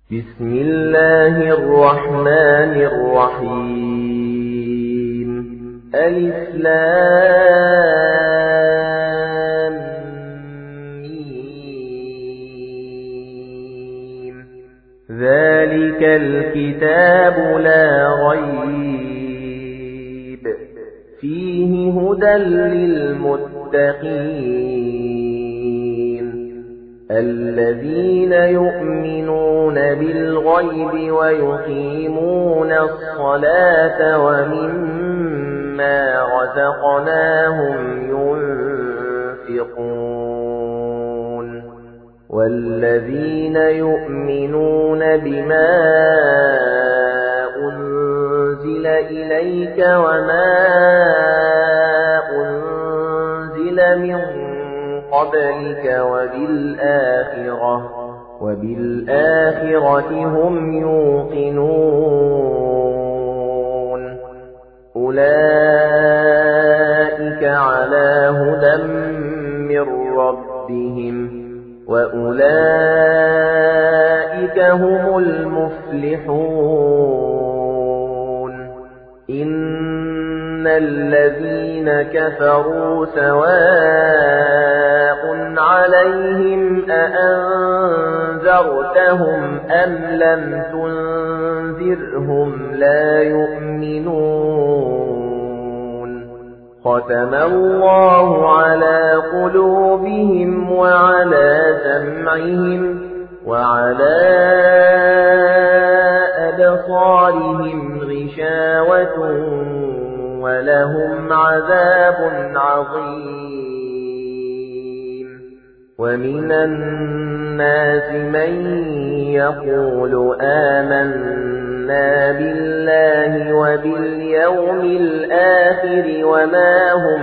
بسم الله الرحمن الرحيم. ألف لام ميم. ذلك الكتاب لا ريب فيه هدى للمتقين الذين يؤمنون بالغيب ويقيمون الصلاة ومما رزقناهم ينفقون والذين يؤمنون بما أنزل إليك وما أنزل من قبلك وبالآخرة هم يوقنون أولئك على هدى من ربهم وأولئك هم المفلحون إن الذين كفروا سواء عليهم أأنذرتهم أم لم تنذرهم لا يؤمنون ختم الله على قلوبهم وعلى سمعهم وعلى أبصارهم غشاوة ولهم عذاب عظيم ومن الناس من يقول آمنا بالله وباليوم الآخر وما هم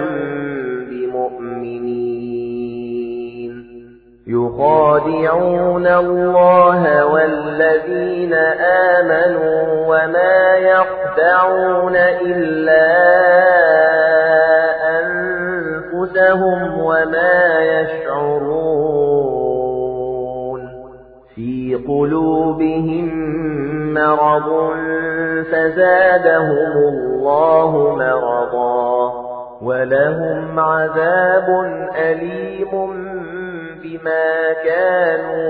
بمؤمنين يخادعون الله والذين آمنوا وما يخدعون إلا أنفسهم وما يشعرون في قلوبهم مرض فزادهم الله مرضا ولهم عذاب أليم بما كانوا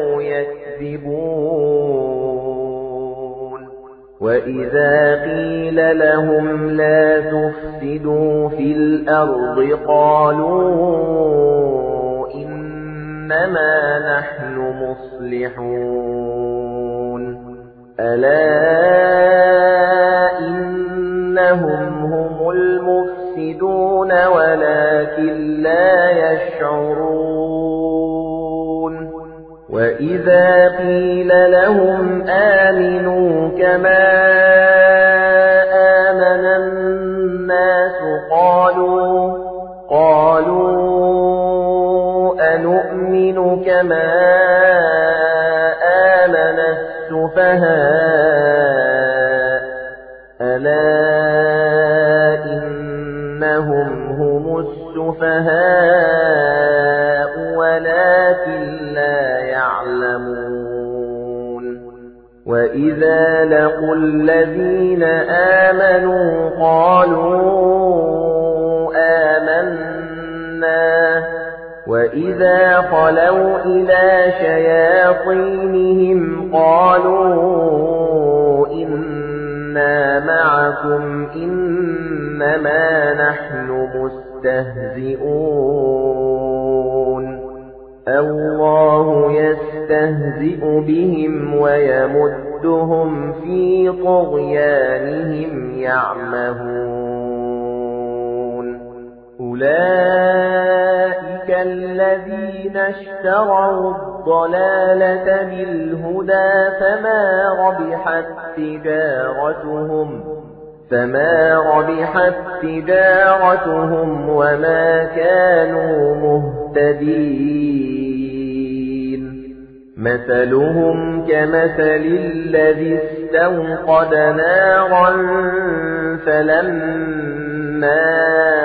يكذبون وإذا قيل لهم لا تفسدوا في الأرض قالوا إنما نحن مصلحون ألا إنهم هم المفسدون ولكن لا يشعرون وإذا قيل لهم آمنوا كما آمن الناس قالوا أنؤمن كما آمن السفهاء ألا إنهم هم السفهاء ولكن لا يعلمون وإذا لقوا الذين آمنوا قالوا آمنا وإذا خلوا إلى شياطينهم قالوا إنا معكم إنما نحن مستهزئون الله يستهزئ بهم ويمدهم في طغيانهم يعمهون أولئك الذين اشتروا الضلالة بالهدى فما ربحت تجارتهم وما كانوا مهتدين مثلهم كمثل الذي استوقد نارا فلما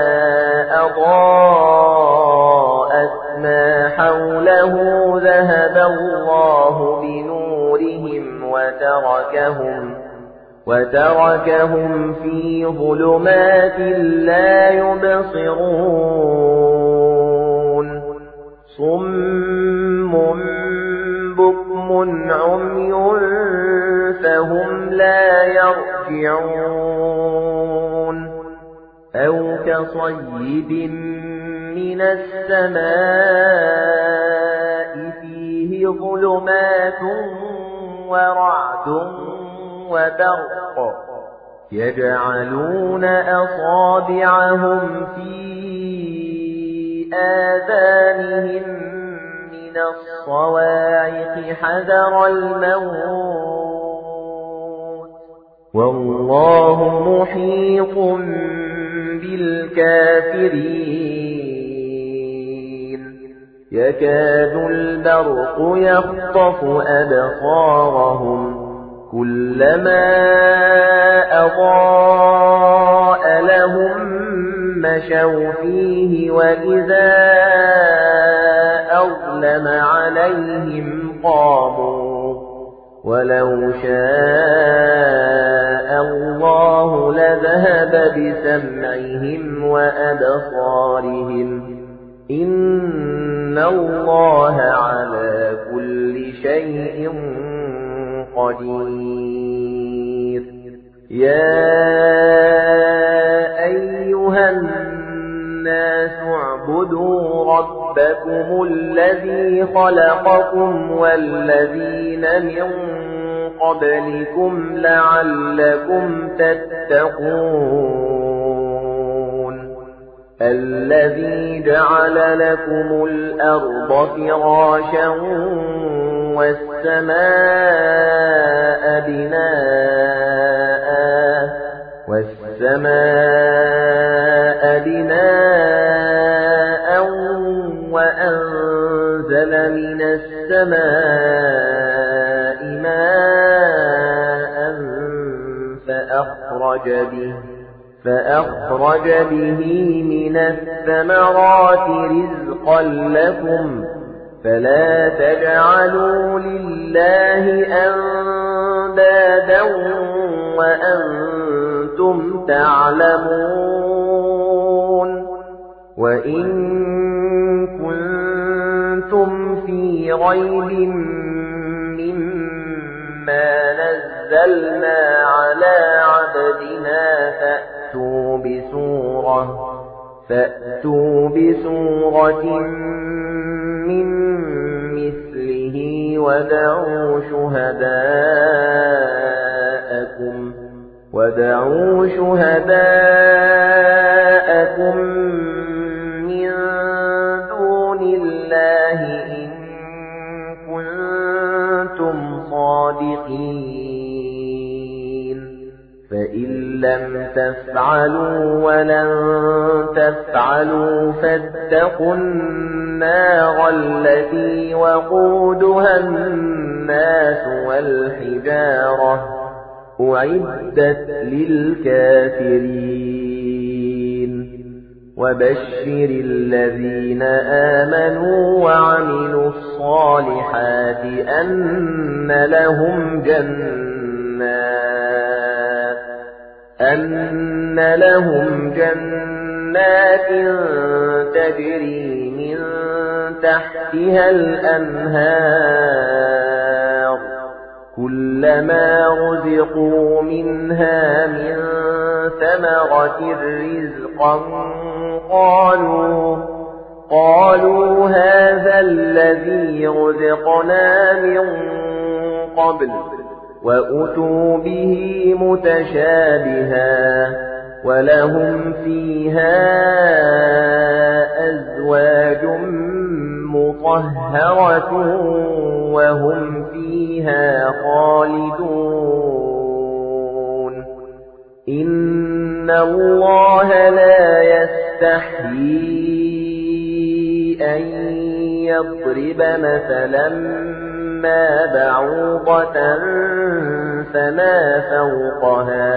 أضاءت ما حوله ذهب الله بنورهم وتركهم في ظلمات لا يبصرون صم بكم عمي فهم لا يرجعون أو كصيب من السماء فيه ظلمات ورعد وبرق يجعلون أصابعهم في آذانهم من الصواعق حذر الموت والله محيط بالكافرين يكاد البرق يخطف أبصارهم كلما أضاء لهم مشوا فيه وإذا أظلم عليهم قاموا ولو شاء الله لذهب بسمعهم وأبصارهم إن الله على كل شيء قدير يا أيها الناس اعبدوا ربكم الذي خلقكم والذين من قبلكم لعلكم تتقون الذي جعل لكم الأرض فراشا والسماء بناء وأنزل من السماء ماء فأخرج به من الثمرات رزقا لكم فلا تجعلوا لله أندادا وأنتم تعلمون وإن كنتم في ريب مما نزلنا على عبدنا فأتوا بسورة من مثله ودعوا شهداءكم من دون الله إن كنتم صادقين فإن لم تفعلوا ولن تفعلوا فاتقوا النار التي وقودها الناس والحجارة أعدت للكافرين وبشر الذين آمنوا وعملوا الصالحات أن لهم جنات تجري من تحتها الأنهار كلما رزقوا منها من ثمرة رزقا قالوا هذا الذي رزقنا من قبل وأتوا به متشابها ولهم فيها أزواج مطهرة وهم فيها خالدون إن الله لا يستحيي أن يضرب مثلا ما بعوضة فما فوقها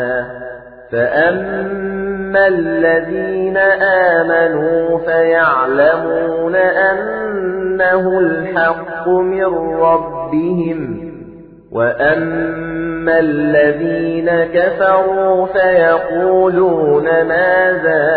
فأما الذين آمنوا فيعلمون أنه الحق من ربهم وَأَمَّا الَّذِينَ كَفَرُوا فَيَقُولُونَ مَاذَا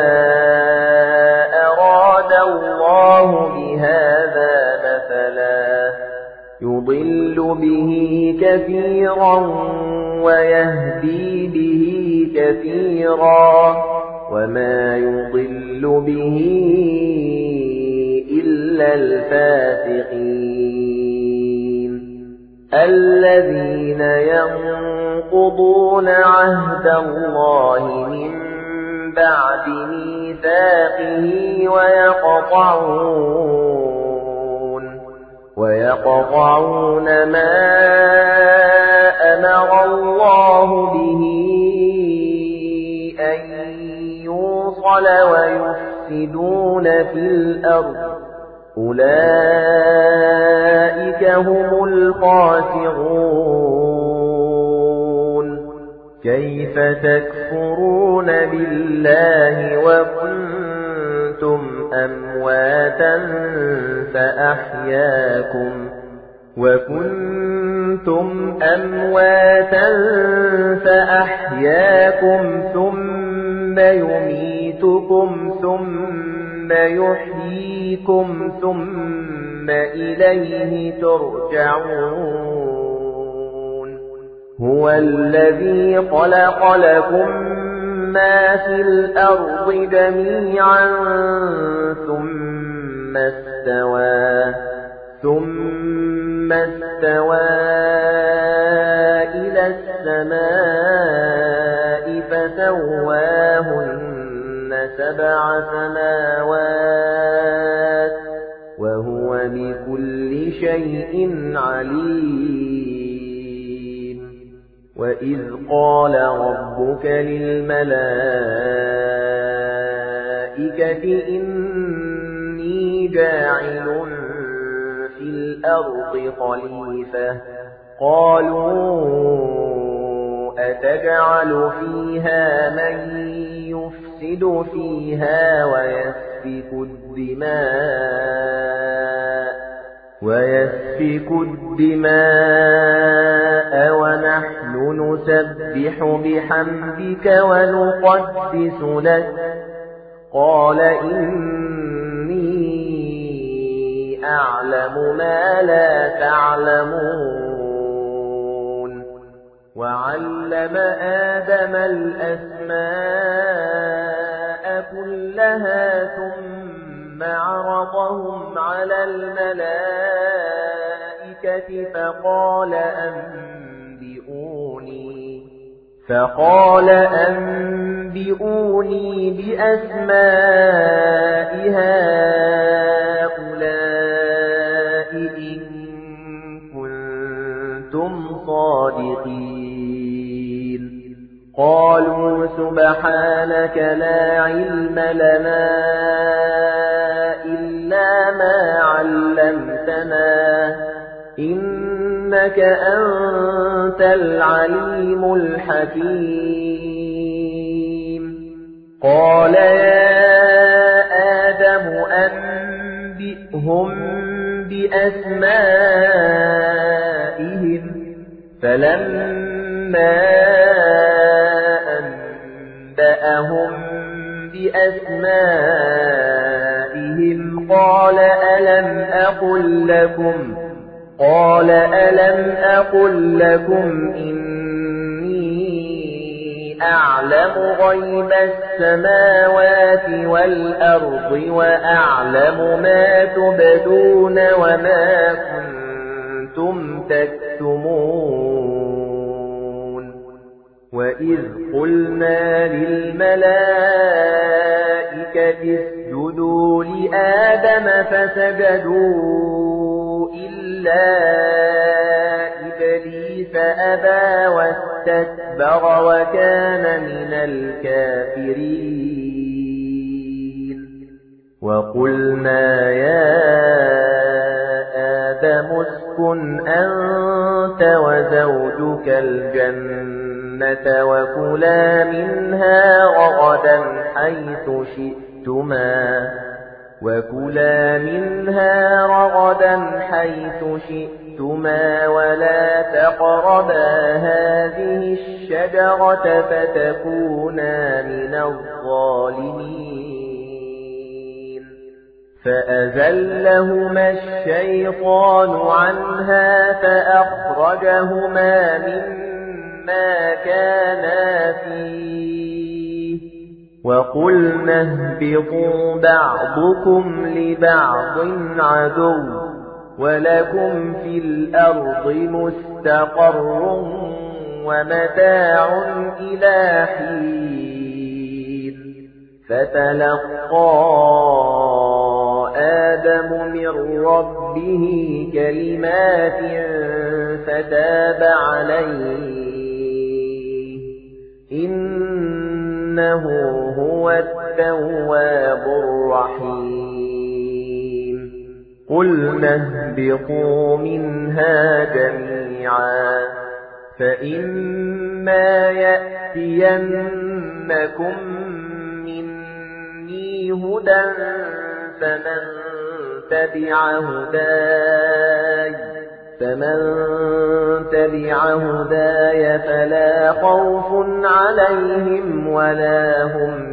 أَرَادَ اللَّهُ بِهَذَا مَثَلًا يُضِلُّ بِهِ كَثِيرًا وَيَهْدِي بِهِ كَثِيرًا وَمَا يُضِلُّ بِهِ إِلَّا الْفَاسِقِينَ الَّذِينَ يَنقُضُونَ عَهْدَ اللَّهِ مِنْ بَعْدِ مِيثَاقِهِ وَيَقْطَعُونَ مَا أَمَرَ اللَّهُ بِهِ أَن يُوصَلَ وَيُفْسِدُونَ فِي الْأَرْضِ أُولَئِكَ هم الْخَاسِرُونَ كَيْفَ تَكْفُرُونَ بِاللَّهِ وَكُنتُمْ أَمْوَاتًا فَأَحْيَاكُمْ ثُمَّ يُمِيتُكُمْ ثُمَّ يُحْيِيكُمْ ثُمَّ إِلَيْهِ تُرْجَعُونَ هُوَ الَّذِي خَلَقَ لَكُم مَّا فِي الْأَرْضِ جَمِيعًا ثُمَّ اسْتَوَى إِلَى السَّمَاءِ فَسَوَّاهُنَّ 7 سَمَاوَاتٍ وَهُوَ بِكُلِّ شَيْءٍ عَلِيمٌ وَإِذْ قَالَ رَبُّكَ لِلْمَلَائِكَةِ إِنِّي جَاعِلٌ فِي الْأَرْضِ خَلِيفَةً قَالُوا أَتَجْعَلُ فِيهَا مَن يُفْسِدُ فِيهَا وَيَسْفِكُ الدِّمَاءَ وَنَحْنُ نُسَبِّحُ بِحَمْدِكَ وَنُقَدِّسُ لَكَ قَالَ إِنِّي أَعْلَمُ مَا لَا تَعْلَمُونَ وَعَلَّمَ آدَمَ الْأَسْمَاءَ كُلَّهَا ثُمَّ عَرَضَهُمْ عَلَى الْمَلَائِكَةِ فَقَالَ أَنبِئُونِي بِأَسْمَاءِ هَؤُلَاءِ إِن كُنتُمْ صَادِقِينَ قَالُوا سُبْحَانَكَ لَا عِلْمَ لَنَا إِلَّا مَا عَلَّمْتَنَا إِنَّكَ أَنْتَ الْعَلِيمُ الْحَكِيمُ قَالَ يَا آدَمُ أَنبِئْهُم بِأَسْمَائِهِمْ فَلَمَّا أَنبَأَهُم بِأَسْمَائِهِمْ قَالَ أَلَمْ أَقُل لَّكُمْ إِنِّي أَعْلَمُ غَيْبَ السَّمَاوَاتِ وَالْأَرْضِ وَأَعْلَمُ مَا تُبْدُونَ وَمَا كُنتُمْ تَكْتُمُونَ وَإِذْ قُلْنَا لِلْمَلَائِكَةِ اسْجُدُوا لِآدَمَ فَسَجَدُوا إِلَّا إِبْلِيسَ أَبَى وَاسْتَكْبَرَ وَكَانَ مِنَ الْكَافِرِينَ وَقُلْنَا يَا آدَمُ اسْكُنْ أَنْتَ وَزَوْجُكَ الْجَنَّةَ وَكُلَا مِنْهَا رَغَدًا حَيْثُ شِئْتُمَا وَلَا تقربا هذه الشجرة فتكونا من الظالمين فأزلهما الشيطان عنها فأخرجهما مما كانا فيه وقلنا اهبطوا بعضكم لبعض عدو ولكم في الأرض مستقر ومتاع إلى حين فتلقى آدم من ربه كلمات فتاب عليه إنه هو التواب الرحيم قلنا اهبطوا منها جميعا فإما يأتينكم مني هدى فمن تبع هداي فلا خوف عليهم ولا هم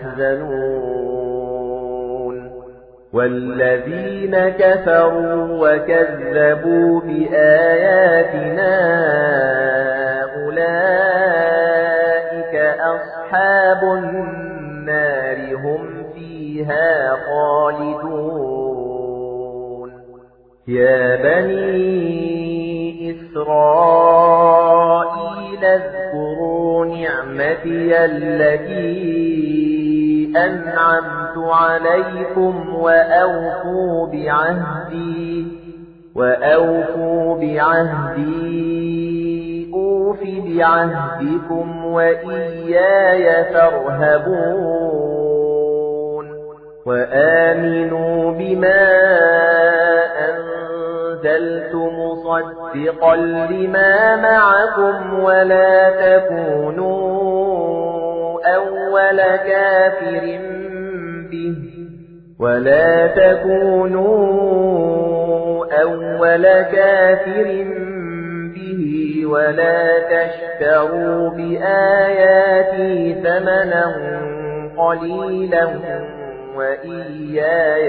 يحزنون والذين كفروا وكذبوا بآياتنا أولئك أصحاب النار هم فيها خالدون يا بني إسرائيل اذكروا نعمتي التي أنعمت عليكم وأوفوا بعهدي أوف بعهدكم وإياي فارهبون وآمنوا بما أنزلت مصدقا لما معكم ولا تكونوا أول كافر به ولا تشتروا بآياتي ثمنا قليلا وإياي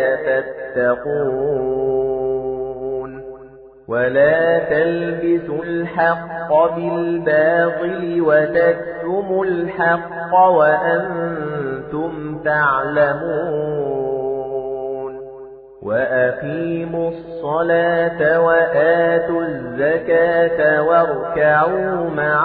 فاتقون ولا تلبسوا الحق بالباطل وتكتموا الحق وأنتم تعلمون وأقيموا الصلاة وآتوا الزكاة واركعوا مع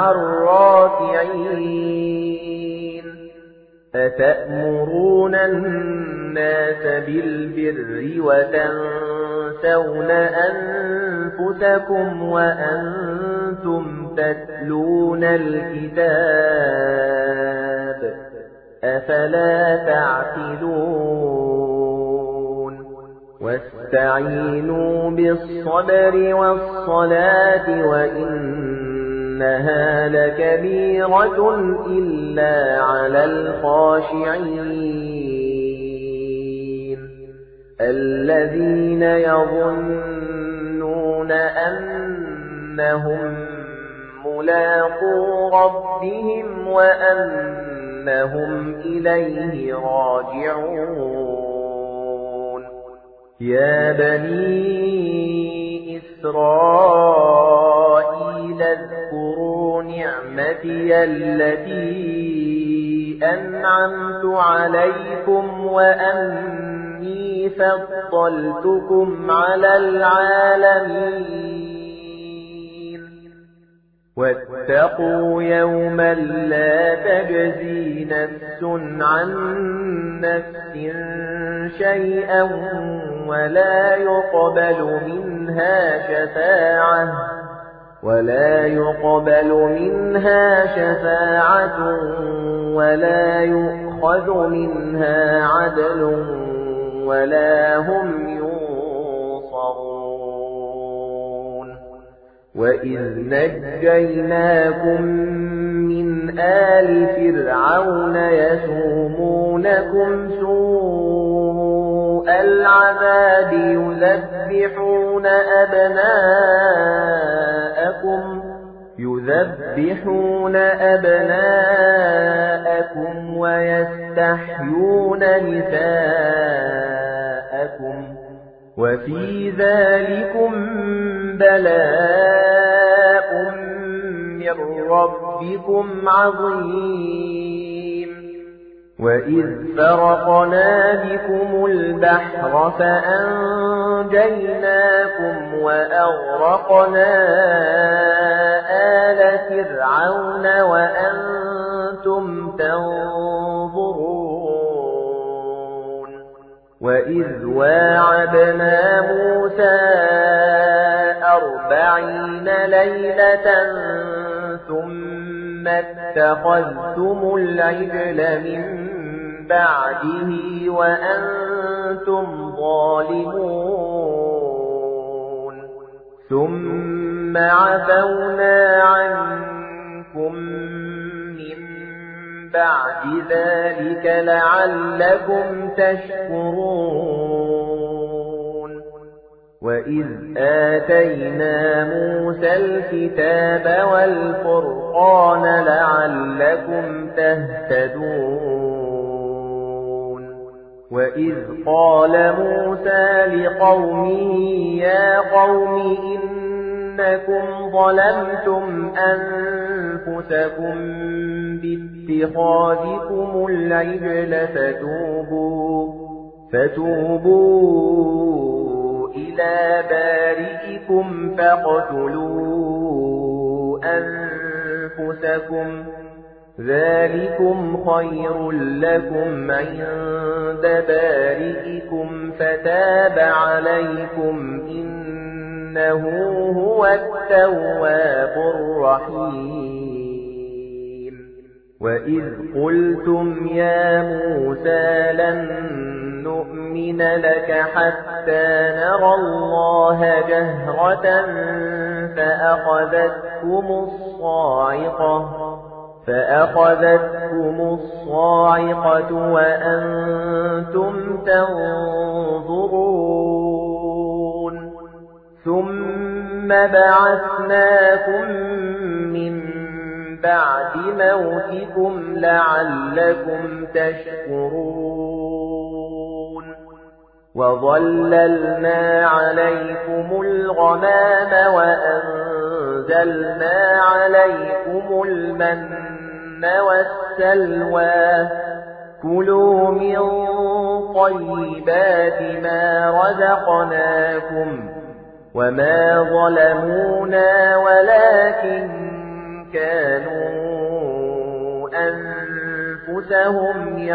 الراكعين أتأمرون الناس بالبر وتنسون أنفسكم وأنتم تتلون الكتاب أفلا تعقلون واستعينوا بالصبر والصلاة وإنها لكبيرة إلا على الخاشعين الذين يظنون أنهم ملاقو ربهم وأنهم إليه راجعون يا بني إسرائيل اذكروا نعمتي التي أنعمت عليكم وأني فضلتكم على العالمين واتقوا يوما لا تجزي نفس عن نفس شيئا ولا يقبل منها شفاعة ولا يؤخذ منها عدل ولا هم ينصرون وإذ نجيناكم من آل فرعون يسومونكم سوء العذاب يذبحون أبناءكم يذبحون أبناءكم ويستحيون نساءكم وفي ذلكم بلاء من ربكم عظيم وإذ فرقنا بكم البحر فأنجيناكم وأغرقنا آل فرعون وأنتم تنظرون وإذ واعدنا موسى 40 ليلة ثم اتخذتم العجل من بعده وأنتم ظالمون ثم عفونا عنكم من بعد ذلك لعلكم تشكرون وإذ آتينا موسى الكتاب والفرقان لعلكم تهتدون وإذ قال موسى لقومه يا قوم إنكم ظلمتم أنفسكم باتخاذكم العجل فتوبوا إلى بارئكم فاقتلوا أنفسكم ذلكم خير لكم عند بارئكم فتاب عليكم إنه هو التواب الرحيم وإذ قلتم يا موسى لن نؤمن لك حتى نرى الله جهرة فأخذتكم الصاعقة وأنتم تنظرون ثم بعثناكم من بعد موتكم لعلكم تشكرون وظللنا عليكم الغمام وأنزلنا عليكم المن والسلوى كلوا من طيبات ما رزقناكم وما ظلمونا ولكن كانوا أنفسهم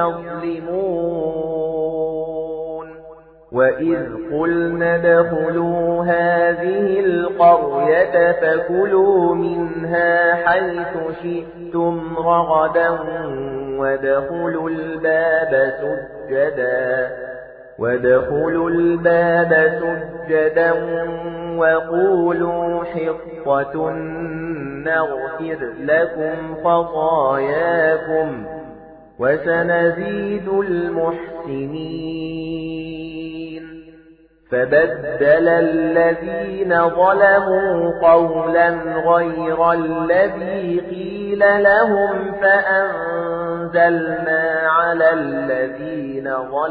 يظلمون وإذ قلنا ادخلوا هذه القرية فكلوا منها حيث شئتم رغدا وادخلوا الباب سجدا وقولوا حطة نغفر لكم خطاياكم وسنزيد المحسنين فبدل الذين ظلموا قولا غير الذي قيل لهم فأنزلنا على الذين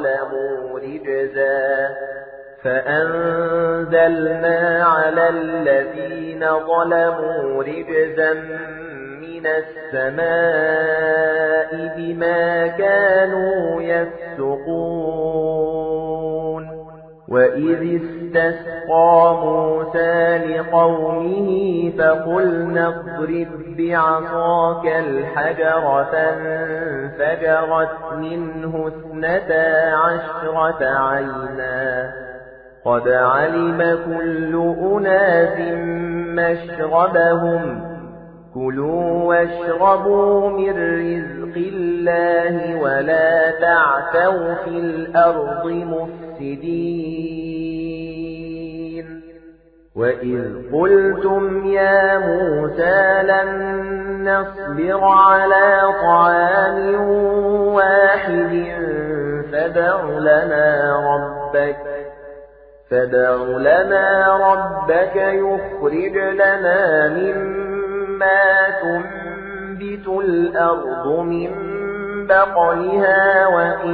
ظلموا رجزا من السماء بما كانوا يفسقون وإذ استسقى موسى لقومه فقلنا اضرب بعصاك الحجر فانفجرت منه 12 عينا قد علم كل أناس مشربهم كلوا واشربوا من رزق الله ولا تعثوا في الأرض مفسدين وإذ قلتم يا موسى لن نصبر على طعام واحد فادع لنا ربك يخرج لنا مما ما تنبت الأرض من بقلها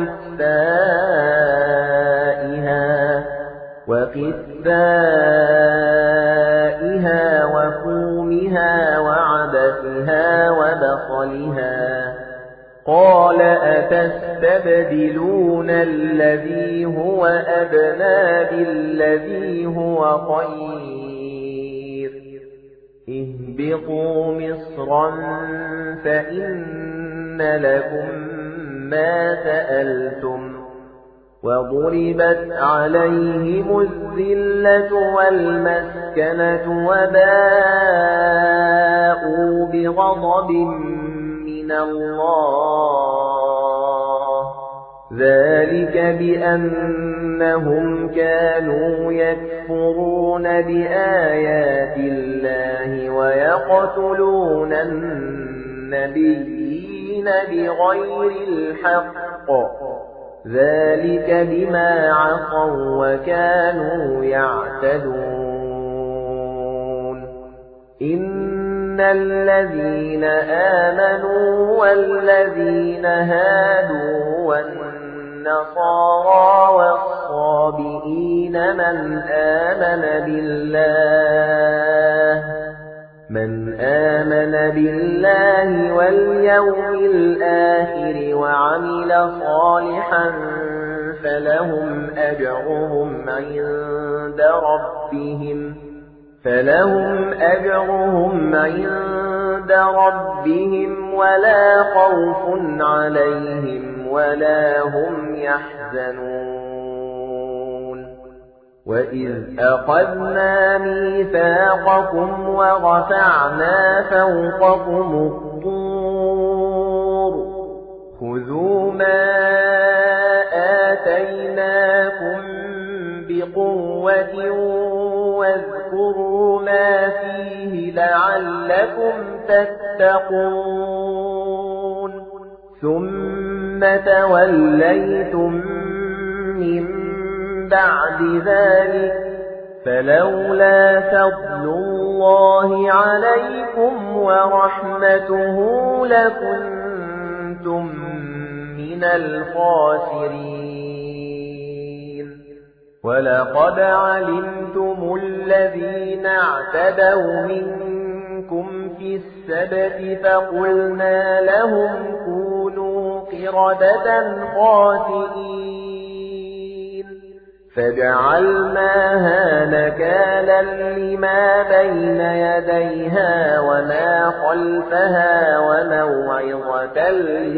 وقثائها وفومها وعدسها وبصلها قال أتستبدلون الذي هو أدنى بالذي هو خير اهبطوا مصرا فإن لكم ما سألتم وضربت عليهم الذلة والمسكنة وباءوا بغضب من الله ذلك بأنهم كانوا يكفرون بآيات الله ويقتلون النبيين بغير الحق ذلك بما عصوا وكانوا يعتدون إن الذين آمنوا والذين هادوا والنصارى والصابئين من آمن بالله واليوم الآخر وعمل صالحا فلهم أجرهم عند ربهم ولا خوف عليهم ولا هم يحزنون وإذ أخذنا ميثاقكم ورفعنا فوقكم الطور خذوا ما آتيناكم بقوة واذكروا ما فيه لعلكم تتقون ثم توليتم من بعد ذلك فلولا فضل الله عليكم ورحمته لكنتم من الخاسرين ولقد علمتم الذين اعتدوا منكم في السبت فقلنا لهم كونوا قردة خاسئين فجعلناها نكالا لما بين يديها وما خلفها وموعظة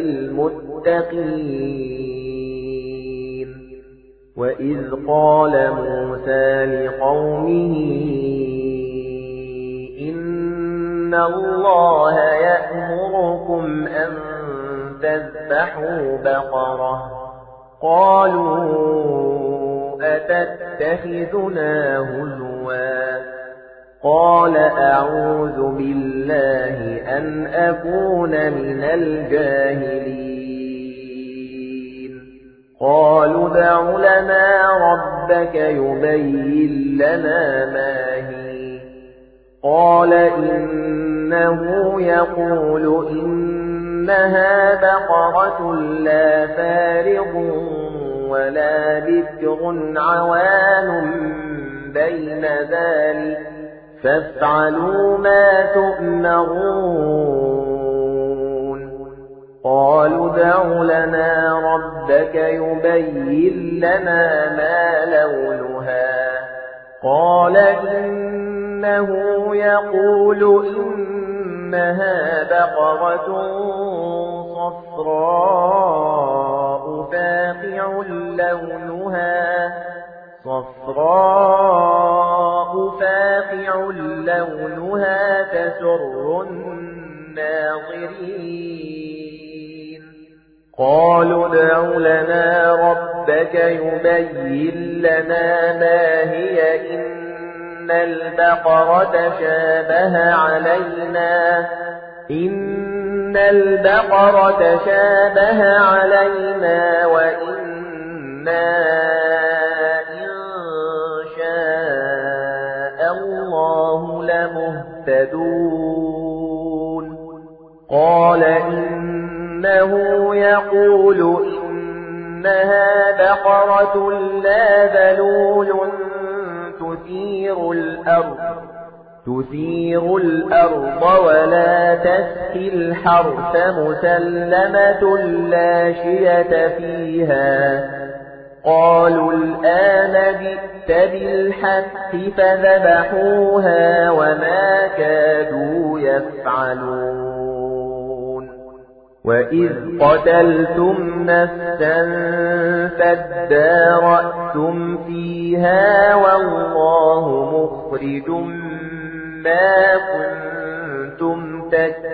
للمتقين وإذ قال موسى لقومه إن الله يأمركم أن تذبحوا بقرة قالوا أتتخذنا هزوا قال أعوذ بالله أن أكون من الجاهلين قالوا ادع لنا ربك يبين لنا ما هي قال إنه يقول إنها بقرة لا فارض ولا بكر عوان بين ذلك فافعلوا ما تؤمرون قالوا ادع لنا ربك يبين لنا ما لونها قال إنه يقول إنها بقرة صفراء فاقع لونها تسر الناظرين قالوا ادع لنا ربك يبين لنا ما هي إن البقرة شابه علينا وإنا إن شاء الله لمهتدون قال إنه يقول إنها بقرة لا ذلول تثير الأرض ولا تسقي الحرث مسلمة لا شية فيها. قالوا الآن جئت بالحق فذبحوها وما كادوا يفعلون. وإذ قتلتم نفسا فادارأتم فيها والله مخرج ما كنتم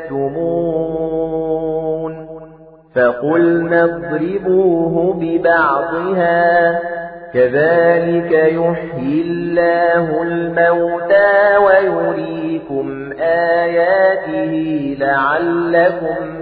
تكتمون. فقلنا اضربوه ببعضها كذلك يحيي الله الموتى ويريكم آياته لعلكم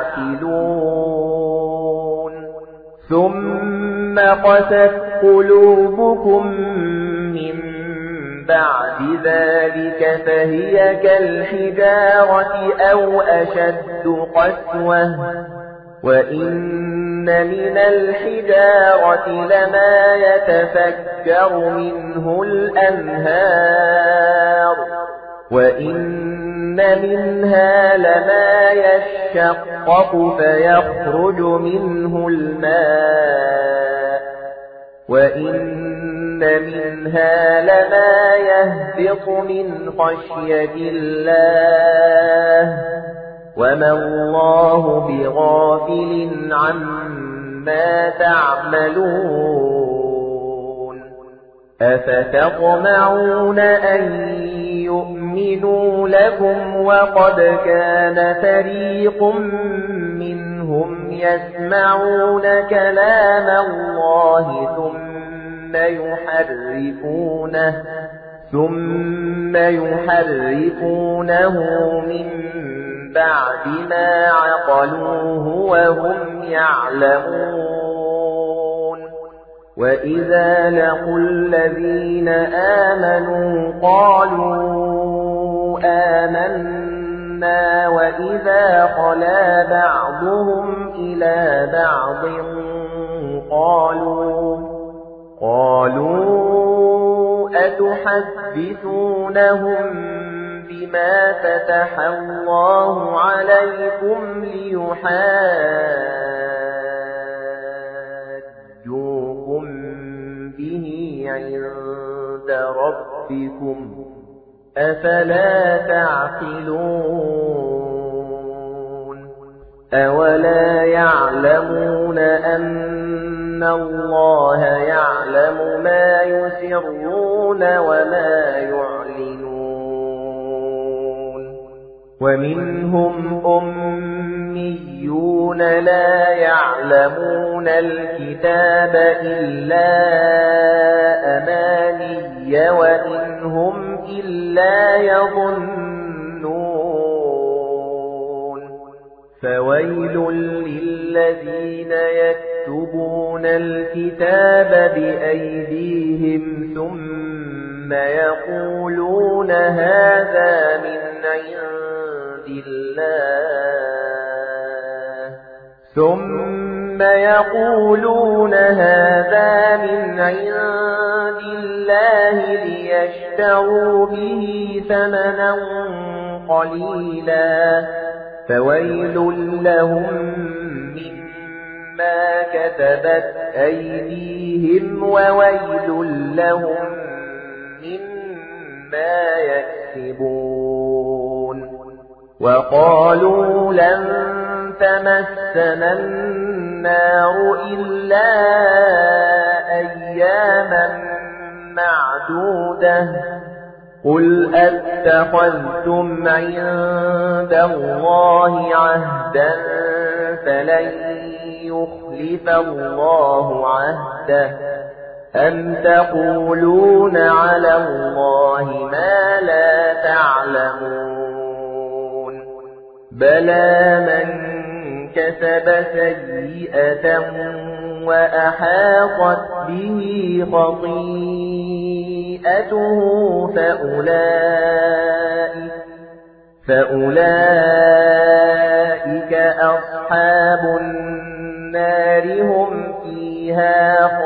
تعقلون. ثم قست قلوبكم من بعد ذلك فهي كالحجارة أو أشد قسوة. وإن من الحجارة لما يتفجر منه الأنهار وإن منها لما يشقق فيخرج منه الماء وإن منها لما يهبط من خشية الله وما الله بغافل عما تعملون. أفتطمعون أن يؤمنوا لكم وقد كان فريق منهم يسمعون كلام الله ثم يحرفونه من بعد ما عقلوه وهم يعلمون. وإذا لقوا الذين آمنوا قالوا آمنا وإذا خلا بعضهم إلى بعض قالوا أتحدثونهم بما فتح الله عليكم ليحاجوكم به عند ربكم أفلا تعقلون. أولا يعلمون أن الله يعلم ما يسرون وما يعلنون. ومنهم أميون لا يعلمون الكتاب إلا أماني وإن هم إلا يظنون. فويل للذين يكتبون الكتاب بأيديهم ثم يقولون هذا من عند الله ليشتروا به ثمنا قليلا فويل لهم مما كتبت أيديهم وويل لهم مما يكسبون. وقالوا لن تمسنا النار إلا أياما معدودة قل أتخذتم عند الله عهدا فلن يخلف الله عهده أم تقولون على الله ما لا تعلمون. بلى من كسب سيئة وأحاطت به خطيئته فأولئك أولئك أصحاب النار هم فيها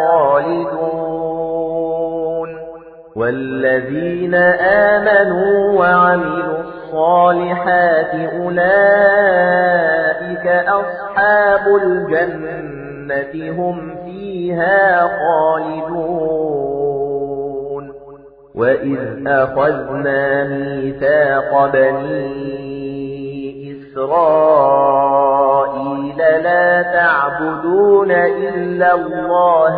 خالدون والذين آمنوا وعملوا الصالحات أولئك أصحاب الجنة هم فيها خالدون وإذ أخذنا ميثاق بني إسرائيل لا تعبدون إلا الله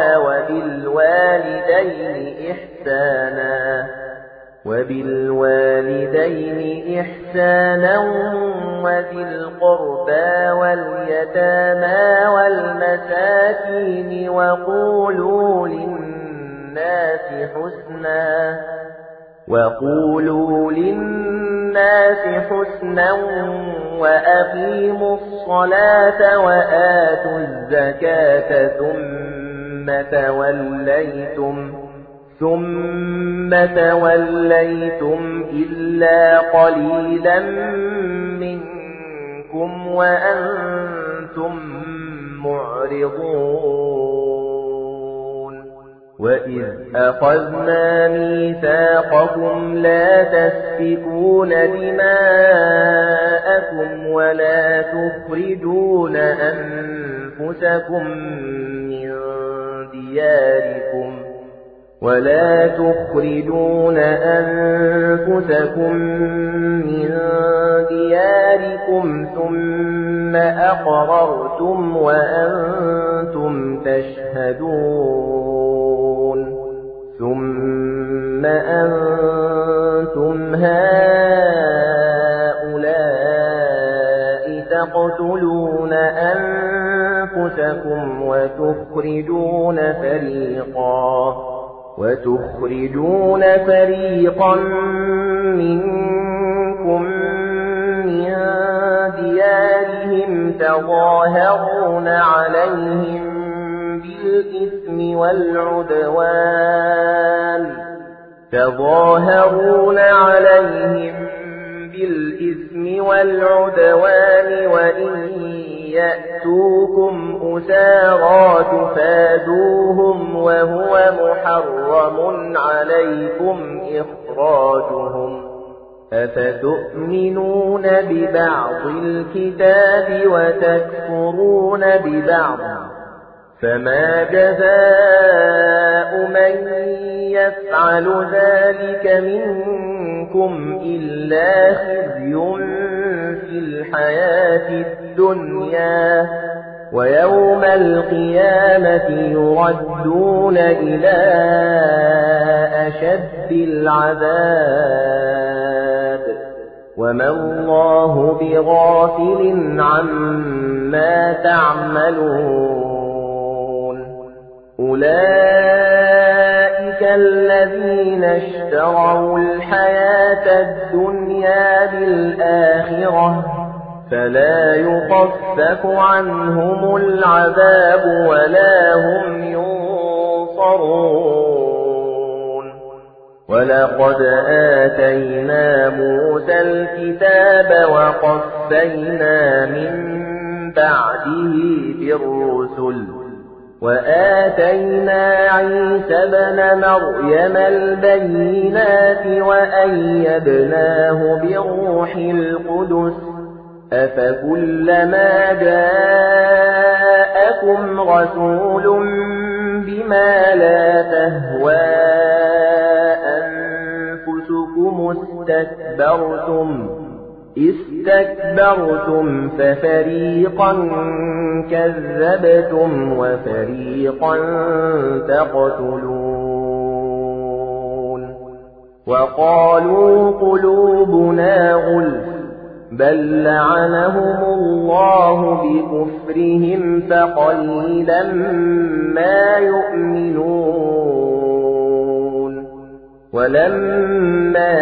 وبالوالدين إحسانا وذي القربى واليتامى والمساكين وقولوا للناس حسنا وأقيموا الصلاة وآتوا الزكاة ثم توليتم إلا قليلا منكم وأنتم معرضون وإذ أخذنا ميثاقكم لا تسفكون دماءكم ولا تخرجون أنفسكم من دياركم ثم أقررتم وأنتم تشهدون ثم أنتم هؤلاء تقتلون أنفسكم وتخرجون فريقا منكم من ديارهم تظاهرون عليهم بالإثم والعدوان وإن يأتوكم أسارى تفادوهم وهو محرم عليكم إخراجهم أفتؤمنون ببعض الكتاب وتكفرون ببعض فما جزاء من يفعل ذلك منكم إلا خزي في الحياة الدنيا ويوم القيامة يردون إلى أشد العذاب وما الله بغافل عما تعملون أولئك الذين اشتروا الحياة الدنيا بالآخرة فلا يخفف عنهم العذاب ولا هم ينصرون ولقد آتينا موسى الكتاب وقفينا من بعده بالرسل وآتينا عيسى ابن مريم البينات وأيدناه بروح القدس أفكلما جاءكم رسول بما لا تهوى أنفسكم استكبرتم ففريقا كذبتم وفريقا تقتلون وقالوا قلوبنا غلف بل لعنهم الله بكفرهم فقليلا ما يؤمنون ولما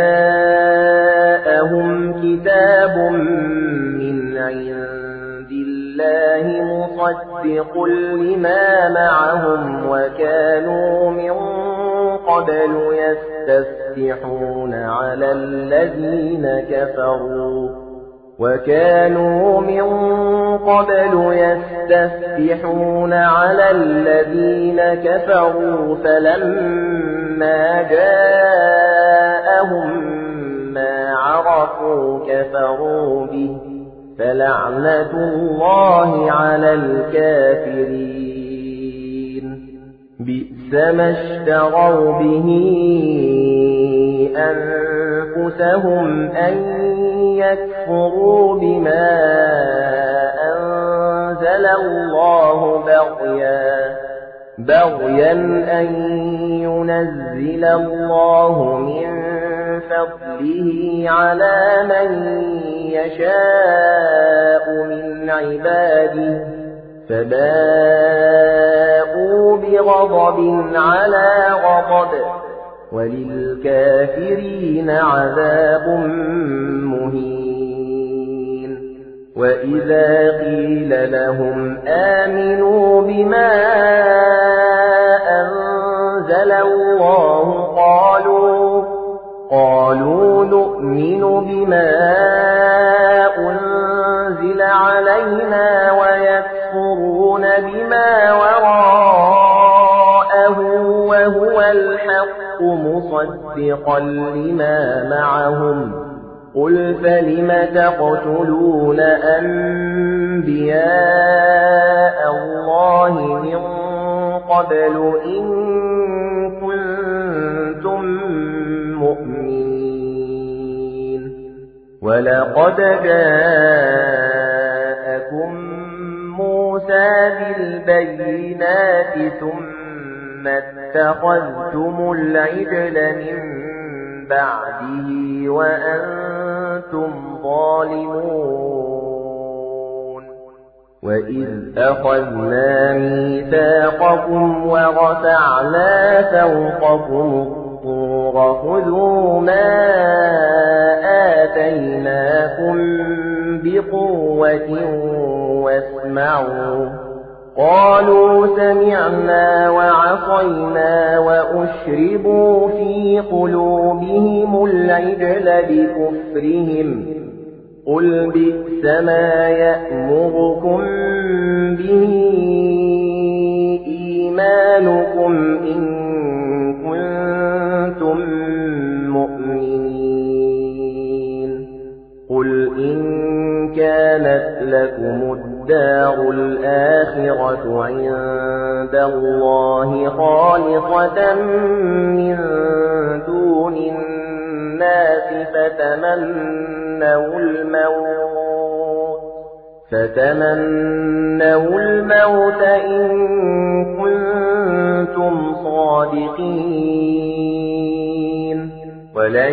جاءهم كتاب من عند الله مصدق لما معهم وكانوا من قبل يستفتحون على الذين كفروا وكانوا من قبل يستفتحون على الذين كفروا فلما جاءهم ما عرفوا كفروا به فلعنة الله على الكافرين بئس ما اشتروا به أنفسهم أن يكفروا بما أنزل الله بغيا أن ينزل الله من فضله على من يشاء من عباده فباءوا بغضب على غضب وللكافرين عذاب مهين وإذا قيل لهم آمنوا بما أنزل الله قالوا نؤمن بما أنزل علينا ويكفرون بما وراءه وهو الحق مصدقا لما معهم قل فلم تقتلون أنبياء الله من قبل إن كنتم مؤمنين ولقد جاءكم موسى بالبينات ثم اتخذتم العجل من بعده وأنتم ظالمون وإذ أخذنا ميثاقكم ورفعنا فوقكم الطور خذوا ما آتيناكم بقوة واسمعوا قالوا سمعنا وعصينا وأشربوا في قلوبهم العجل بكفرهم قل بئس ما يأمركم به إيمانكم إن كنتم مؤمنين قل إن كانت لكم الدار الآخرة عند الله خالصة من دون الناس فتمنوا الموت إن كنتم صادقين ولن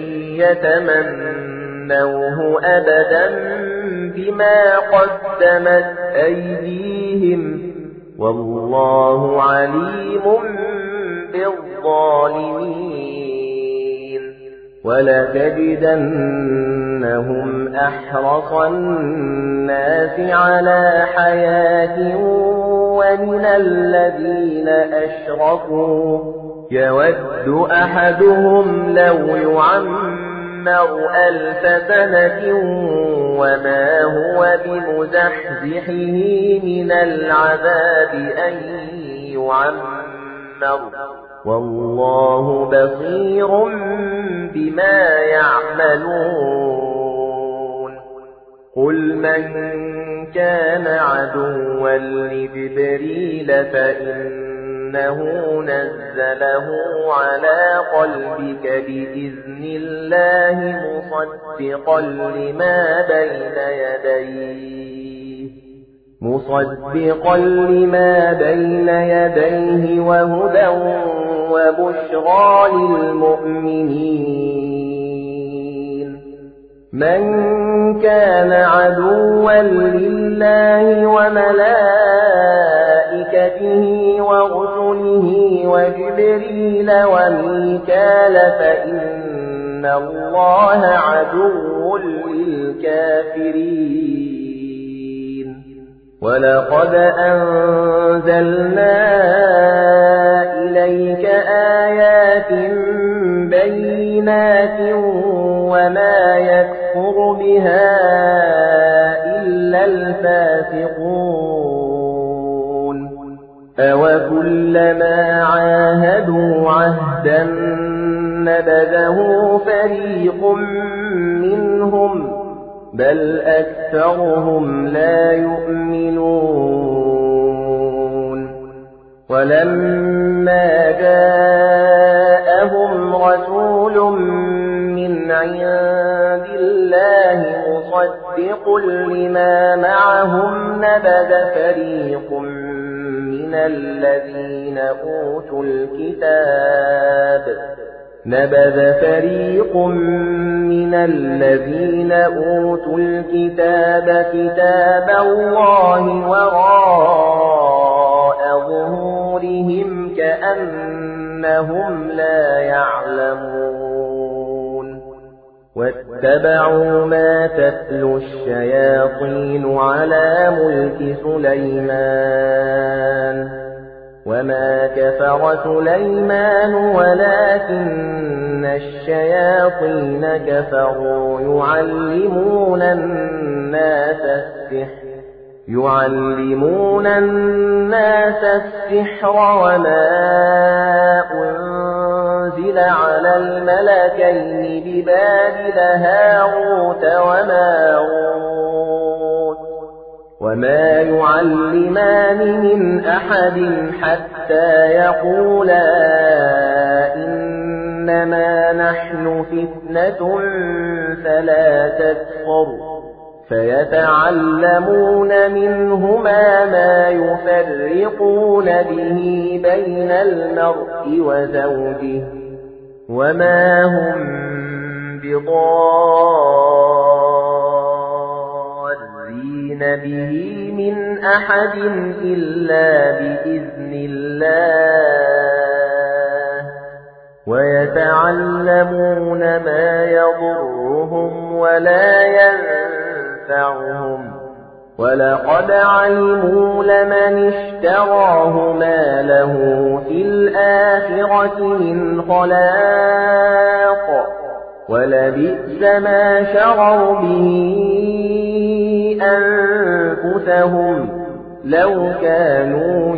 يتمنوه أبدا بما قدمت أيديهم والله عليم بالظالمين ولتجدنهم أحرص الناس على حياة ومن الذين أشركوا يود أحدهم لو يعمر 1000 سنة وما هو بمزحزحه من العذاب أن يعمر والله بصير بما يعملون قل من كان عدوا لجبريل فإنه نزله على قلبك بإذن الله مصدقا لما بين يديه وهدى وبشرى للمؤمنين من كان عدوا لله وملائكته ورسله وجبريل وميكال فإن الله عدو للكافرين ولقد أنزلنا إليك آيات بينات وما يكفر يكفر بها إلا الفاسقون أوكلما عاهدوا عهدا نبذه فريق منهم بل أكثرهم لا يؤمنون ولما جاءهم رسول من عند الله مصدق لما معهم نبذ فريق من الذين أوتوا الكتاب كتاب الله وراء ظهورهم كأنهم لا يعلمون واتبعوا ما تتلو الشياطين على ملك سليمان وما كفر سليمان ولكن الشياطين كفروا يعلمون الناس السحر وما أنزل على الملكين ببابل هاروت وماروت وما يعلمان من أحد حتى يقولا إنما نحن فتنة فلا تكفر فيتعلمون منهما ما يفرقون به بين المرء وزوجه وما هم بضارين به من أحد إلا بإذن الله ويتعلمون ما يضرهم ولا ينفعهم ولقد علموا لمن اشتراه ما له في الآخرة من خلاق ولبئس ما شروا به أنفسهم لو كانوا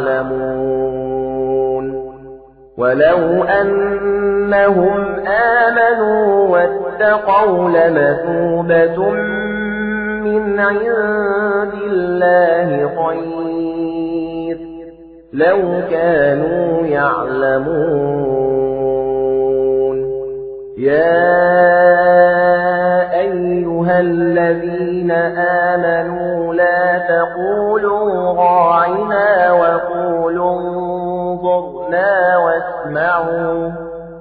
يعلمون ولو أنهم آمنوا واتقوا لمثوبة من عند الله خير لو كانوا يعلمون يا أيها الذين آمنوا لا تقولوا راعنا وقولوا انظرنا واسمعوا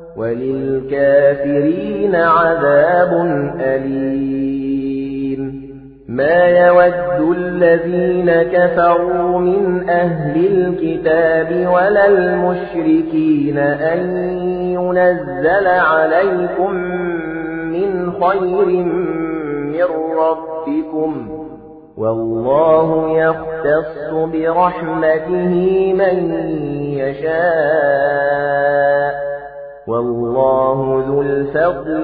وللكافرين عذاب أليم ما يود الذين كفروا من أهل الكتاب ولا المشركين أن ينزل عليكم من خير من ربكم والله يختص برحمته من يشاء والله ذو الفضل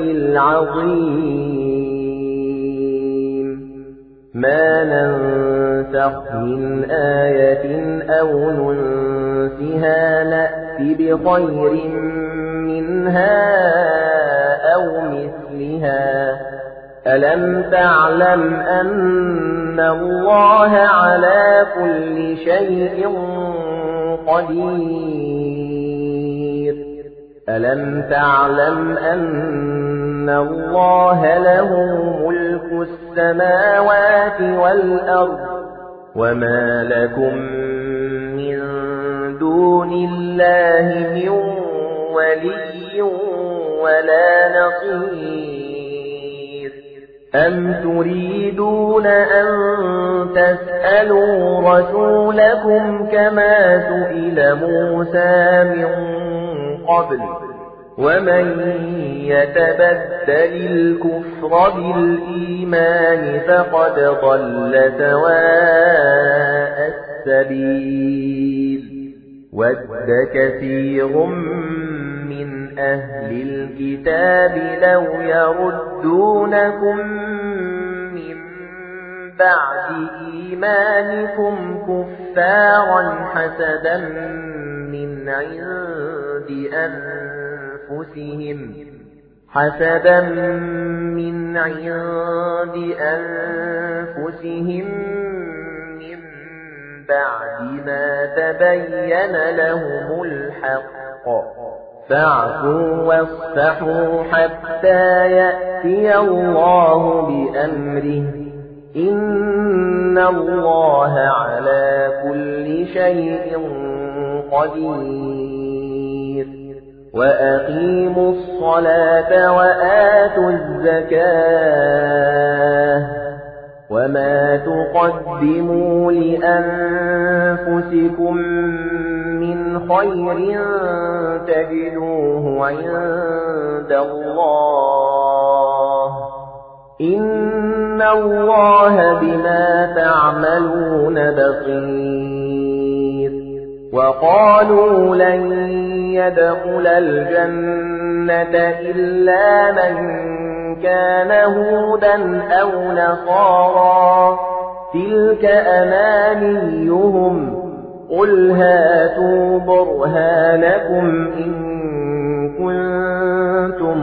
العظيم ما ننسخ من آية أو ننسها نأتي بخير منها أو مثلها ألم تعلم أن الله على كل شيء قدير ألم تعلم أن الله له ملك السماوات والأرض وما لكم من دون الله من ولي ولا نصير أم تريدون أن تسألوا رسولكم كما سئل موسى من قبل ومن يتبدل الكفر بالإيمان فقد ضل سواء السبيل وَدَّ كَثِيرٌ مِّنْ أَهْلِ الْكِتَابِ لَوْ يَرُدُّونَكُمْ مِنْ بَعْدِ إِيمَانِكُمْ كُفَّارًا حَسَدًا مِنْ عِنْدِ أَنفُسِهِمْ مِنْ بَعْدِ مَا تَبَيَّنَ لَهُمُ الْحَقُّ فَاعْفُوا وَاصْفَحُوا حَتَّى يَأْتِيَ اللَّهُ بِأَمْرِهِ إِنَّ اللَّهَ عَلَى كُلِّ شَيْءٍ قَدِيرٌ وَأَقِيمُوا الصَّلَاةَ وَآتُوا الزَّكَاةَ وَمَا تُقَدِّمُوا لِأَنفُسِكُم مِّنْ خَيْرٍ تَجِدُوهُ عِندَ اللَّهِ إِنَّ اللَّهَ بِمَا تَعْمَلُونَ بَصِيرٌ وَقَالُوا لَن يَدْخُلَ الْجَنَّةَ إِلَّا مَن كَانَ هُودًا أَوْ نَصَارَىٰ تِلْكَ أَمَانِيُّهُمْ قُلْ هَاتُوا بُرْهَانَكُمْ إِن كُنتُمْ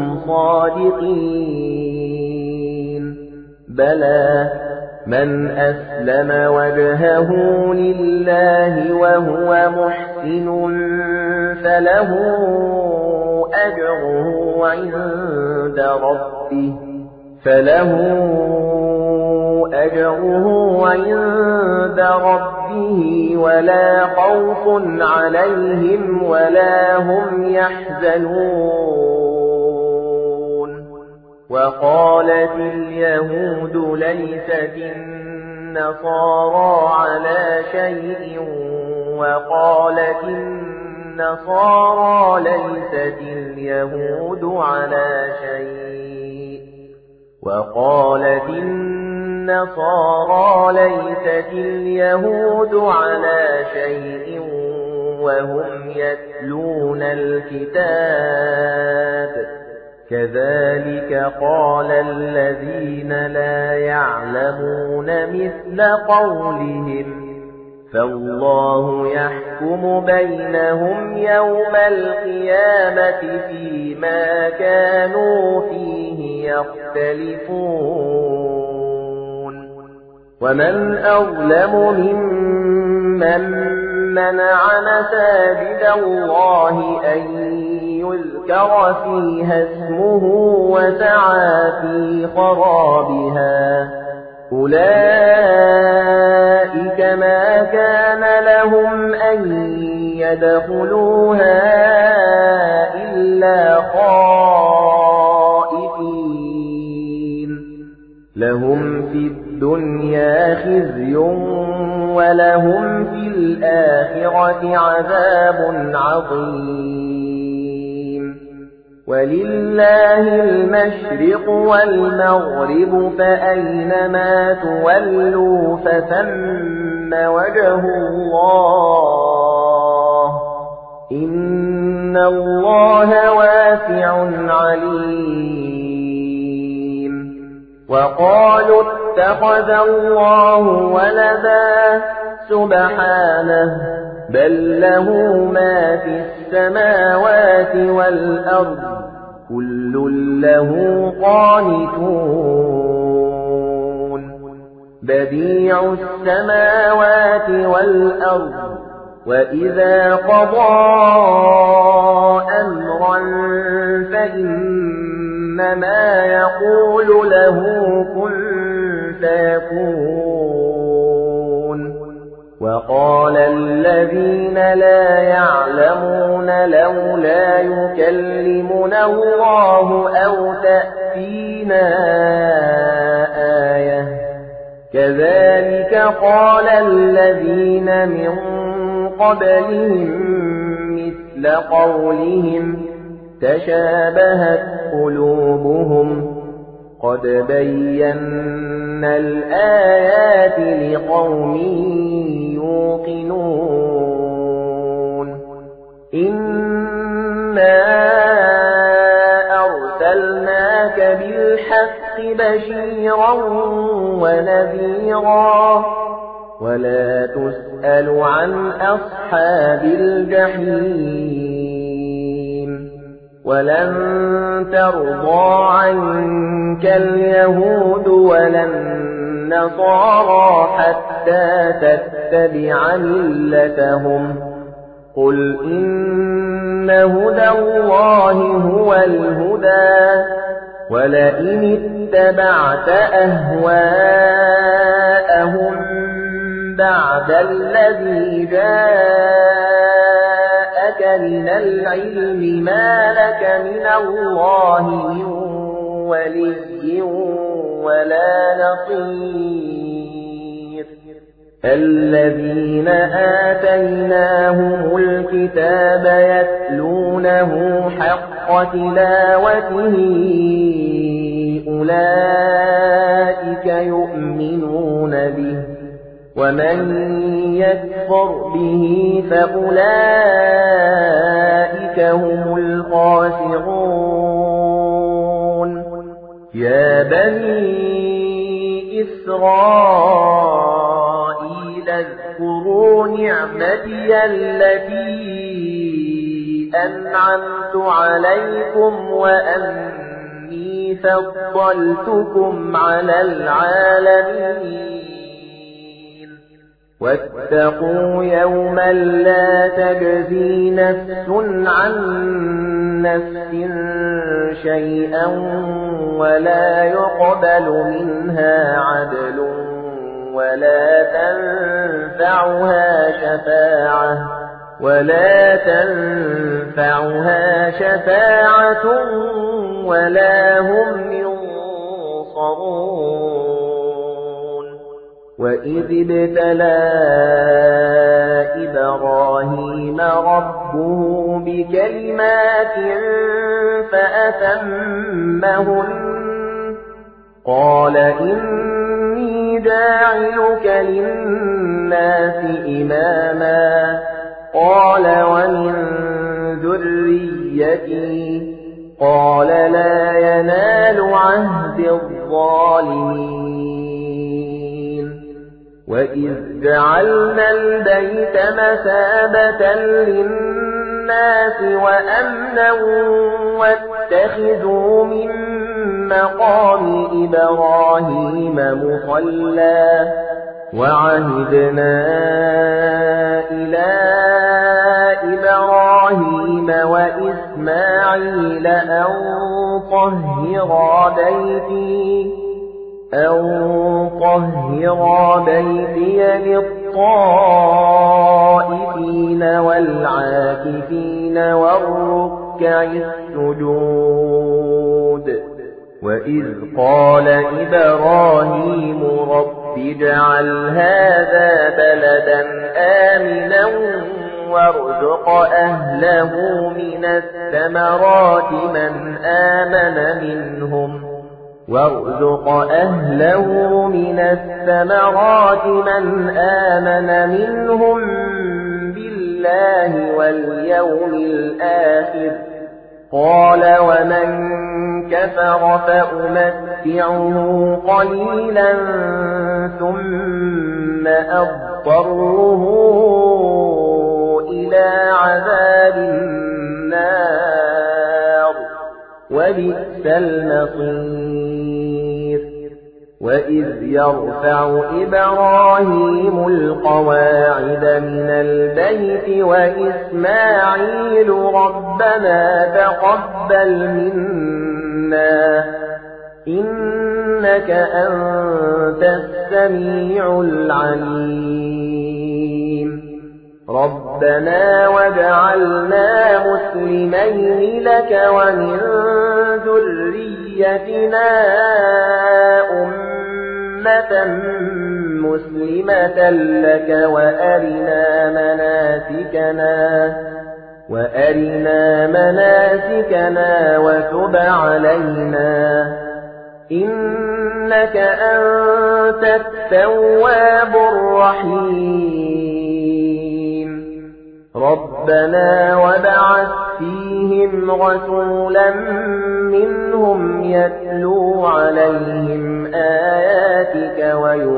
صَادِقِينَ بَلَى مَنْ أَسْلَمَ وَجْهَهُ لِلَّهِ وَهُوَ مُحْسِنٌ فَلَهُ أَجْرُهُ عِندَ رَبِّهِ وَلَا خَوْفٌ عَلَيْهِمْ وَلَا هُمْ يَحْزَنُونَ وَقَالَتِ الْيَهُودُ لَيْسَتِ النَّصَارَىٰ عَلَىٰ شَيْءٍ وَقَالَتِ النَّصَارَىٰ لَيْسَتِ الْيَهُودُ عَلَىٰ شَيْءٍ وَقَالَتِ النَّصَارَىٰ لَيْسَتِ الْيَهُودُ عَلَىٰ شَيْءٍ وَهُمْ يَتْلُونَ الْكِتَابَ كَذَلِكَ قَالَ الَّذِينَ لَا يَعْلَمُونَ مِثْلَ قَوْلِهِمْ فَاللَّهُ يَحْكُمُ بَيْنَهُمْ يَوْمَ الْقِيَامَةِ فِيمَا كَانُوا فِيهِ يَخْتَلِفُونَ وَمَنْ أَظْلَمُ مِمَّن مَّنَعَ مَسَاجِدَ اللَّهِ أَن يُذْكَرَ فِيهَا اسْمُهُ وَسَعَىٰ فِي خَرَابِهَا أُولَئِكَ مَا كَانَ لَهُمْ أَن يَدْخُلُوهَا إِلَّا خَائِفِينَ لَهُمْ فِي الدُّنْيَا خِزْيٌ وَلَهُمْ فِي الْآخِرَةِ عَذَابٌ عَظِيمٌ وَلِلَّهِ الْمَشْرِقُ وَالْمَغْرِبُ فَأَيْنَمَا تُوَلُّوا فَثَمَّ وَجْهُ اللَّهِ إِنَّ اللَّهَ وَاسِعٌ عَلِيمٌ وَقَالُوا اتَّخَذَ اللَّهُ وَلَدًا سُبْحَانَهُ بَل لَّهُ مَا فِي السَّمَاوَاتِ وَالْأَرْضِ كُلٌّ لَّهُ قَانِتُونَ بَدِيعُ السَّمَاوَاتِ وَالْأَرْضِ وَإِذَا قَضَىٰ أَمْرًا فَإِنَّمَا يَقُولُ لَهُ كُن فَيَكُونُ وَقَالَ الَّذِينَ لَا يَعْلَمُونَ لَوْلَا يُكَلِّمُنَا اللَّهُ أَوْ تَأْتِينَا آيَةٌ كَذَلِكَ قَالَ الَّذِينَ مِن قَبْلِهِم مِّثْلَ قَوْلِهِمْ تَشَابَهَتْ قُلُوبُهُمْ قَدْ بَيَّنَّا الْآيَاتِ لِقَوْمٍ يُوقِنُونَ بشيرا ونذيرا ولا تسأل عن أصحاب الجحيم ولن ترضى عنك اليهود ولا النصارى حتى تتبع ملتهم قل إن هدى الله هو الهدى ولئن اتبعت أهواءهم بعد الذي جاءك من العلم ما لك من الله من ولي ولا نصير الذين آتيناهم الكتاب يتلونه حق تلاوته أولئك يؤمنون به ومن يكفر به فأولئك هم الخاسرون يا بني إسرائيل اذكروا نعمتي التي أنعمت عليكم وأني فضلتكم على العالمين واتقوا يوما لا تجزي نفس عن نفس شيئا ولا يقبل منها عدل ولا تنفعها شفاعة ولا هم ينصرون وإذ ابتلى إبراهيم ربه بكلمات فأتمهن قال إني جاعلك للناس إماما قال ومن ذريتي قال لا ينال عهد الظالمين وإذ جعلنا البيت مثابة للناس وأمنا واتخذوا من مقام إبراهيم مصلى وعهدنا إلى إبراهيم وإسماعيل أن طهرا بيتي للطائفين والعاكفين والركع السجود وإذ قال إبراهيم رب اجعل هذا بلدا آمنا وارزق أهله من الثمرات من آمن منهم بالله واليوم الآخر قال ومن كفر فأمتعه قليلا ثم أضطره إلى عذاب النار وبئس المصير وإذ يرفع إبراهيم القواعد من البيت وإسماعيل ربنا تقبل منا إنك أنت السميع العليم ربنا واجعلنا مسلمين لك ومن ذريتنا أمة مسلمة لك وأرنا مناسكنا وتب علينا إنك أنت التواب الرحيم ربنا وابعث فيهم فيهم رسولا منهم يتلو عليهم آياتك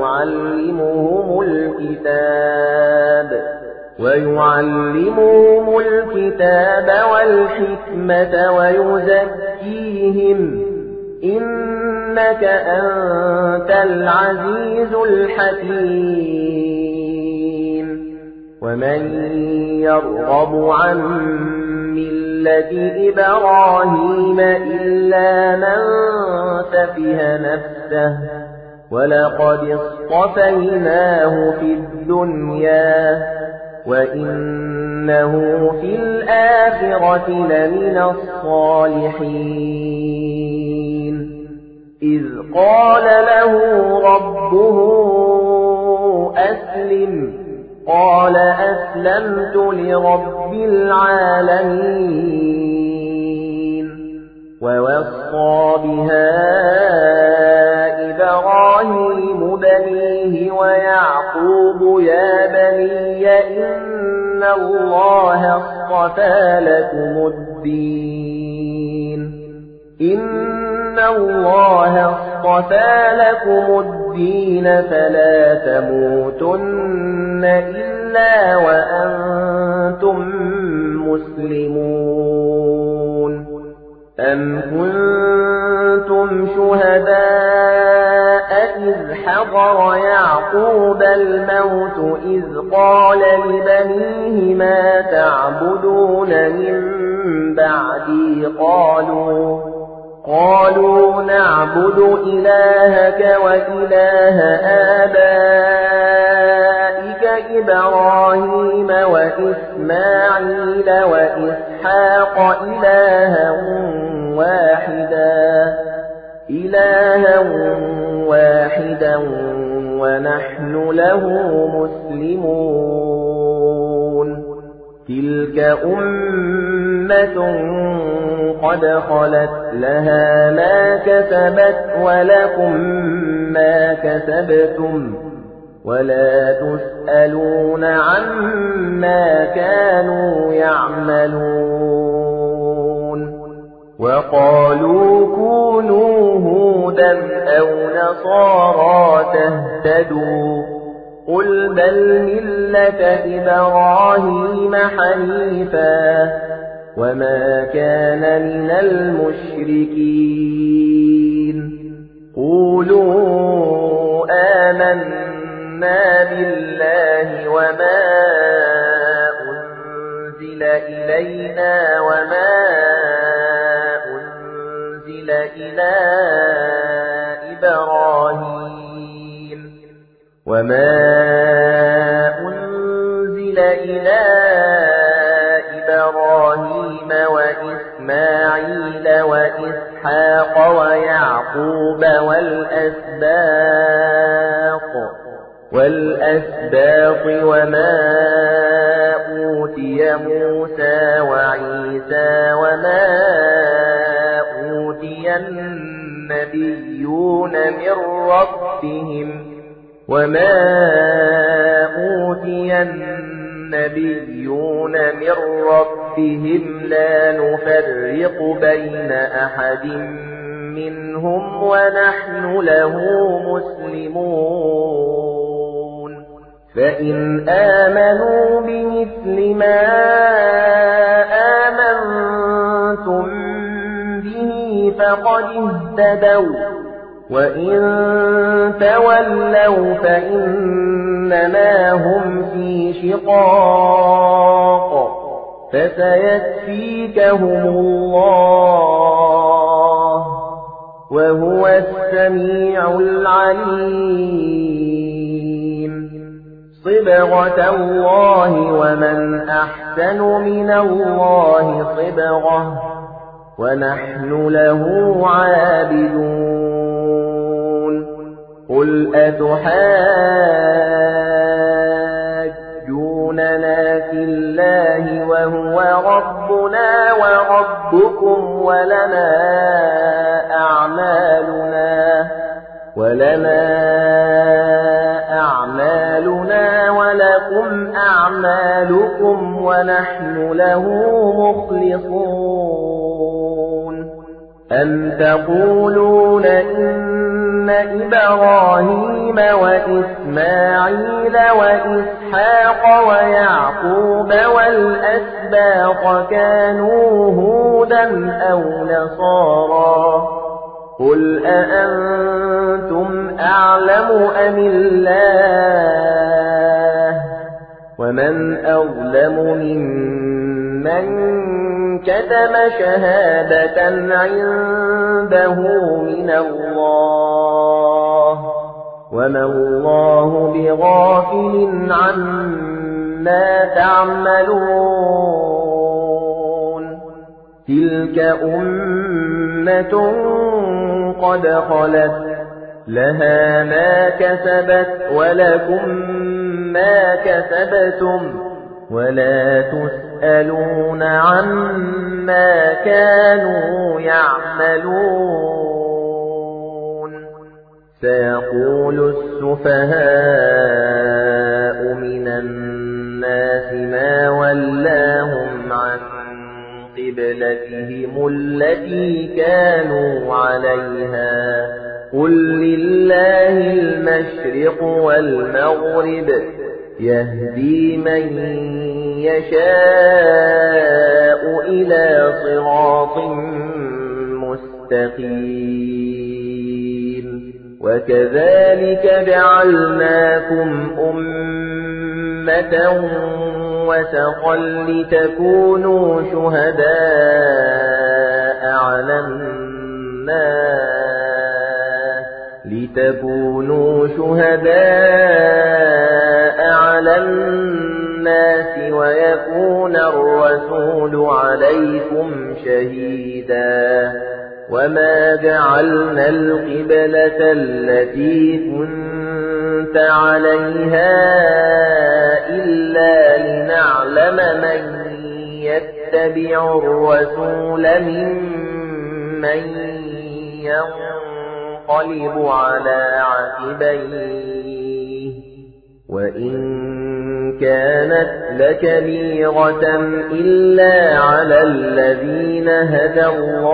ويعلمهم الكتاب والحكمة ويزكيهم إنك أنت العزيز الحكيم ومن يرغب عن ملة إبراهيم إلا من سفه نفسه ولقد اصطفيناه في الدنيا وإنه في الآخرة لمن الصالحين إذ قال له ربه أسلم قال أسلمت لرب العالمين ووصى بها إبراهيم بنيه ويعقوب يا بني إن الله اصطفى لكم الدين فلا تموتن إلا وأنتم مسلمون أم كنتم شهداء إذ حضر يعقوب الموت إذ قال لبنيه ما تعبدون من بعدي قالوا نعبد إلهك وإله آبائك إبراهيم وإسماعيل وإسحاق إلها واحدا ونحن له مسلمون تلك أمة قد خلت لها ما كسبت ولكم ما كسبتم ولا تسألون عما كانوا يعملون وقالوا كونوا هودا أو نصارى تهتدوا قل بل ملة إبراهيم حنيفا وما كان من المشركين قولوا آمنا بالله وما أنزل إلينا وما أنزل إلى إبراهيم وإسماعيل وإسحاق ويعقوب والأسباط وما أوتي موسى وعيسى وما أوتي النبيون من ربهم لا نفرق بين أحد منهم ونحن له مسلمون فإن آمنوا بمثل ما آمنتم به فقد اهتدوا وإن تولوا فإنما هم في شقاق فسيكفيكهم الله وهو السميع العليم صبغة الله ومن أحسن من الله صبغة ونحن له عابدون قل أتحاجوننا في الله وهو ربنا وربكم ولنا أعمالنا ولكم أعمالكم أعمالكم ونحن له مخلصون أم تقولون إن إبراهيم وإسماعيل وإسحاق ويعقوب والأسباط كانوا هودا أو نصارى قل أأنتم أعلم أم الله ومن أظلم ممن كتم شهادة عنده من الله وما الله بغافل عما تعملون تلك أمة قد خلت لها ما كسبت ولكم ما كسبتم ولا تسألون عما كانوا يعملون سيقول السفهاء من الناس ما ولاهم عن قبلتهم التي كانوا عليها قل لله المشرق والمغرب يهدي من يشاء إلى صراط مستقيم وكذلك جعلناكم أمة وسطا لتكونوا شهداء على الناس ويكون الرسول عليكم شهيدا وما جعلنا القبلة التي كنت عليها إلا لنعلم من يتبع الرسول ممن ينقلب على عقبيه وإن كانت لكبيرة إلا على الذين هدى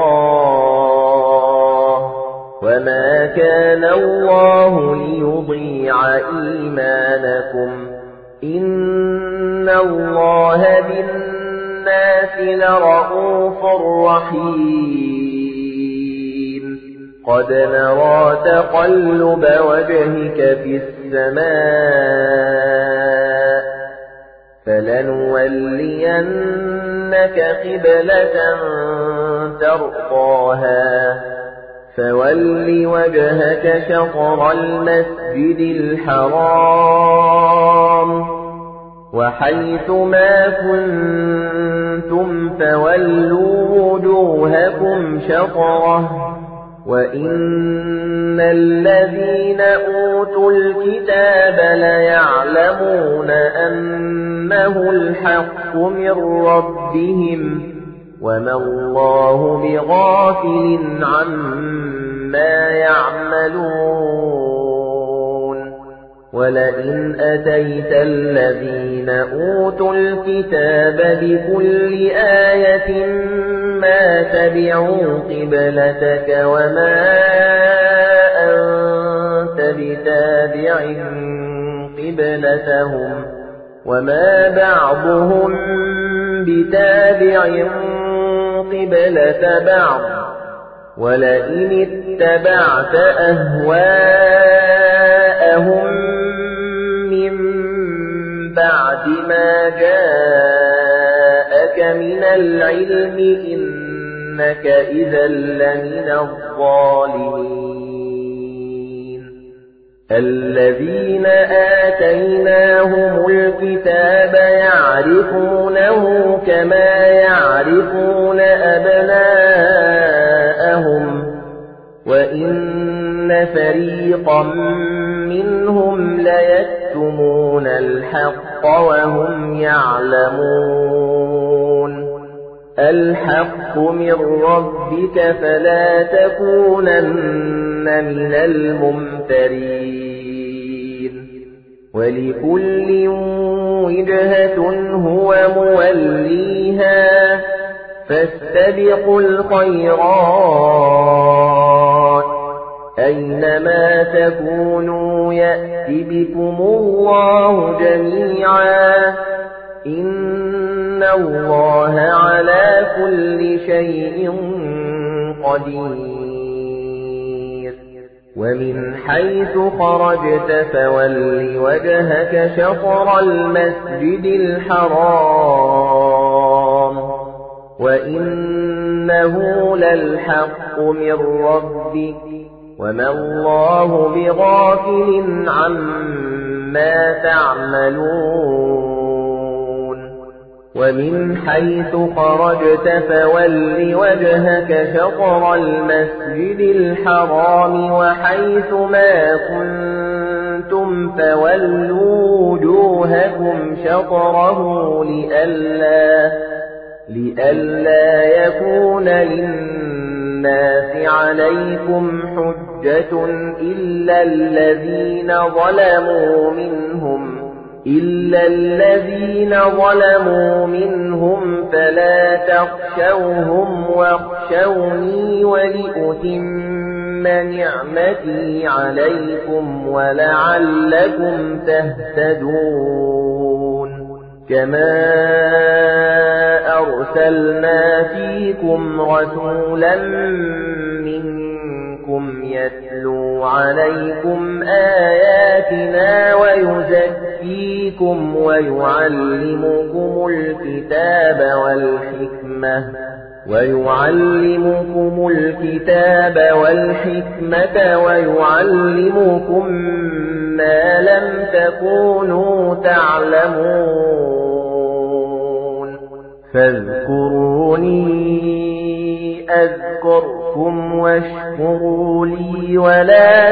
الله وما كان الله ليضيع إيمانكم إن الله بالناس لرءوف رحيم قد نرى تقلب وجهك في السماء فلنولينك قبلة ترضاها فول وجهك شطر المسجد الحرام وحيث ما كنتم فولوا وجوهكم شطره وإن الذين أوتوا الكتاب ليعلمون أنه الحق من ربهم وما الله بغافل عما يعملون ولئن أتيت الذين أوتوا الكتاب بكل آية ما تبعوا قبلتك وما أنت بتابع قبلتهم وما بعضهم بتابع قبلة بعض ولئن اتبعت أهواءهم من بعد ما جاءك من العلم إنك إذا لمن الظالمين الذين آتيناهم الكتاب يعرفونه كما يعرفون أبناءهم وإن فريقا منهم ليكتمون الحق وهم يعلمون الحق من ربك فلا تكونن من الممترين وَلِكُلٍّ وِجْهَةٌ هُوَ مُوَلِّيهَا فَاسْتَبِقُوا الْخَيْرَاتِ أَيْنَمَا تَكُونُوا يَأْتِ بِكُمُ اللَّهُ جَمِيعًا إِنَّ اللَّهَ عَلَى كُلِّ شَيْءٍ قَدِيرٌ وَمِنْ حَيْثُ خَرَجْتَ فَوَلِّ وَجْهَكَ شَطْرَ الْمَسْجِدِ الْحَرَامِ وَإِنَّهُ لَلْحَقُّ مِنْ رَبِّكَ وَمَا اللَّهُ بِغَافِلٍ عَمَّا تَعْمَلُونَ وَمِنْ حَيْثُ خَرَجْتَ فَوَلِّ وَجْهَكَ شَطْرَ الْمَسْجِدِ الْحَرَامِ وَحَيْثُ مَا كُنتُمْ فَوَلُّوا وُجُوهَكُمْ شَطْرَهُ لِئَلَّا يَكُونَ لِلنَّاسِ عَلَيْكُمْ حُجَّةٌ إِلَّا الَّذِينَ ظَلَمُوا مِنْهُمْ فَلَا تَخْشَوْهُمْ وَاخْشَوْنِي وَلِأُتِمَّ نِعْمَتِي عَلَيْكُمْ وَلَعَلَّكُمْ تَهْتَدُونَ كَمَا أَرْسَلْنَا فِيكُمْ رَسُولًا مِنْكُمْ يَتْلُو عَلَيْكُمْ آيَاتِنَا وَيُزَكِّيكُمْ وَيُعَلِّمُكُمُ الْكِتَابَ وَالْحِكْمَةَ وَيُعَلِّمُكُم مَّا لَمْ تَكُونُوا تَعْلَمُونَ فَاذْكُرُونِي أَذْكُرْكُمْ وَاشْكُرُوا لِي وَلَا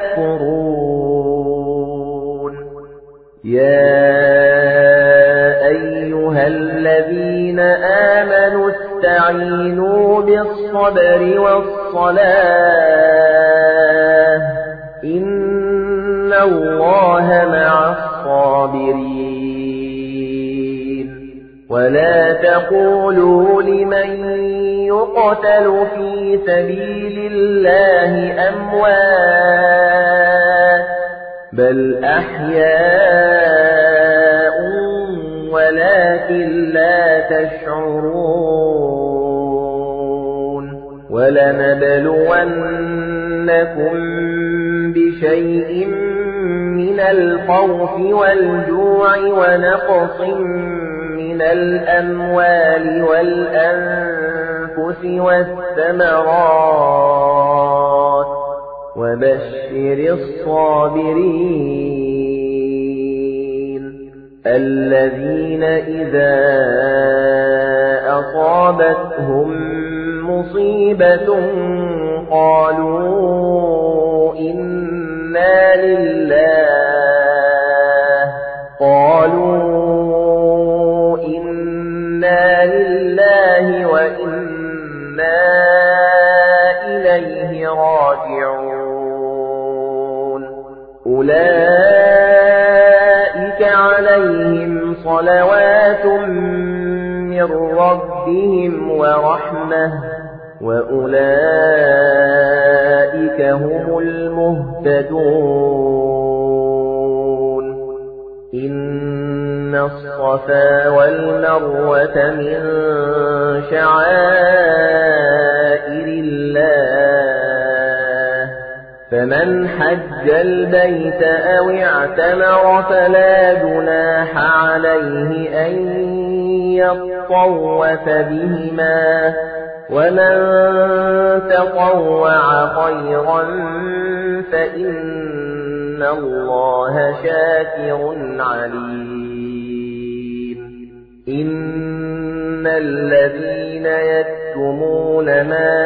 تَكْفُرُونَ يَا أَيُّهَا الَّذِينَ آمَنُوا اسْتَعِينُوا بِالصَّبْرِ وَالصَّلَاةِ إِنَّ اللَّهَ مَعَ الصَّابِرِينَ وَلَا تَقُولُوا لِمَن يُقْتَلُ فِي سَبِيلِ اللَّهِ أَمْوَاتٌ بَلْ أَحْيَاءٌ وَلَكِن لَّا تَشْعُرُونَ وَلَنَبْلُوَنَّكُم بِشَيْءٍ مِّنَ الْخَوْفِ وَالْجُوعِ وَنَقْصٍ مِّنَ الْأَمْوَالِ وَالْأَنفُسِ وَالثَّمَرَاتِ وَبَشِّرِ الصَّابِرِينَ الَّذِينَ إِذَا أَصَابَتْهُم مُّصِيبَةٌ قَالُوا إِنَّا لِلَّهِ وَإِنَّا إِلَيْهِ راجعون أُولَئِكَ عَلَيْهِمْ صَلَوَاتٌ مِّن رَّبِّهِمْ وَرَحْمَةٌ وَأُولَئِكَ هُمُ الْمُهْتَدُونَ إِنَّ الصَّفَا وَالْمَرْوَةَ مِن شَعَائِرِ اللَّهِ فَمَنْ حَجَّ الْبَيْتَ أَوِ اعْتَمَرَ فَلَا جُنَاحَ عَلَيْهِ أَن يَطَّوَّفَ بِهِمَا وَمَن تَطَوَّعَ خَيْرًا فَإِنَّ اللَّهَ شَاكِرٌ عَلِيمٌ إِنَّ الَّذِينَ يَكْتُمُونَ مَا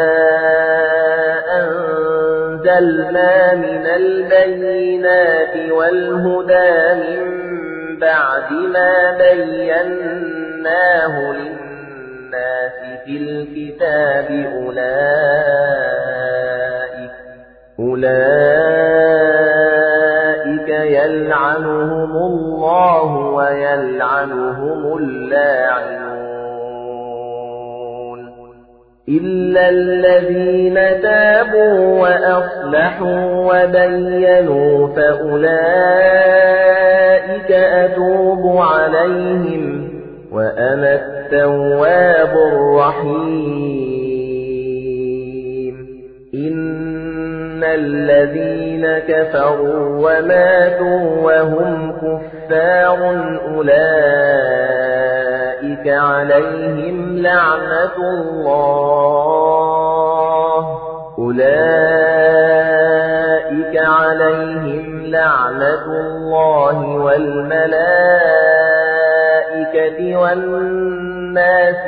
أَنزَلْنَا مِنَ الْبَيِّنَاتِ وَالْهُدَى مِن بَعْدِ مَا بَيَّنَّاهُ لِلنَّاسِ فِي الْكِتَابِ أُولَئِكَ يلعنهم الله ويلعنهم اللاعنون إلا الذين تابوا وأصلحوا وبينوا فأولئك أتوب عليهم وأنا التواب الرحيم إن الذين كفروا وماتوا وهم كفار أولئك عليهم لعنة الله والملائكة والناس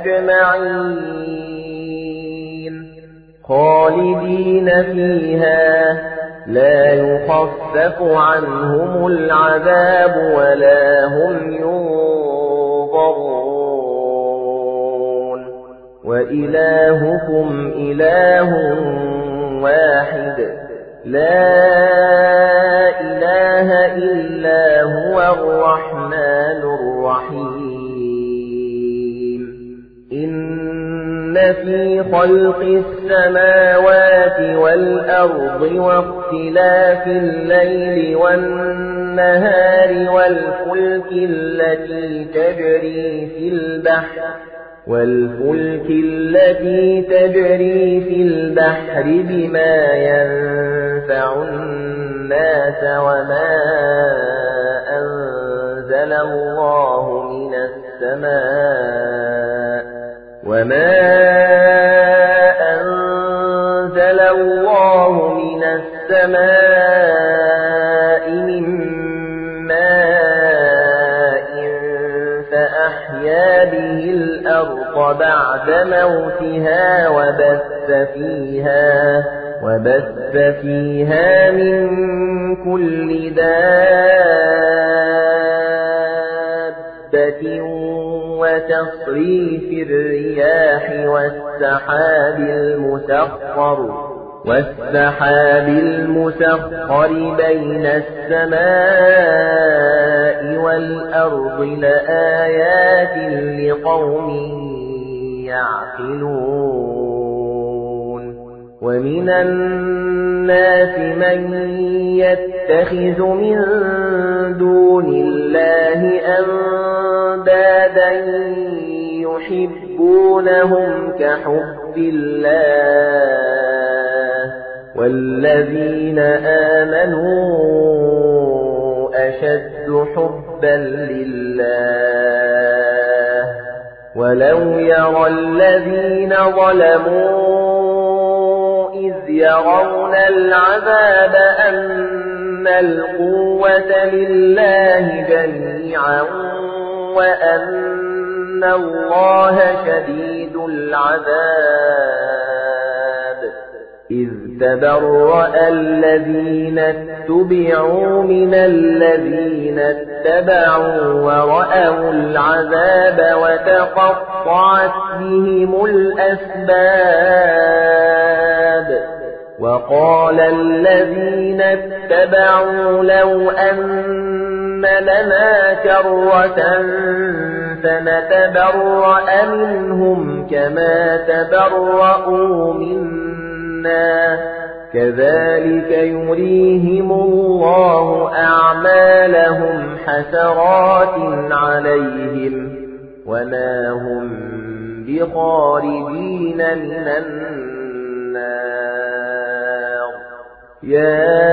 أجمعين خالدين فيها لا يخفف عنهم العذاب ولا هم ينظرون وإلهكم إله واحد لا إله إلا هو الرحمن الرحيم إن في خلق السماوات والأرض واختلاف الليل والنهار والفلك التي تجري في البحر بما ينفع الناس وما أنزل الله من السماء من ماء فأحيا به الأرض بعد موتها وبث فيها من كل دابة وتصريف الرياح والسحاب المسخر بين السماء والأرض لآيات لقوم يعقلون ومن الناس من يتخذ من دون الله أندادا يحبونهم كحب الله والذين آمنوا أشد حبا لله ولو يرى الذين ظلموا إذ يرون العذاب أن القوة لله جميعا وأن الله شديد العذاب إذ تبرأ الذين اتبعوا من الذين اتبعوا ورأوا العذاب وتقطعت بهم الأسباب وقال الذين اتبعوا لو أن لنا كرة فنتبرأ منهم كما تبرأوا منا كذلك يريهم الله أعمالهم حسرات عليهم وما هم بخارجين من النار يا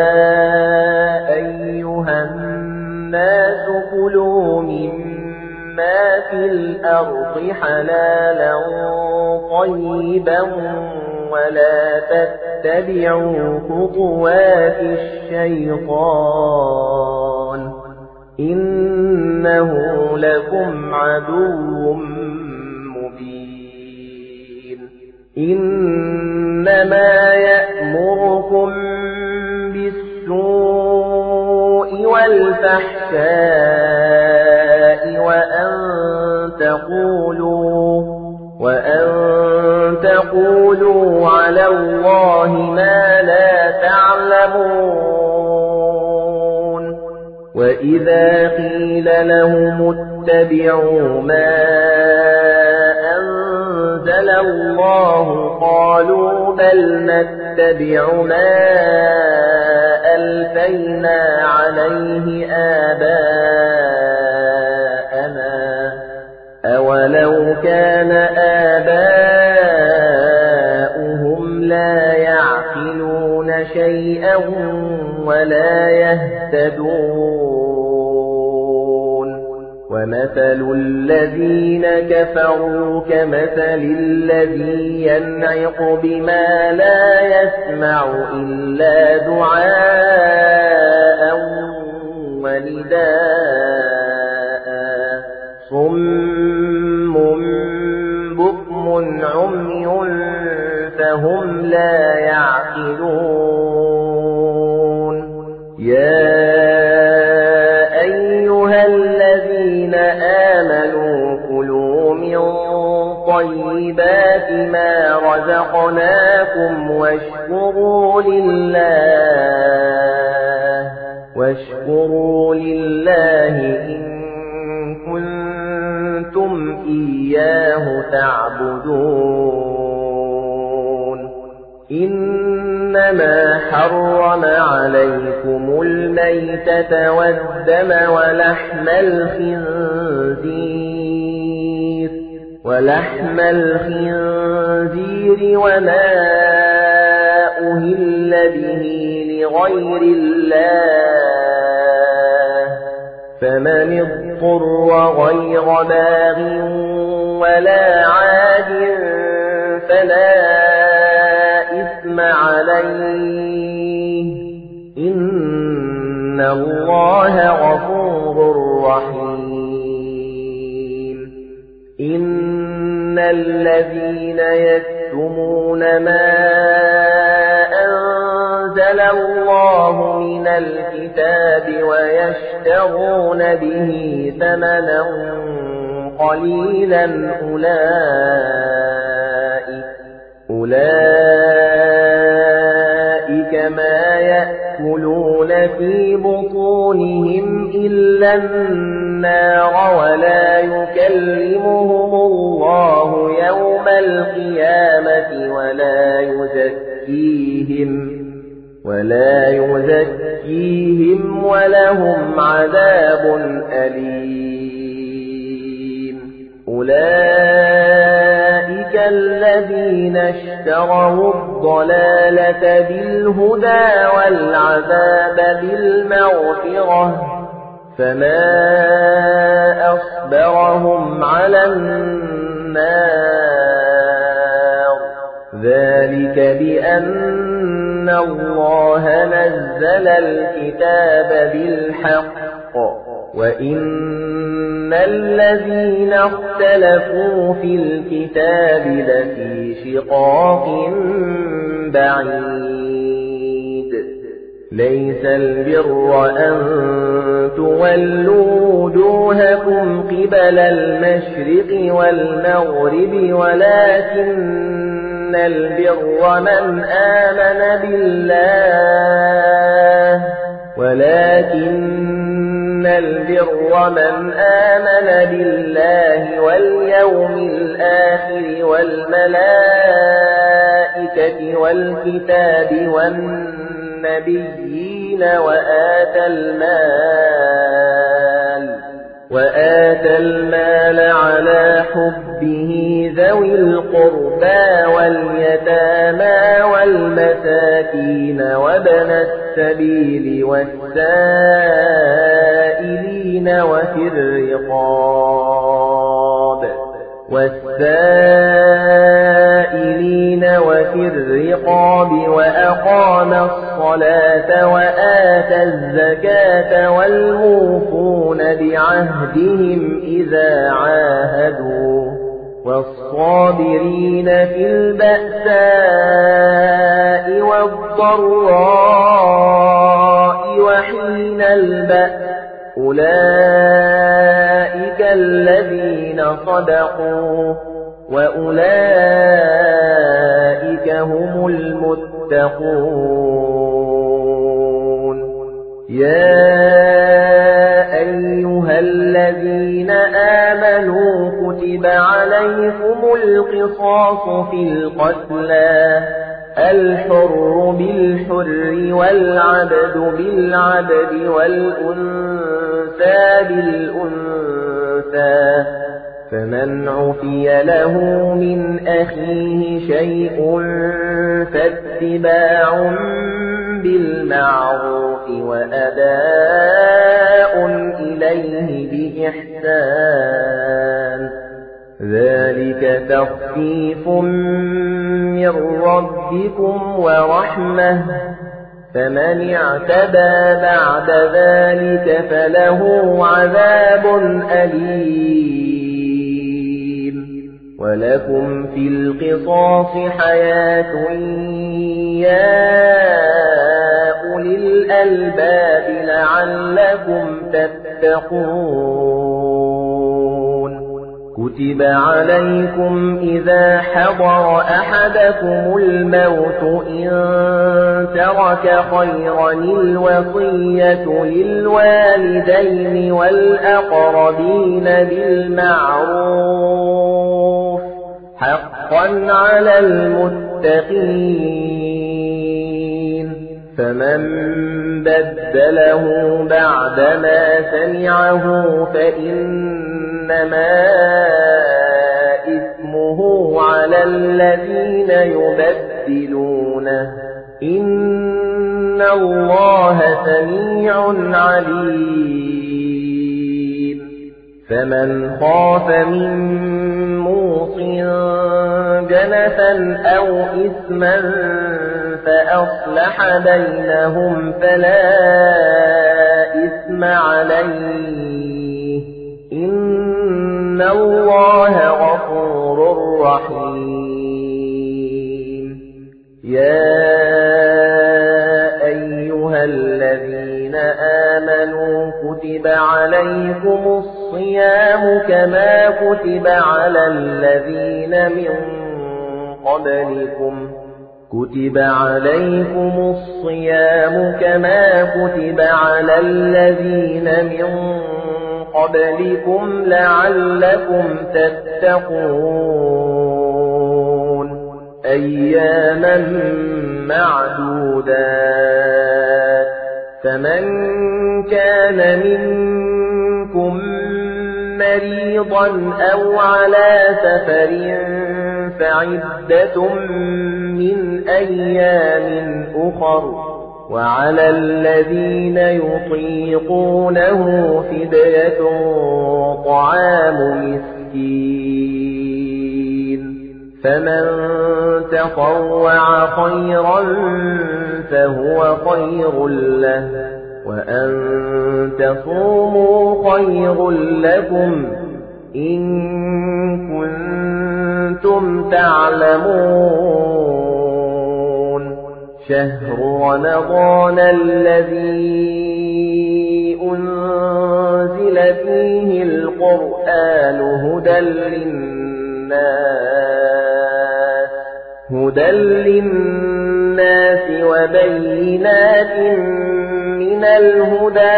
أيها الناس كلوا مما في الأرض حلالا طيبا ولا تتبعوا خطوات الشيطان إنه لكم عدو مبين إنما يأمركم بالسوء والفحشاء وأن تقولوا على الله ما لا تعلمون وإذا قيل لهم اتبعوا ما أنزل الله قالوا بل نتبع ما ألفينا عليه آباءنا أولو كان آباؤهم لا يعقلون شيئا ولا يهتدون ومثل الذين كفروا كمثل الذي ينعق بما لا يسمع إلا دعاء ونداء صم بكم عمي فهم لا يعقلون يا أيها الذين آمنوا كلوا من طيبات ما رزقناكم واشكروا لله إن كنتم إياه تعبدون إنما حرم عليكم الميتة والدم ولحم الخنزير وما أهل به لغير الله فمن اضطر غير باغ ولا عاد فلا إثم عليه إن الله غفور رحيم إن الذين يكتمون ما أنزل الله من الكتاب ويشترون به ثمنا قليلا أولئك ما يأكلون في بطونهم إلا النار ولا يزكيهم ولهم عذاب أليم أولئك الذين اشتروا الضلالة بالهدى والعذاب بالمغفرة فما أصبرهم على النار ذلك بأن الله نزل الكتاب بالحق وإن الذين اختلفوا في الكتاب لفي شقاق بعيد ليس البر أن تولوا وجوهكم قبل المشرق والمغرب ولكن البر من آمن بالله واليوم الآخر والملائكة والكتاب والنبيين وآتى المال على حبه ذوي القربى واليتامى والمساكين وابن السبيل والسائلين وفي الرقاب وأقام الصلاة وآتى الزكاة والموفون بعهدهم إذا عاهدوا والصابرين في البأساء والضراء وحين البأس أولئك الذين صدقوا وأولئك هم المتقون يا كتب عليكم القصاص في القتلى الحر بالحر والعبد بالعبد والأنثى بالأنثى فمن عفي له من أخيه شيء فاتباع بالمعروف وأداء إليه بإحسان ذلك تخفيف من ربكم ورحمة فمن اعتدى بعد ذلك فله عذاب أليم ولكم في القصاص حياة يا أولي الألباب لعلكم تتقون كتب عليكم إذا حضر أحدكم الموت إن ترك خيرا الوصية للوالدين والأقربين بالمعروف حقا على المتقين فمن بدله بعدما سمعه فإنما إثمه على الذين يبدلونه إن الله سميع عليم فمن خاف من موص جنفا أو إثما فأصلح بينهم فلا إثم عليه إن الله غفور رحيم يا أيها الذين آمنوا كتب عليكم الصيام كما كتب على الذين من قبلكم كتب عليكم الصيام كما كتب على الذين من قبلكم لعلكم تتقون أياما معدودات فمن كان منكم مريضا أو على سفر فعدة من أيام أخر وعلى الذين يطيقونه فدية طعام مسكين فمن تطوع خيرا فهو خير له وأن تصوموا خير لكم إن كنتم تعلمون شهر رمضان الذي أنزل فيه القرآن هدى للناس وبينات من الهدى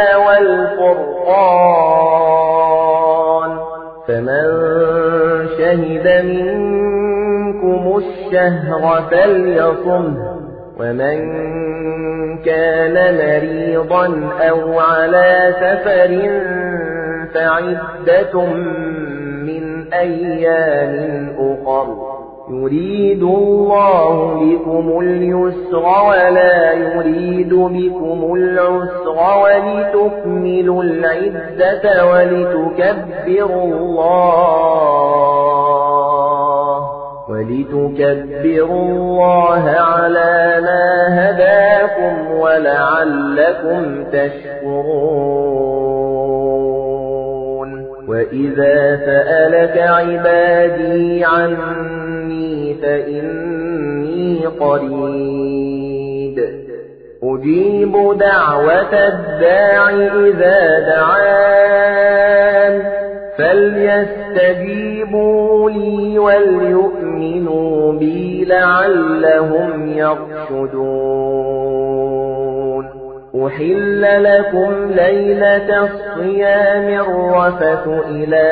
والفرقان فمن شهد منكم الشهر فليصمه ومن كان مريضا أو على سفر فعدة من أيام أخر يريد الله بكم اليسر ولا يريد بكم العسر ولتكملوا العدة ولتكبروا الله على ما هداكم ولعلكم تشكرون وإذا سألك عبادي عني فإني قريب أجيب دعوة الداع إذا دعان فليستجيبوا لي وليؤمنوا بي لعلهم يرشدون أحل لكم ليلة الصيام الرفث إلى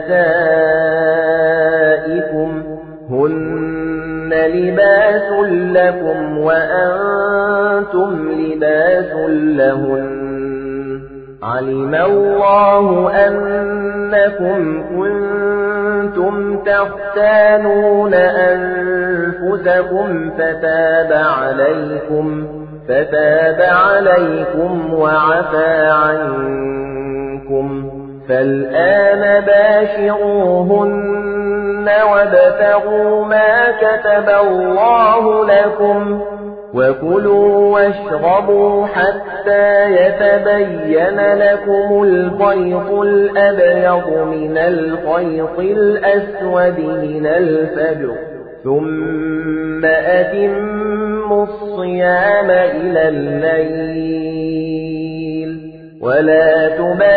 نسائكم هن لباس لكم وأنتم لباس لهن علم الله أنكم كنتم تختانون أنفسكم فتاب عليكم وعفى عنكم فالآن باشروهن وابتغوا ما كتب الله لكم وكلوا واشربوا حتى يتبين لكم الخيط الأبيض من الخيط الأسود من الفجر ثم أتموا الصيام إلى الليل ولا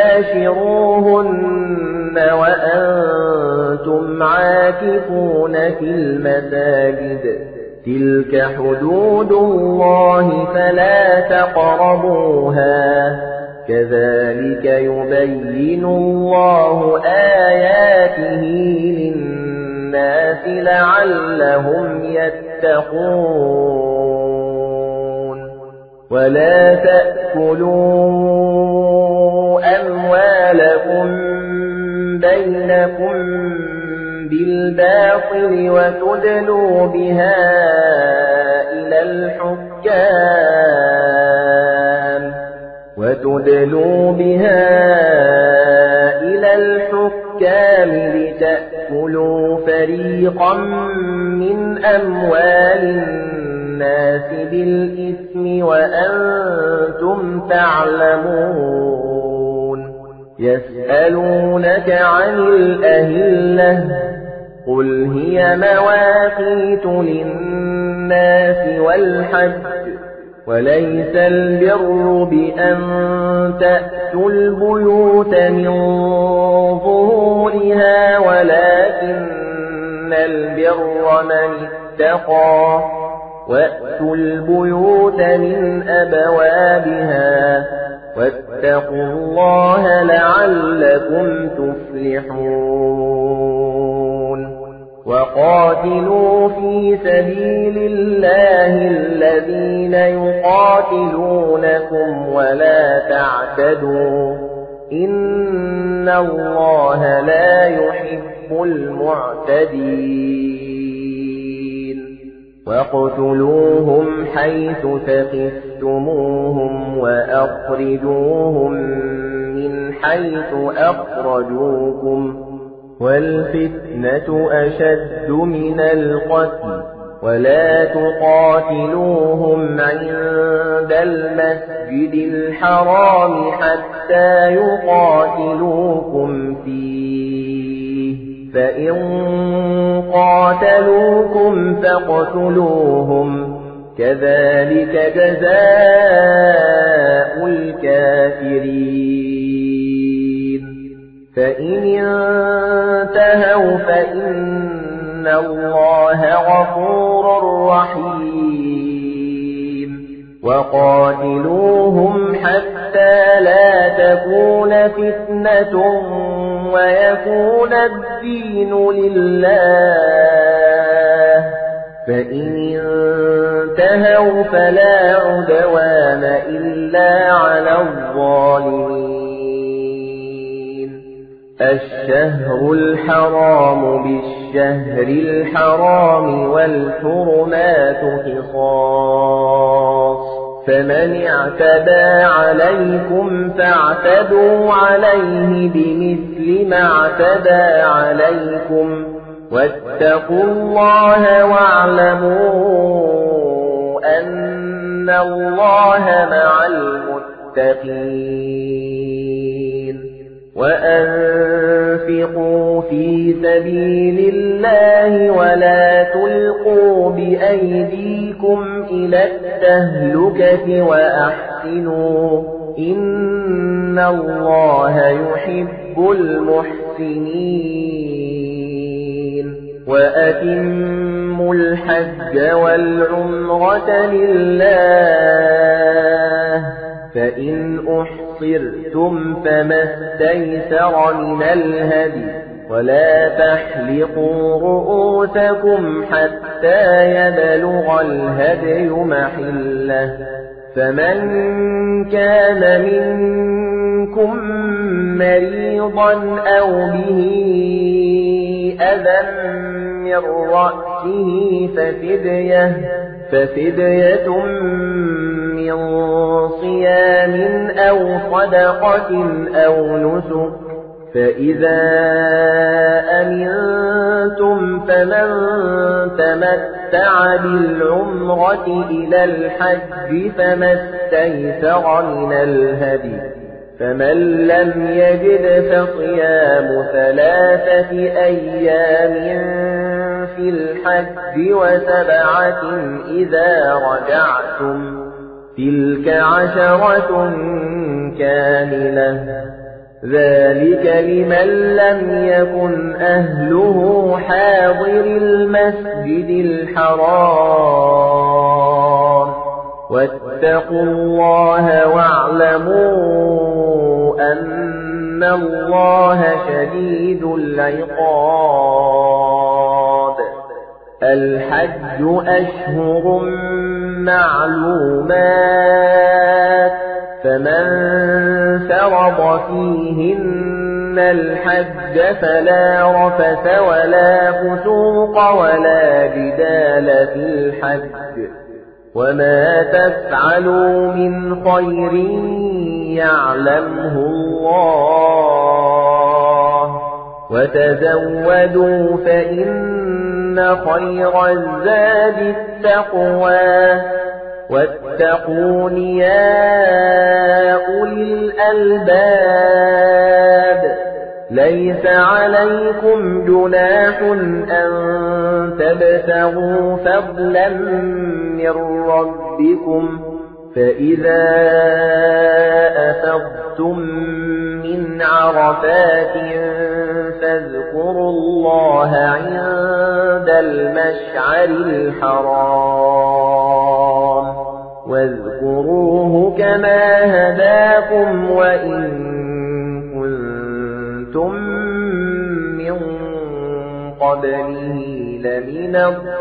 تباشروهن وأنتم عاكفون في المساجد تلك حدود الله فلا تقربوها كذلك يبين الله آياته للناس لعلهم يتقون ولا تأكلوا أموالكم بينكم بالباطل وتدلوا بها إلى الحكام لتأكلوا فريقا من أموال الناس بالإثم وأنتم تعلمون يسألونك عن الأهلة قل هي مواقيت للناس والحج وليس البر بأن تأتوا البيوت من ظهورها ولكن البر من اتقى وأتوا البيوت من أبوابها واتقوا الله لعلكم تفلحون وقاتلوا في سبيل الله الذين يقاتلونكم ولا تعتدوا إن الله لا يحب المعتدين واقتلوهم حيث ثقفتموهم وأخرجوهم من حيث أخرجوكم والفتنة أشد من القتل ولا تقاتلوهم عند المسجد الحرام حتى يقاتلوكم فيه فإن قاتلوكم فاقتلوهم كذلك جزاء الكافرين فإن انتهوا فإن الله غفور رحيم وقاتلوهم حتى لا تكون فتنة ويكون الدين لله فإن انتهوا فلا عدوان إلا على الظالمين الشهر الحرام بالشهر الحرام والحرمات قصاص فمن اعتدى عليكم فاعتدوا عليه بمثل ما اعتدى عليكم واتقوا الله واعلموا أن الله مع المتقين وأنفقوا في سبيل الله ولا تلقوا بأيديكم إلى التهلكة وأحسنوا إن الله يحب المحسنين وأتموا الحج والعمرة لله فإن أحصرتم فما استيسر من الهدي ولا تحلقوا رؤوسكم حتى يبلغ الهدي محله فمن كان منكم مريضا أو به أذى من رأسه ففدية من صيام أو صدقة أو نسك فإذا أمنتم فمن تمتع بالعمرة إلى الحج فما استيسر من الهدي فمن لم يجد فصيام 3 أيام في الحج و7 إذا رجعتم تلك 10 كاملة ذلك لمن لم يكن أهله حاضر المسجد الحرام واتقوا الله واعلموا أن الله شديد العقاب الحج أشهر معلومات فمن فرض فيهن الحج فلا رفث ولا فسوق ولا جدال في الحج وما تفعلوا من خير يعلمه الله وتزودوا فإن خير الزاد التقوى واتقون يا أولي الألباب ليس عليكم جناح أن تبتغوا فضلا من ربكم فإذا أفضتم من عرفات فاذكروا الله عند المشعر الحرام واذكروه كما هداكم وإن كنتم من قبله لمن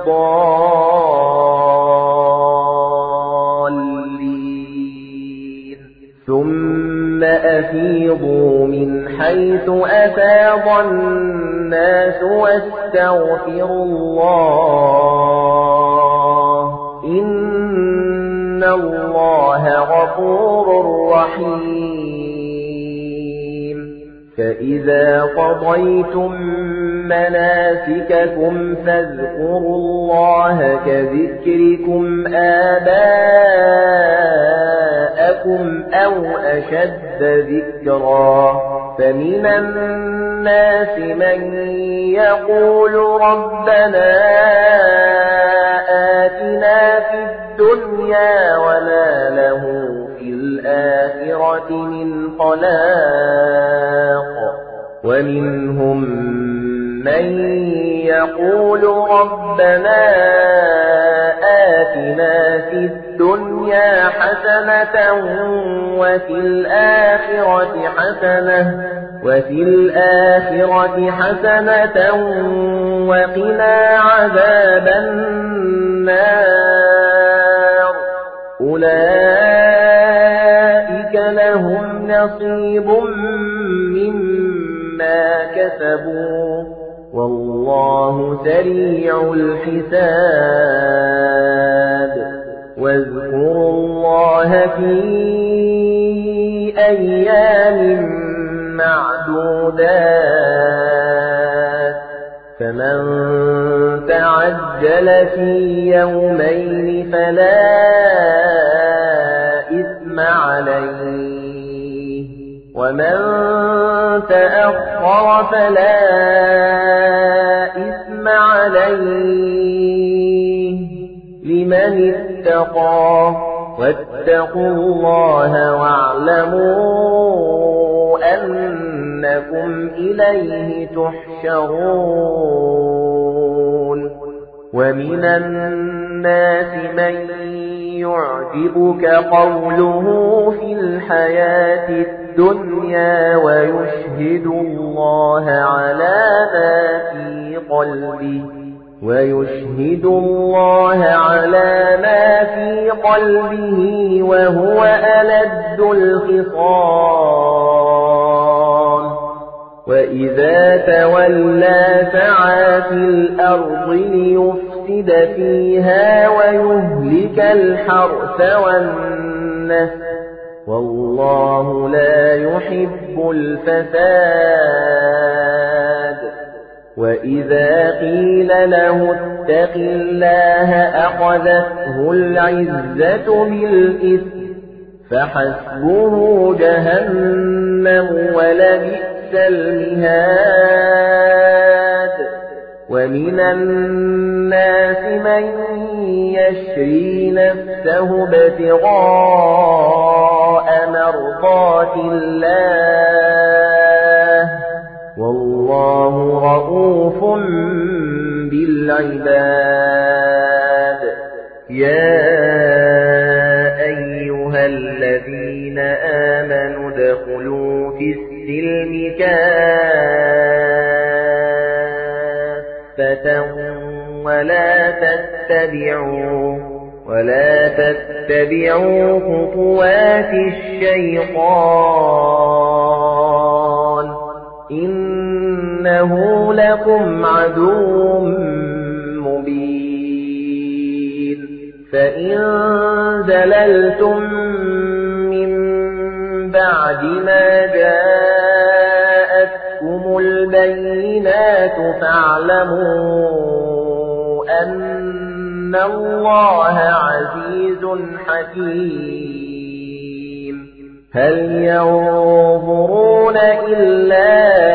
الضالين ثم أفيضوا من حيث أفاض الناس واستغفروا الله إن الله غفور رحيم فإذا قضيتم مناسككم فاذكروا الله كذكركم آباءكم أو أشد ذكرا فمن الناس من يقول ربنا آتنا في الدنيا وما له في الآخرة من خلاق ومنهم من يقول ربنا آتنا في الدنيا حسنة وفي الآخرة حسنة وقنا عذاب النار أولئك لهم نصيب مما كسبوا والله سريع الحساب واذكروا الله في أيام معدودات فمن تعجل في يومين فلا إثم عليه ومن تأخر فلا إثم عليه لمن اتقى واتقوا الله واعلموا أنكم إليه تحشرون ومن الناس من يعجبك قوله في الحياة الدنيا ويشهد الله على ما في قلبه وهو ألد الخصام وإذا تولى سعى في الأرض ليفسد فيها ويهلك الحرث والنسل والله لا يحب الفساد وإذا قيل له اتق الله أخذته العزة بالإثم فحسبه جهنم ولبئس المهاد ومن الناس من يشري نفسه ابتغاء مرضات الله والله رؤوف بالعباد يا أيها الذين آمنوا ادخلوا في السلم كافة ولا تتبعوا خطوات الشيطان إنه لكم عدو مبين فإن زللتم من بعد ما جاءتكم البينات فاعلموا أن الله عزيز حكيم هل ينظرون إلا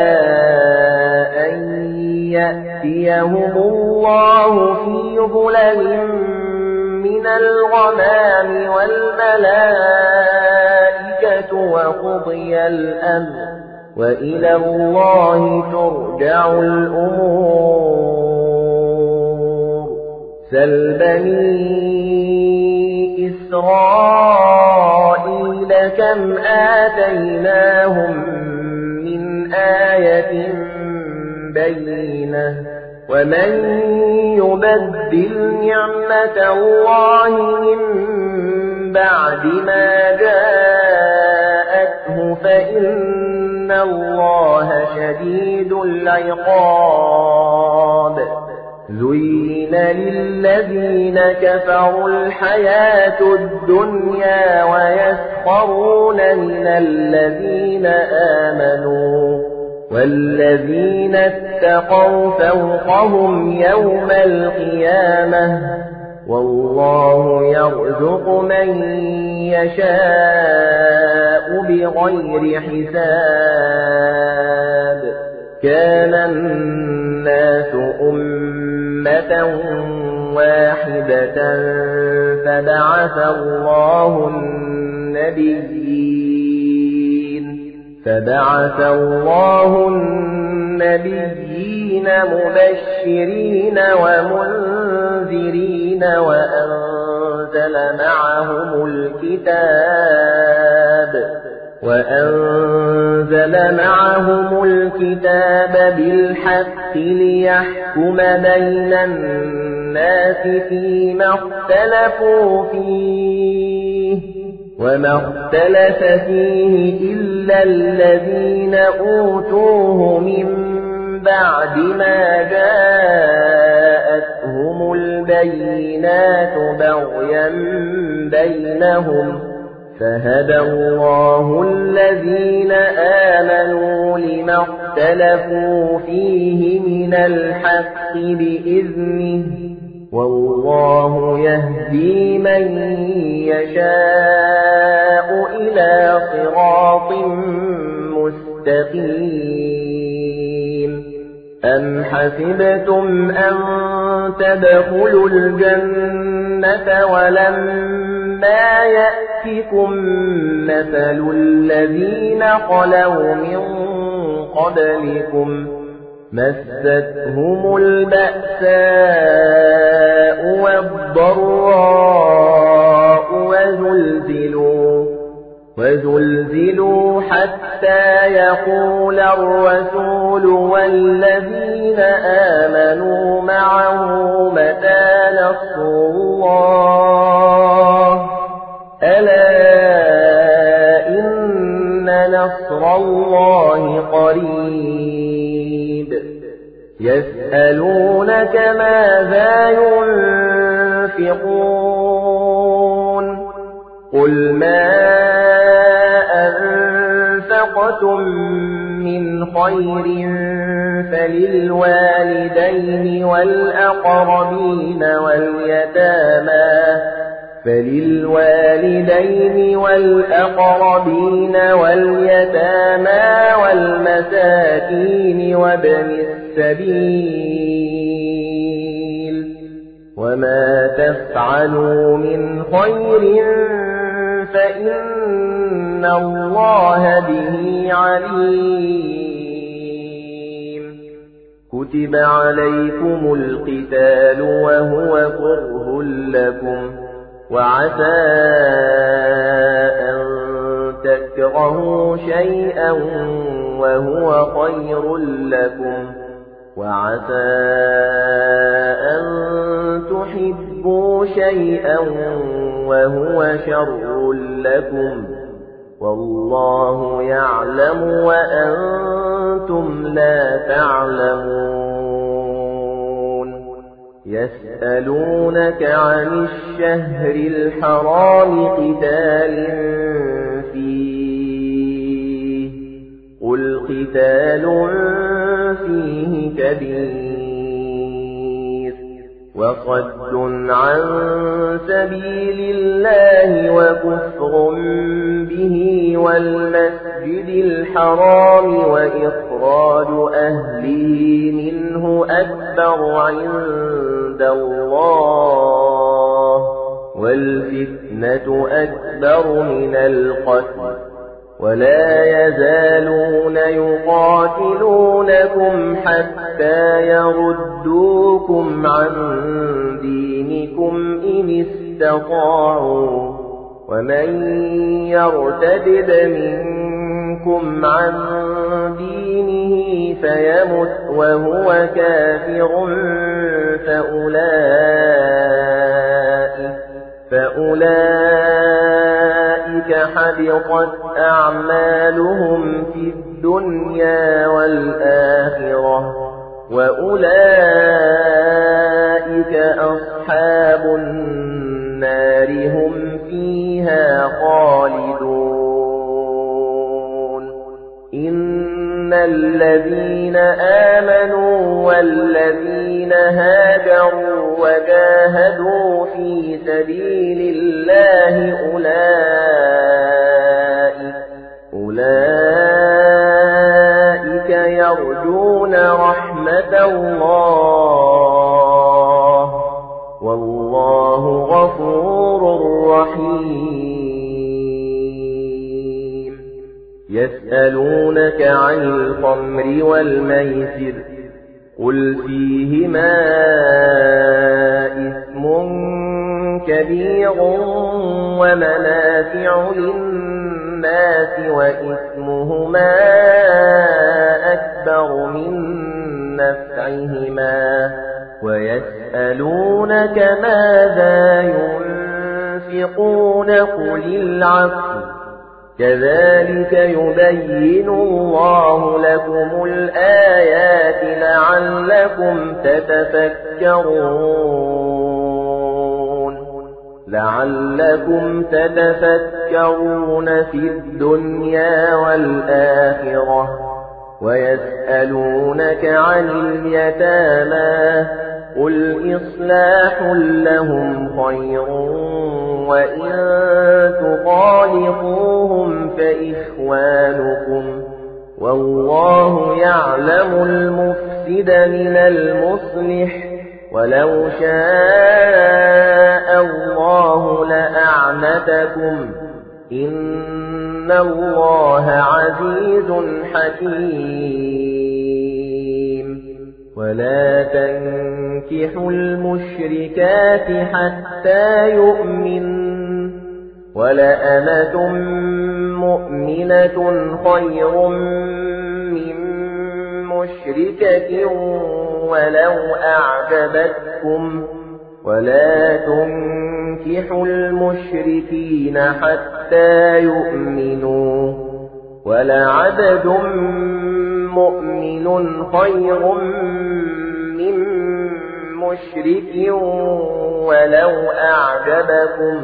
أن يأتيهم الله في ظلل من الغمام والملائكة وقضي الأمر وإلى الله ترجع الأمور سل بني إسرائيل كم آتيناهم من آية بينة ومن يبدل نعمة الله من بعد ما جاءته فإن الله شديد العقاب زين للذين كفروا الحياة الدنيا ويسخرون من الذين آمنوا والذين اتقوا فوقهم يوم القيامة والله يرزق من يشاء بغير حساب كان الناس أمة واحدة فبعث الله النبيين مبشرين ومنذرين وأنزل معهم الكتاب بالحق ليحكم بين الناس فيما اختلفوا فيه وما اختلف فيه إلا الذين أوتوه من بعد ما جاءتهم البينات بغيا بينهم فهدى الله الذين آمنوا لما اختلفوا فيه من الحق بإذنه والله يهدي من يشاء إلى صراط مستقيم أم حسبتم أن تدخلوا الجنة ولما يأتكم مثل الذين خلوا من قبلكم مستهم البأساء والضراء وزلزلوا حتى يقول الرسول والذين آمنوا معه متى نصر الله ألا إن نصر الله قريب يسألونك ماذا ينفقون قل ما أنفقتم من خير فللوالدين والأقربين واليتامى والمساكين وابن السبيل وما تفعلوا من خير فإن الله به عليم كتب عليكم القتال وهو كره لكم وعسى أن تكرهوا شيئا وهو خير لكم وعسى أن تحبوا شيئا وهو شر لكم والله يعلم وأنتم لا تعلمون يسألونك عن الشهر الحرام قتال فيه قل قتال فيه كبير وصد عن سبيل الله وكفر به والمسجد الحرام وإخراج أهله منه أكبر عند الله والفتنة أكبر من القتل ولا يزالون يقاتلونكم حتى يردوكم عن دينكم إن استطاعوا ومن يرتد منكم عن دينه فيمت وهو كافر فأولئك حبطت أعمالهم في الدنيا والآخرة وأولئك أصحاب النار هم فيها خالدون إن الذين آمنوا والذين هاجروا وجاهدوا في سبيل الله أولئك يرجون رحمة الله والله غفور رحيم يسألونك عن الخمر والميسر قل فيهما إثم كبير ومنافع للناس وإثمهما أكبر من نفعهما ويسألونك ماذا ينفقون قل العفو كذلك يبين الله لكم الآيات لعلكم تتفكرون في الدنيا والآخرة ويسألونك عن اليتامى قل إصلاح لهم خير وإن تخالطوهم فإخوانكم والله يعلم المفسد من المصلح ولو شاء الله لأعنتكم إن الله عزيز حكيم ولا تنكحوا المشركات حتى يؤمنوا ولأمة مؤمنة خير من مشركة ولو أعجبتكم ولا تنكحوا المشركين حتى يؤمنوا ولعبد مؤمن خير من مشرك ولو أعجبكم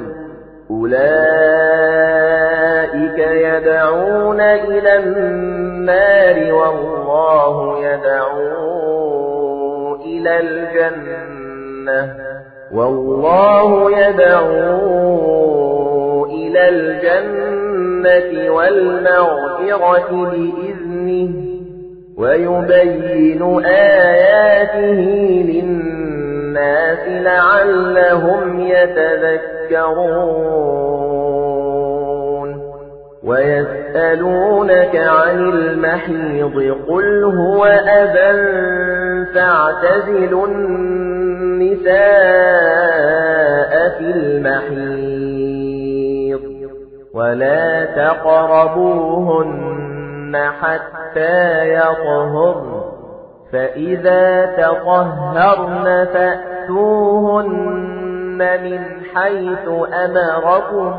أولئك يدعون إلى النار والله يدعو إلى الجنة والمغفرة بإذنه ويبين آياته للناس لعلهم يتذكرون ويسألونك عن المحيض قل هو أذى فاعتزلوا النساء في المحيض ولا تقربوهن حتى يطهرن فإذا تطهرن فأتوهن من حيث أمركم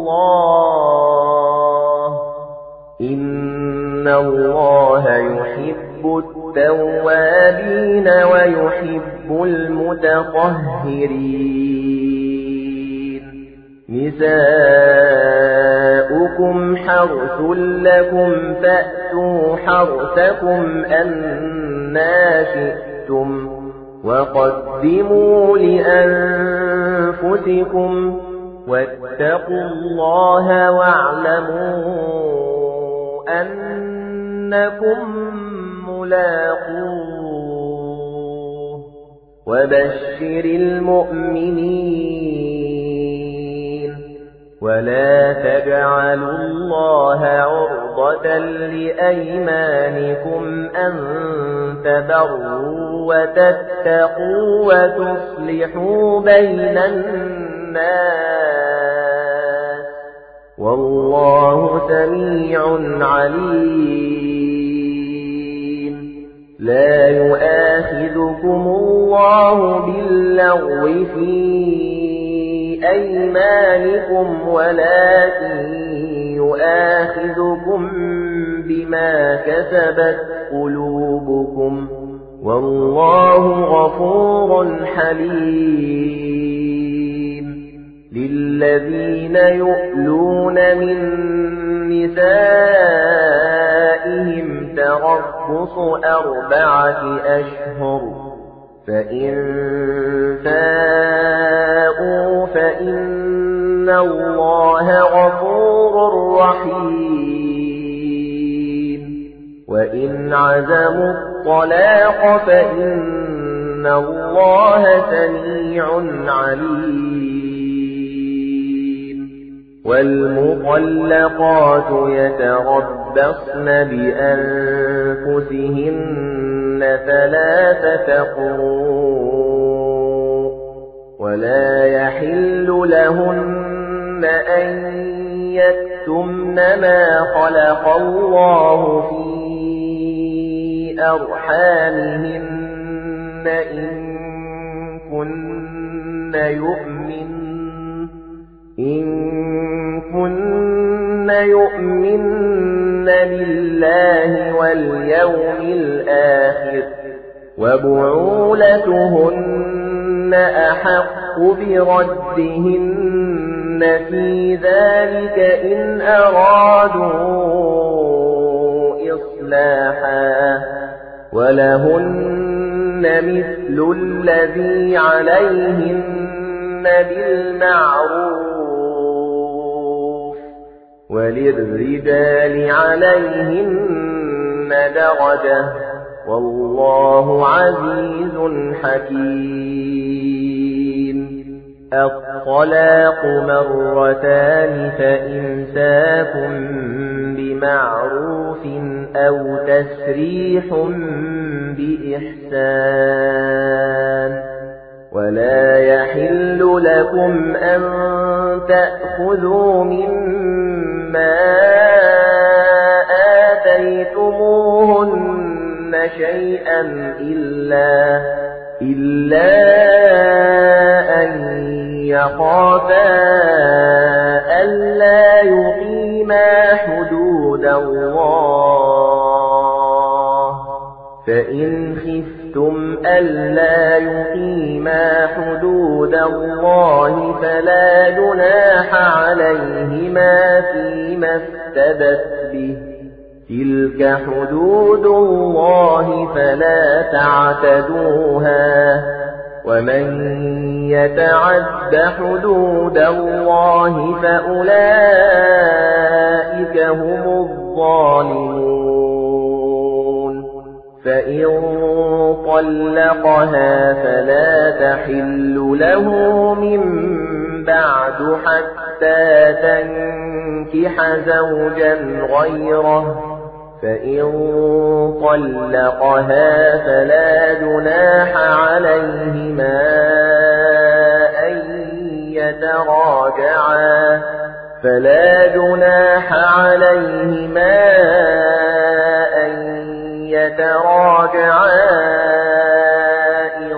الله إن الله يحب التوابين ويحب المتطهرين نساؤكم حرث لكم فأتوا حرثكم أنى شئتم وقدموا لأنفسكم واتقوا الله واعلموا أنكم ملاقوه وبشر المؤمنين ولا تجعلوا الله عرضة لأيمانكم أن تبروا وتتقوا وتصلحوا بين الناس والله سميع عليم لا يؤاخذكم الله باللغو في أيمانكم ولكن يؤاخذكم بما كسبت قلوبكم والله غفور حليم للذين يؤلون من نسائهم تربص 4 أشهر فإن فاءوا فإن الله غفور رحيم وإن عزموا الطلاق فإن الله سميع عليم والمطلقات يتربصن بأنفسهن 3 قروء ولا يحل لهن أن يكتمن ما خلق الله في أرحامهن إن كن يؤمن بالله واليوم الآخر وبعولتهن أحق بردهن في ذلك إن أرادوا إصلاحا ولهن مثل الذي عليهن بالمعروف وللرجال عليهن درجة والله عزيز حكيم الطلاق 2 فإمساك بمعروف أو تسريح بإحسان ولا يحل لكم أن تأخذوا مما آتيتموهن شيئا إلا أن يخافا ألا يقيما حدود الله فإن خفتم ألا يقيما حدود الله فلا جناح عليهما فيما افتدت به تلك حدود الله فلا تعتدوها ومن يتعد حدود الله فأولئك هم الظالمون فإن طلقها فلا تحل له من بعد حتى تنكح زوجا غيره فإن طلقها فلا جناح عليهما أن يتراجعا إن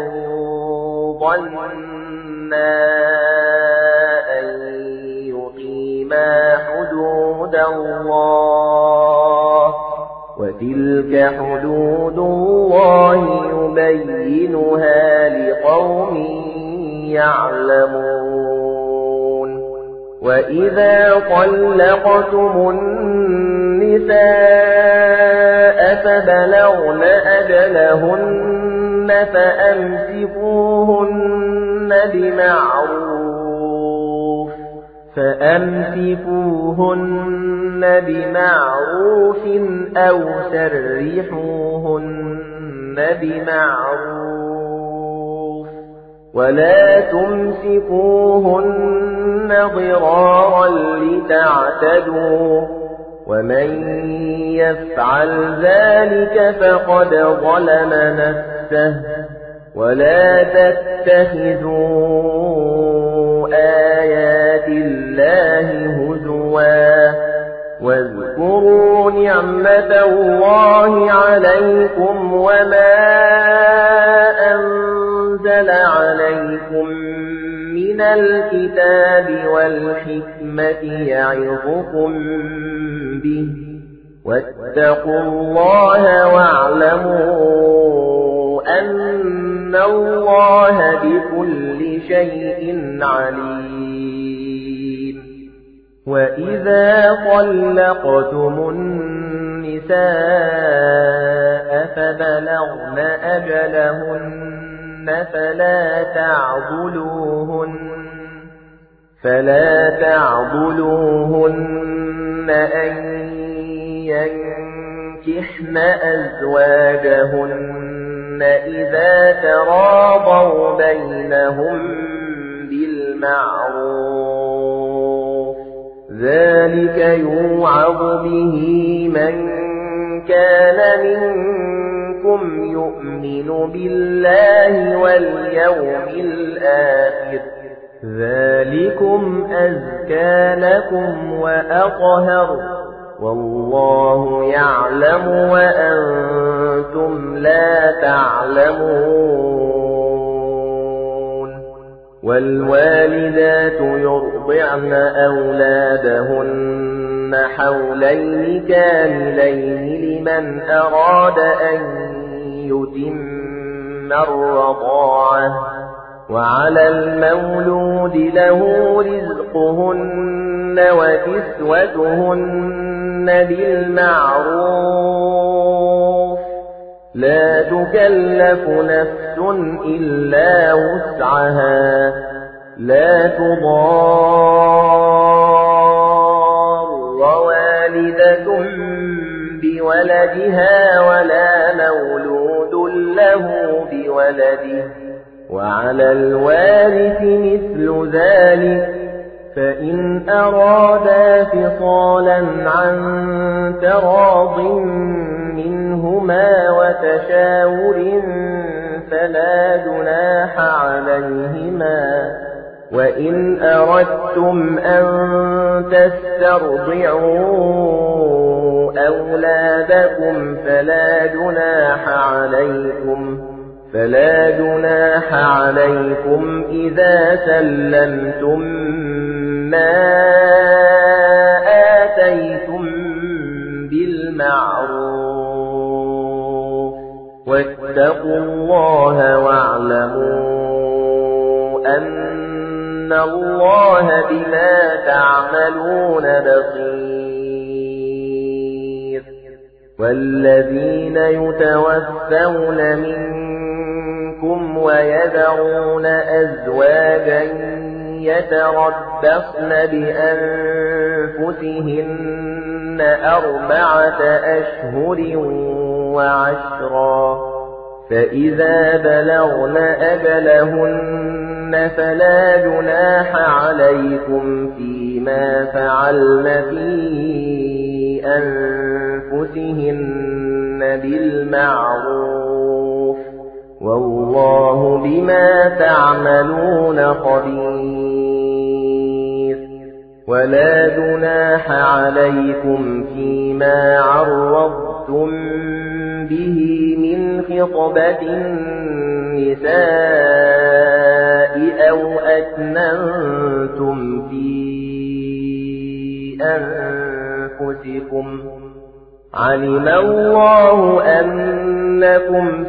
ظنا أن يقيما حدود الله وتلك حدود الله يبينها لقوم يعلمون وإذا طلقتم النساء فبلغن أجلهن فأمسكوهن بمعروف أو سرحوهن بمعروف ولا تمسكوهن ضرارا لتعتدوا ومن يفعل ذلك فقد ظلم نفسه ولا تتخذوا آيات الله هزوا واذكروا نعمة الله عليكم وما أنزل عليكم من الكتاب والحكمة يعظكم به واتقوا الله واعلموا أن الله بكل شيء عليم وإذا طلقتم النساء فبلغن أجلهن فلا تعضلوهن أن ينكحن أزواجهن إذا تراضوا بينهم بالمعروف ذلك يوعظ به من كان منكم يؤمن بالله واليوم الآخر ذلكم أزكى لكم وأطهر والله يعلم وأنتم لا تعلمون والوالدات يرضعن أولادهن حولين كاملين لمن أراد أن يتم الرضاعة وعلى المولود له رزقهن وكسوتهن بالمعروف لا تكلف نفس إلا وسعها لا تضار والدة بولدها ولا مولود له بولده وعلى الوارث مثل ذلك فإن أرادا فصالا عن تراض منهما وتشاور فلا جناح عليهما وإن أردتم أن تسترضعوا أولادكم فلا جناح عليكم إذا سلمتم ما آتيتم بالمعروف واتقوا الله واعلموا أن الله بما تعملون بصير. والذين يتوفون منكم ويذرون أزواجا يتربصن بأنفسهن 4 أشهر و10 فإذا بلغن أجلهن فلا جناح عليكم فيما فعلن في أنفسهن بالمعروف والله بما تعملون خبير. ولا جناح عليكم فيما عرضتم به من خطبة النساء أو أكننتم في أنفسكم علم الله أنكم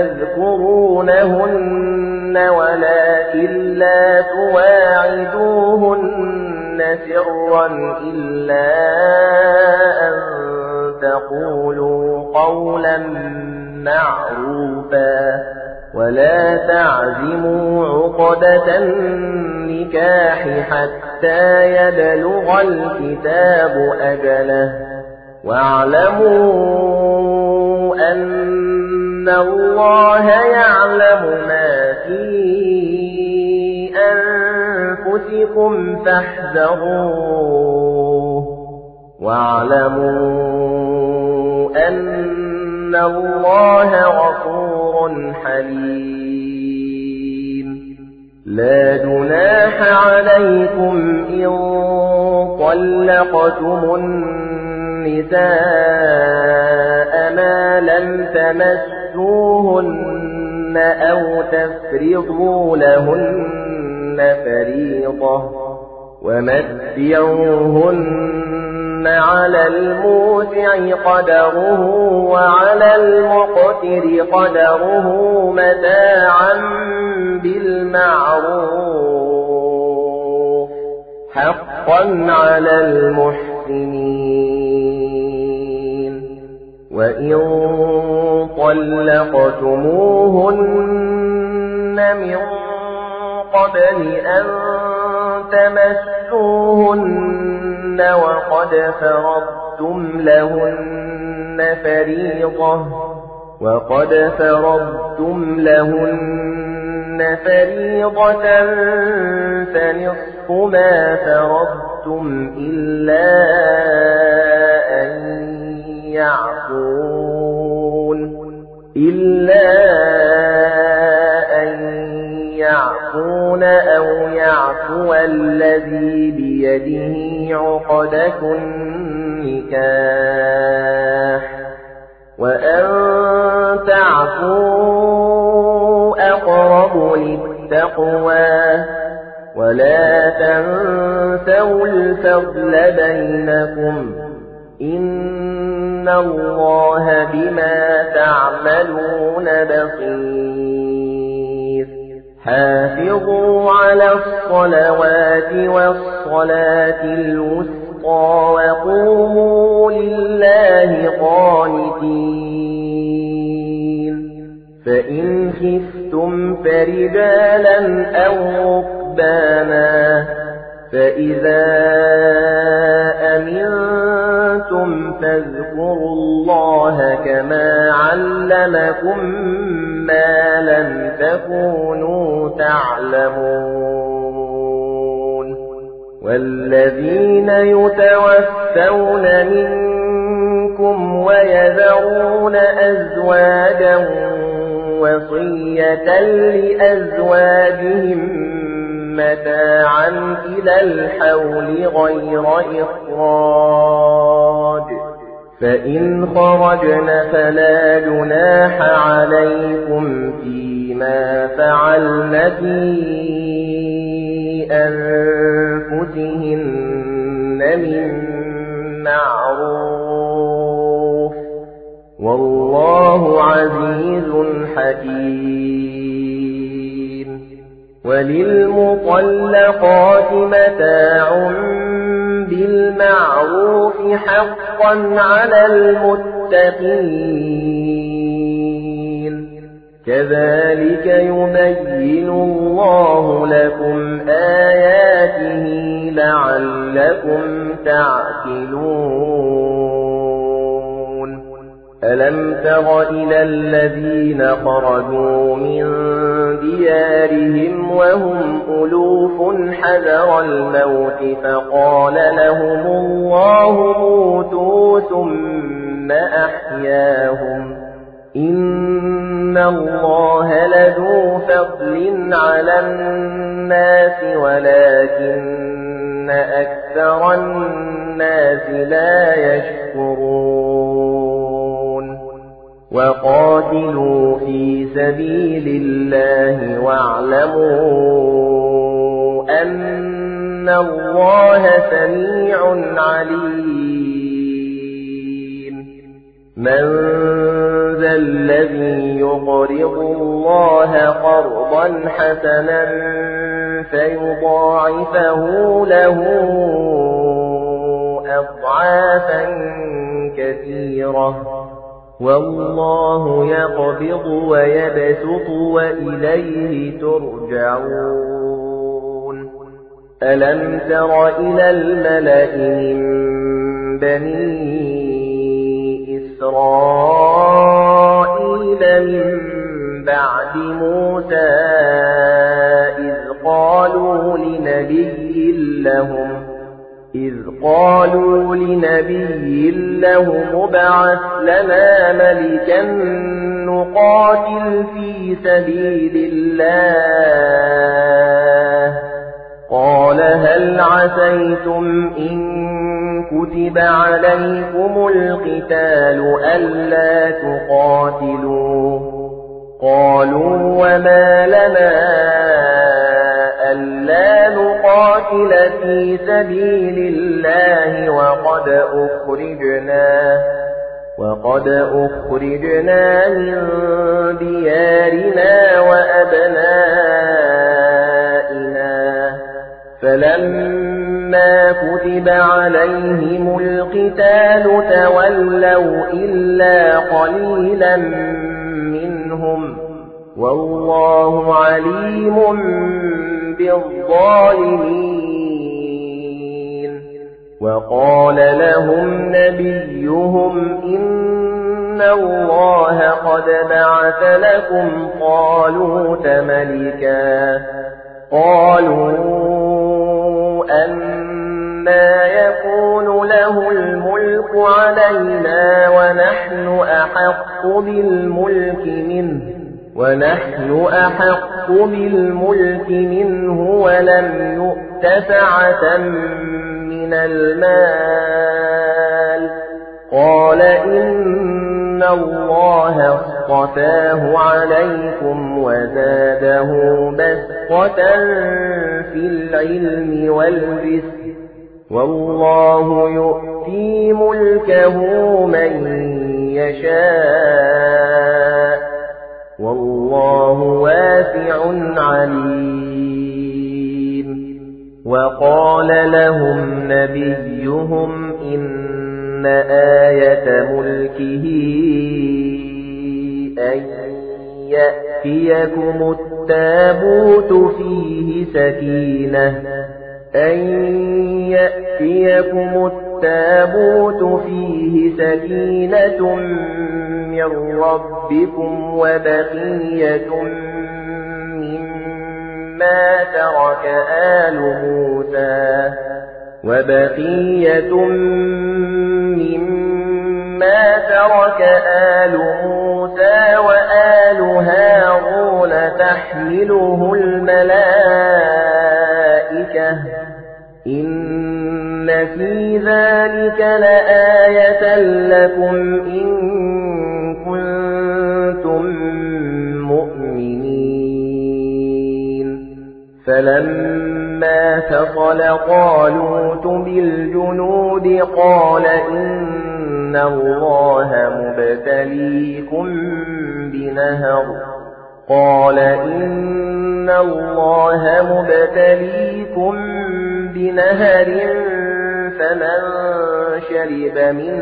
ستذكرونهن ولكن لا تواعدوهن سرا إلا أن تقولوا قولا معروفا ولا تعزموا عقدة النكاح حتى يبلغ الكتاب أجله واعلموا أن الله يعلم ما في أنفسكم فاحذروه واعلموا أن الله غفور حليم. لا جناح عليكم إن طلقتم النساء ما لم تمسوهن أو تفرضوا لهن فريضة ومتعوهن على الموسع قدره وعلى المقتر قدره متاعا بالمعروف حقا على المحسنين. وإن طلقتموهن من قبل أن تمسوهن وقد فرضتم لهن فريضة فنصف ما فرضتم إلا أن يعفون أو يعفو الذي بيده عقدة النكاح وأن تعفوا أقرب للتقوى ولا تنسوا الفضل بينكم إن الله بما تعملون بصير. حافظوا على الصلوات والصلاة الوسطى وقوموا لله قانتين. فإن خفتم فرجالا أو ركبانا فإذا أمنتم فاذكروا الله كما علمكم ما لم تكونوا تعلمون. والذين يتوفون منكم ويذرون أزواجا وصية وصية لأزواجهم متاعا إلى الحول غير إخراج فإن خرجن فلا جناح عليكم فيما فعلن في أنفسهن من معروف والله عزيز حكيم وللمطلقات متاع بالمعروف حقا على المتقين كذلك يبين الله لكم آياته لعلكم تعقلون ألم تر إلى الذين خرجوا من ديارهم وهم ألوف حذر الموت فقال لهم الله موتوا ثم أحياهم إن الله لذو فضل على الناس ولكن أكثر الناس لا يشكرون وقاتلوا في سبيل الله واعلموا أن الله سميع عليم من ذا الذي يقرض الله قرضا حسنا فيضاعفه له أضعافا كثيرة والله يقبض ويبسط وإليه ترجعون ألم تر إلى الملأ من بني إسرائيل من بعد موسى إذ قالوا لنبي لهم ابعث لنا ملكا نقاتل في سبيل الله قال هل عسيتم إن كتب عليكم القتال ألا تقاتلوا قالوا وما لنا ألا نقاتل في سبيل الله وقد أخرجنا من ديارنا وأبنائنا فلما كتب عليهم القتال تولوا إلا قليلا منهم والله عليم بالظالمين وقال لهم نبيهم إن الله قد بعث لكم طالوت ملكا قالوا أنى يكون له الملك علينا ونحن أحق بالملك منه ولم يؤت سعة من المال قال إن الله اصطفاه عليكم وزاده بسطة في العلم والجسم والله يؤتي ملكه من يشاء والله واسع عليم وقال لهم نبيهم إن آية ملكه أن يأتيكم التابوت فيه سكينة من ربكم وبقية مما ترك آل موسى وآل هارون تحمله الملائكة إن في ذلك لآية لكم إن كنتم مؤمنين فلما فصل طالوت بالجنود قال إن الله مبتليكم بنهر فمن شرب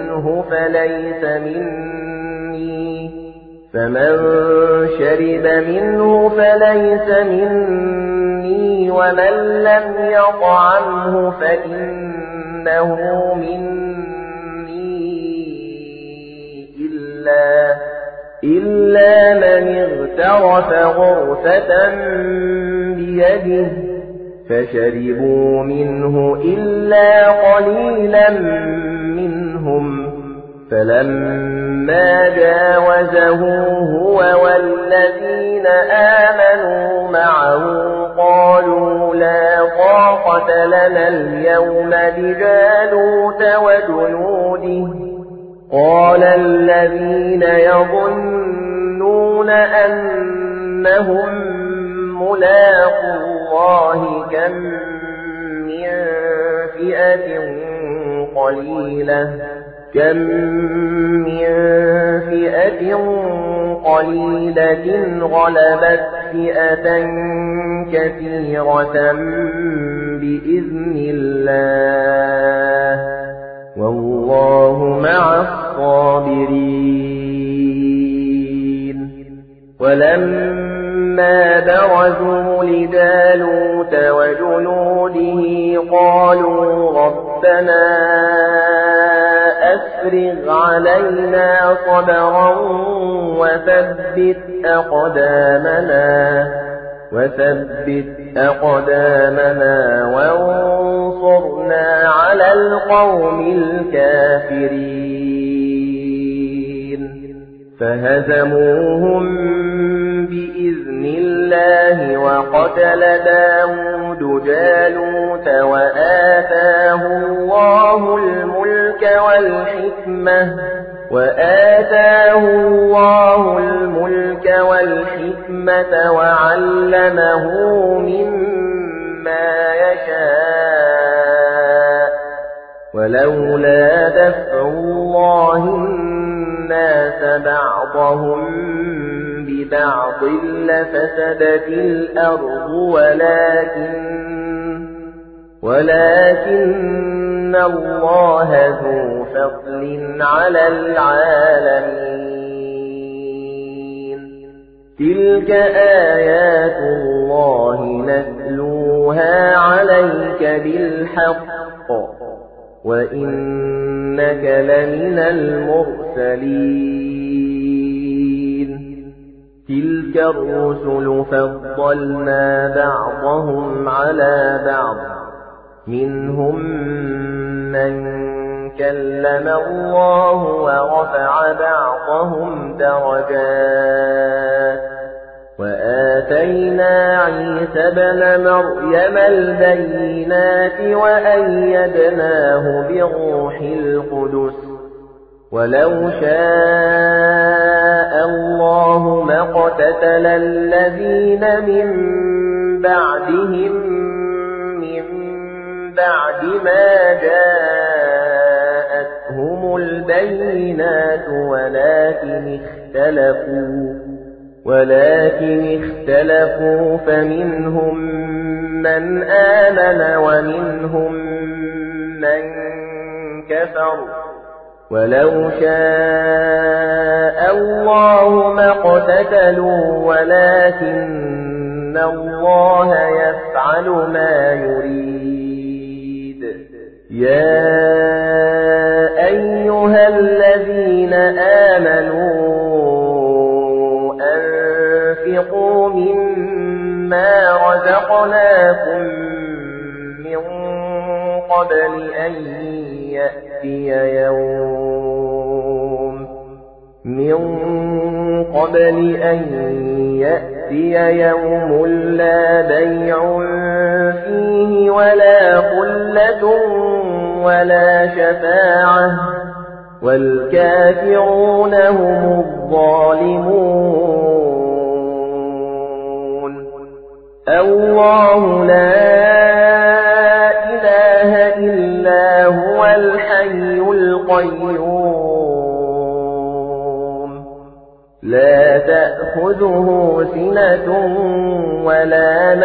منه فليس مني ومن لم يطعمه فإنه مني إلا من اغترف غرفة بيده فشربوا منه إلا قليلا منهم فلما جاوزه هو والذين آمنوا معه قالوا لا طاقة لنا اليوم بجالوت وجنوده قال الذين يظنون أنهم ملاقو الله كم من فئة قليلة غلبت فئة كثيرة بإذن الله والله مع الصابرين ولما برزوا لجالوت وجنوده قالوا ربنا أفرغ علينا صبرا وثبت أقدامنا وانصرنا على القوم الكافرين فهزموهم بإذن الله وقتل داود جالوت وآتاه الله الملك والحكمة وعلمه مما يشاء ولولا دفع الله الناس بعضهم ببعض لفسدت الأرض ولكن الله ذو فضل على العالمين تلك آيات الله نتلوها عليك بالحق وإنك لمن المرسلين تلك الرسل فضلنا بعضهم على بعض منهم من كلم الله ورفع بعضهم درجات وآتينا عيسى ابن مريم البينات وأيدناه بروح القدس ولو شاء الله ما اقتتل الذين من بعدهم من بعد ما جاءتهم البينات ولكن اختلفوا فمنهم من آمن ومنهم من كفر ولو شاء الله ما اقتتلوا ولكن الله يفعل ما يريد يا أيها الذين آمنوا أنفقوا مما رزقناكم من قبل أن يأتي يوم قبل أن يأتي يوم لا بيع فيه ولا خلة ولا شفاعة والكافرون هم الظالمون. الله لا إله إلا هو الحي القيوم لا تأخذه سنة ولا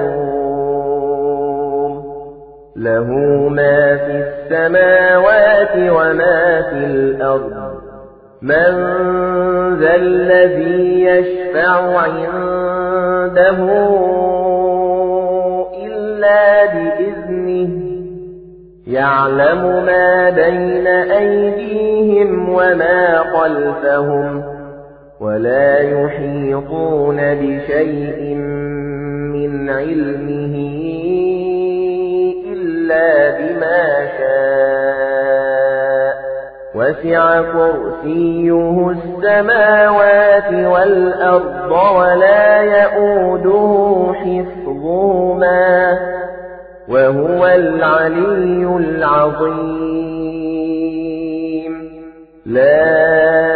نوم له ما في السماوات وما في الأرض من ذا الذي يشفع عنده إلا بإذنه يعلم ما بين أيديهم وما خلفهم ولا يحيطون بشيء من علمه إلا بما شاء وسع كرسيه السماوات والأرض ولا يؤوده حفظهما وهو العلي العظيم. لا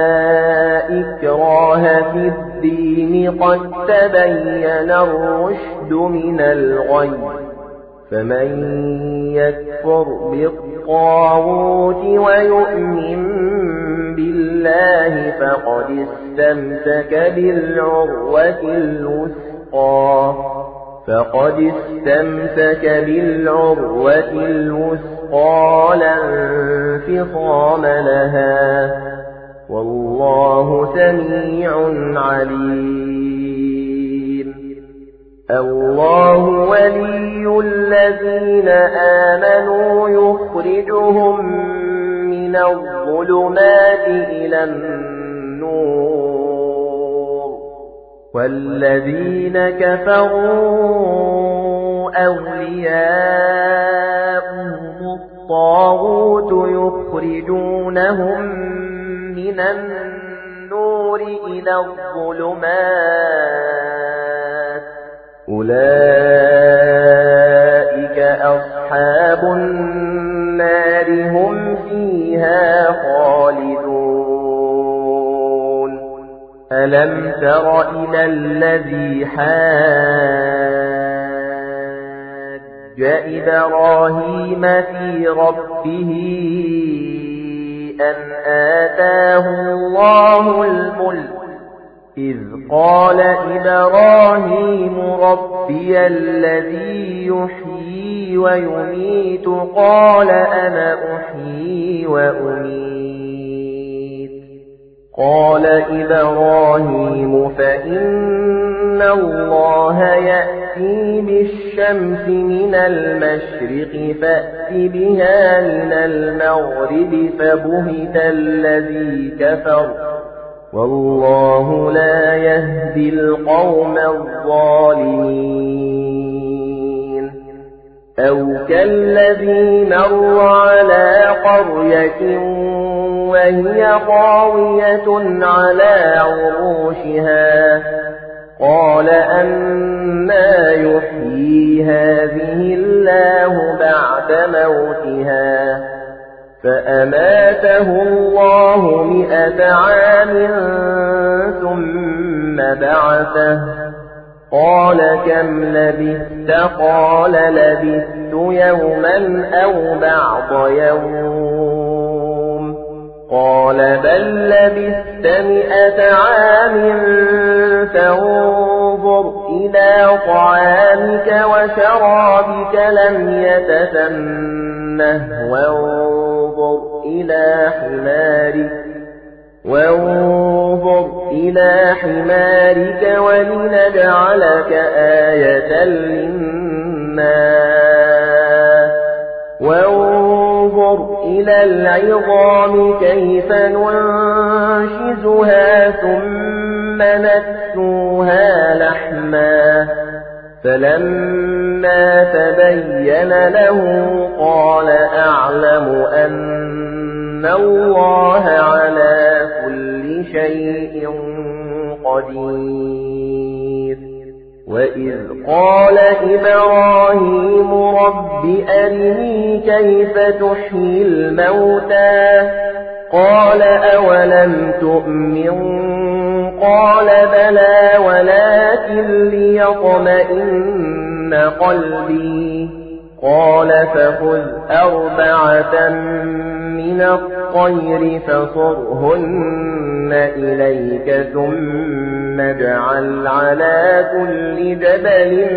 إكراه في الدين قد تبين الرشد من الغي فمن يكفر بالطاغوت ويؤمن بالله فقد استمسك بالعروة الوثقى لا انفصام لها والله سميع عليم. الله ولي الذين آمنوا يخرجهم من الظلمات إلى النور والذين كفروا أولياءهم الطاغوت يخرجونهم من النور إلى الظلمات أولئك أصحاب النار هم فيها خالدون. ألم تر إلى الذي حاج إبراهيم في ربه أن آتاه الله الملك إذ قال إبراهيم ربي الذي يحيي ويميت قال أنا أحيي وأميت قال إبراهيم فإن الله يأتي بالشمس من المشرق فأت بها من المغرب فبهت الذي كفر والله لا يهدي القوم الظالمين. أو كالذي مر على قرية وهي خاوية على عروشها قال أنى يحيي هذه الله بعد موتها فأماته الله 100 عام ثم بعثه قال كم لبثت قال لبثت يوما أو بعض يوم قال بل لبثت 100 عام فانظر إلى طعامك وشرابك لم يتسنه وانظر إلى حمارك ولنجعلك آية للناس وانظر إلى العظام كيف ننشزها ثم نكسوها لحما فلما تبين له قال أعلم أن الله على كل شيء شيء قدير وإذ قال إبراهيم رب أرني كيف تحيي الموتى قال أولم تؤمن قال بلى ولكن ليطمئن قلبي قال فخذ 4 من الطير فصرهن إليك ثم اجعل على كل جبل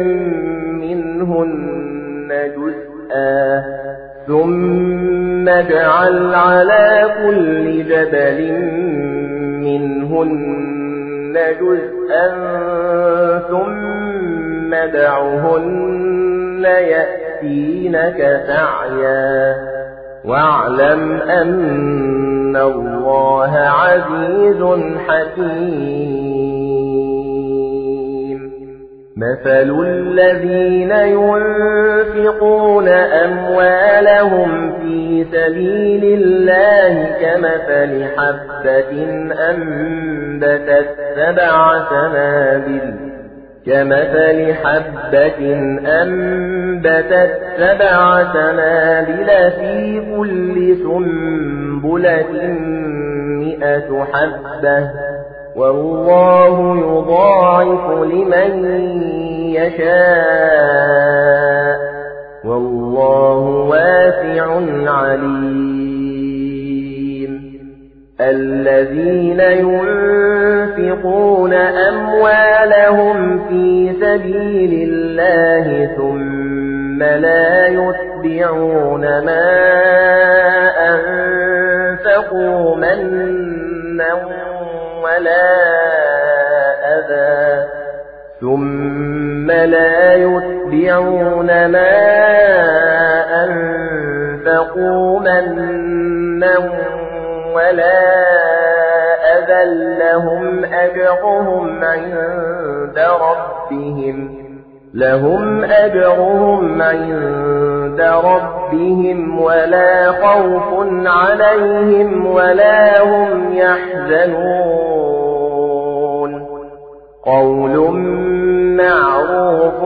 منهن جزءا ثم اجعل على كل جبل منهن جزءا ثم دعهن يأتينك سعيا واعلم أن الله عزيز حكيم مثل الذين ينفقون أموالهم في سبيل الله كمثل حبة أنبتت 7 سنابل في كل سنبلة 100 حبة والله يضاعف لمن يشاء والله واسع عليم الذين ينفقون أموالهم في سبيل الله ثم لا يتبعون ما أنفقوا منا ولا أذى لهم أجرهم عند ربهم ولا خوف عليهم ولا هم يحزنون قول معروف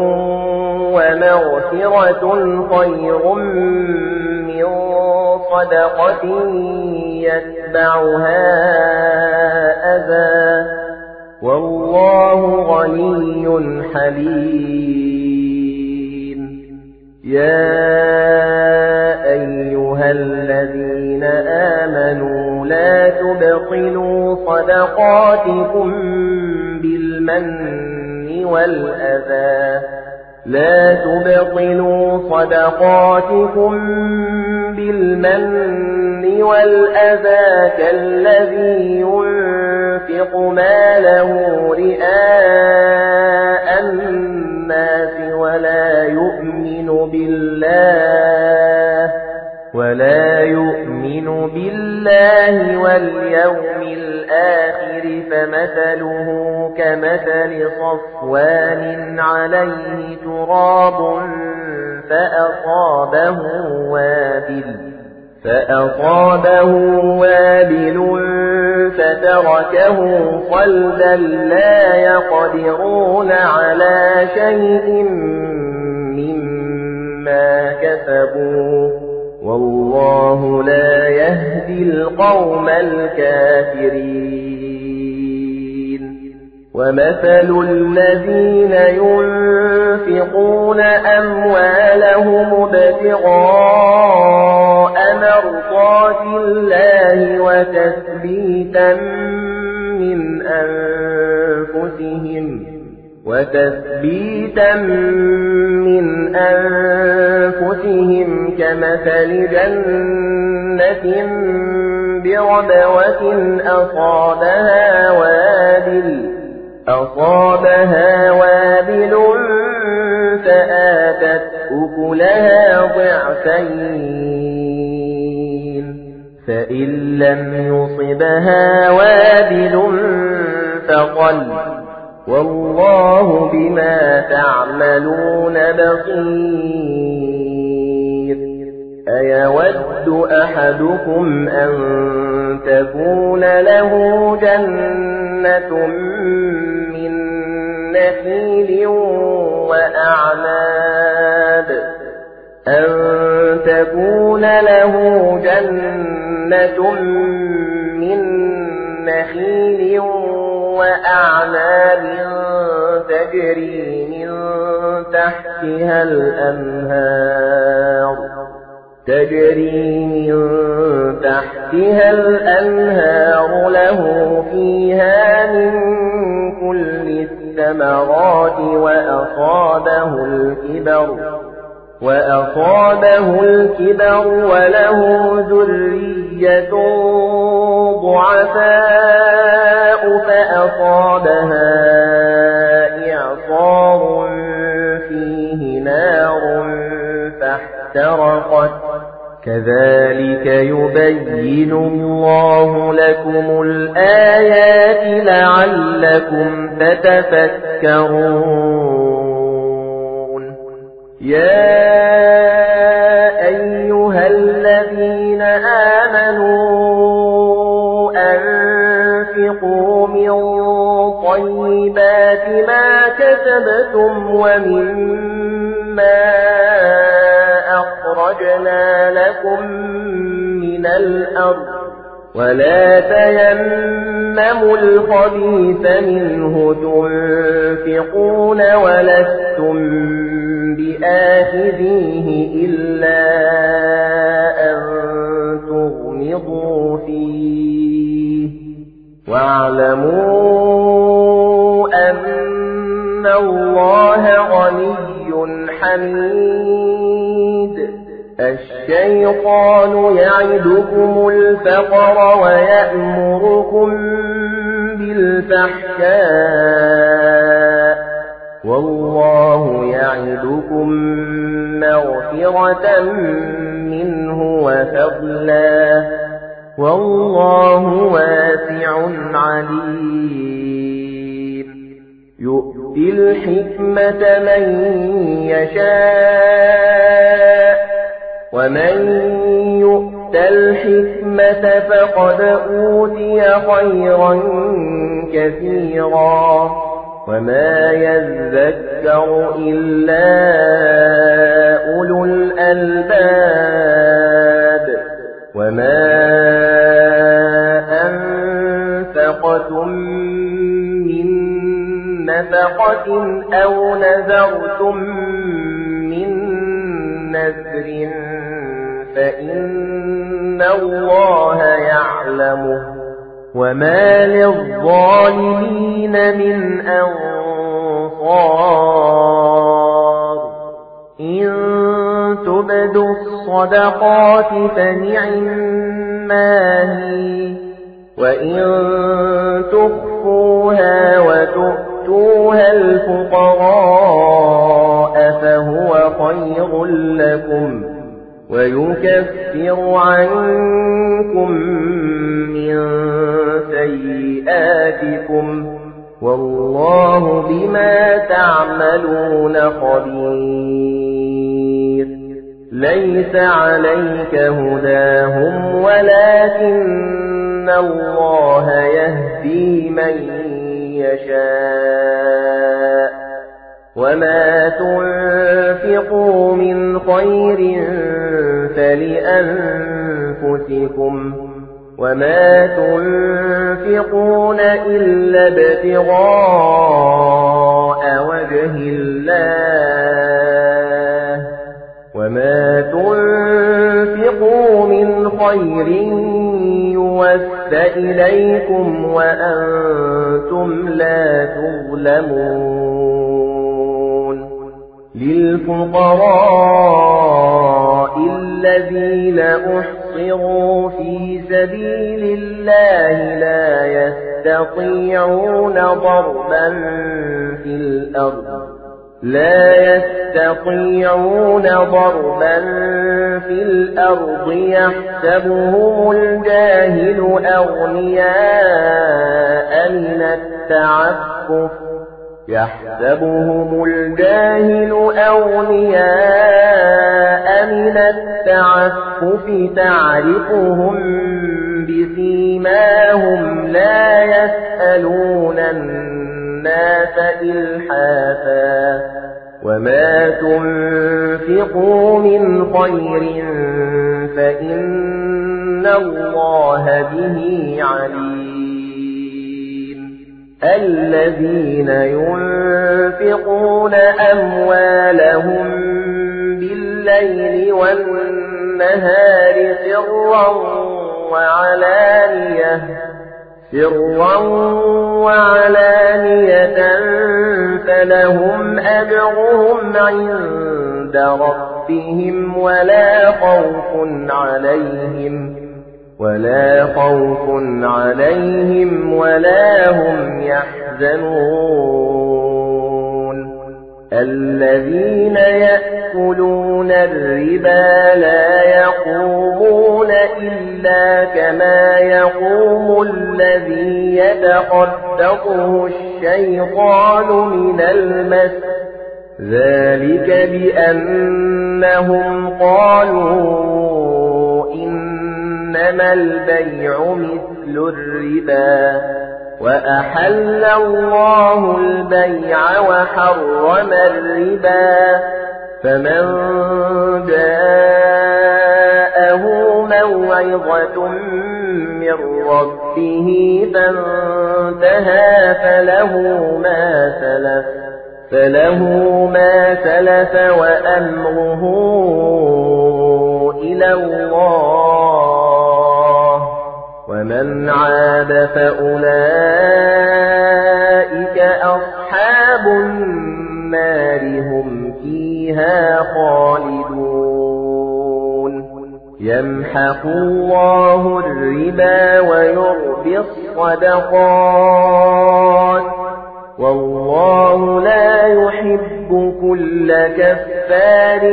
ومغفرة خير من صدقة يتبعها أذى والله غني حليم يا أيها الذين آمنوا لا تبطلوا صدقاتكم بالمن والأذى كالذي ينفق ماله رئاء الناس ولا يؤمن بالله واليوم الآخر فمثله كمثل صفوان عليه تراب فأصابه وابل فتركه صلدا لا يقدرون على شيء مما كسبوا والله لا يهدي القوم الكافرين ومثل الذين ينفقون أموالهم ابتغاء مرضات الله وتثبيتا من أنفسهم كمثل جنة بربوة أصابها وابل فآتت أكلها ضعفين فإن لم يصبها وابل فطل والله بما تعملون بصير أيود أحدكم أن تكون له جنة من نخيل وأعناب تجري من تحتها الأنهار له فيها من كل الثمرات وأصابه الكبر وله ذرية ضعفاء فأصابها إعصار فيه نار فاحترقت كذلك يبين الله لكم الآيات لعلكم تتفكرون يا أيها الذين آمنوا أنفقوا من طيبات ما كسبتم ومما أخرجنا لكم من الأرض ولا تيمموا الخبيث منه تنفقون ولستم بآخذيه إلا أن تغمضوا فيه واعلموا أن الله غني حميد الشيطان يعدكم الفقر ويأمركم بالفحشاء والله يعدكم مغفرة منه وفضلا والله واسع عليم يؤتي الحكمة من يشاء ومن يؤت الحكمة فقد أوتي خيرا كثيرا وما يذكر إلا أولو الألباب وما أنفقتم من نفقة أو نذرتم من نذر فإن الله يعلمه وما للظالمين من أنصار إن تبدوا الصدقات فنعما هي وإن تخفوها وتؤتوها الفقراء فهو خير لكم ويكفر عنكم من سيئاتكم والله بما تعملون خبير ليس عليك هداهم ولكن الله يهدي من يشاء وما تنفقوا من خير فلأنفسكم وما تنفقون إلا ابتغاء وجه الله وما تنفقوا من خير يوفى إليكم وأنتم لا تظلمون للفقراء الذين أحصروا في سبيل الله لا يستطيعون ضربا في الأرض يحسبهم الجاهل أغنياء من التعفف يحسبهم الجاهل أغنياء من التعفف تعرفهم بسيماهم لا يسألون الناس إلحافا وما تنفقوا من خير فإن الله به عليم الذين ينفقون أموالهم بالليل والنهار سرا وعلانية فلهم أجرهم عند ربهم ولا خوف عليهم ولا هم يحزنون الذين يأكلون الربا لا يقومون إلا كما يقوم الذي يتخبطه الشيطان من المس ذلك بأنهم قالوا إنما البيع مثل الربا وأحل الله البيع وحرم الربا فمن جاءه موعظة من ربه فانتهى فله ما سلف وأمره إلى الله ومن عاد فأولئك أصحاب النار هم فيها خالدون يمحق الله الربا ويربي الصدقات والله لا يحب كل كفار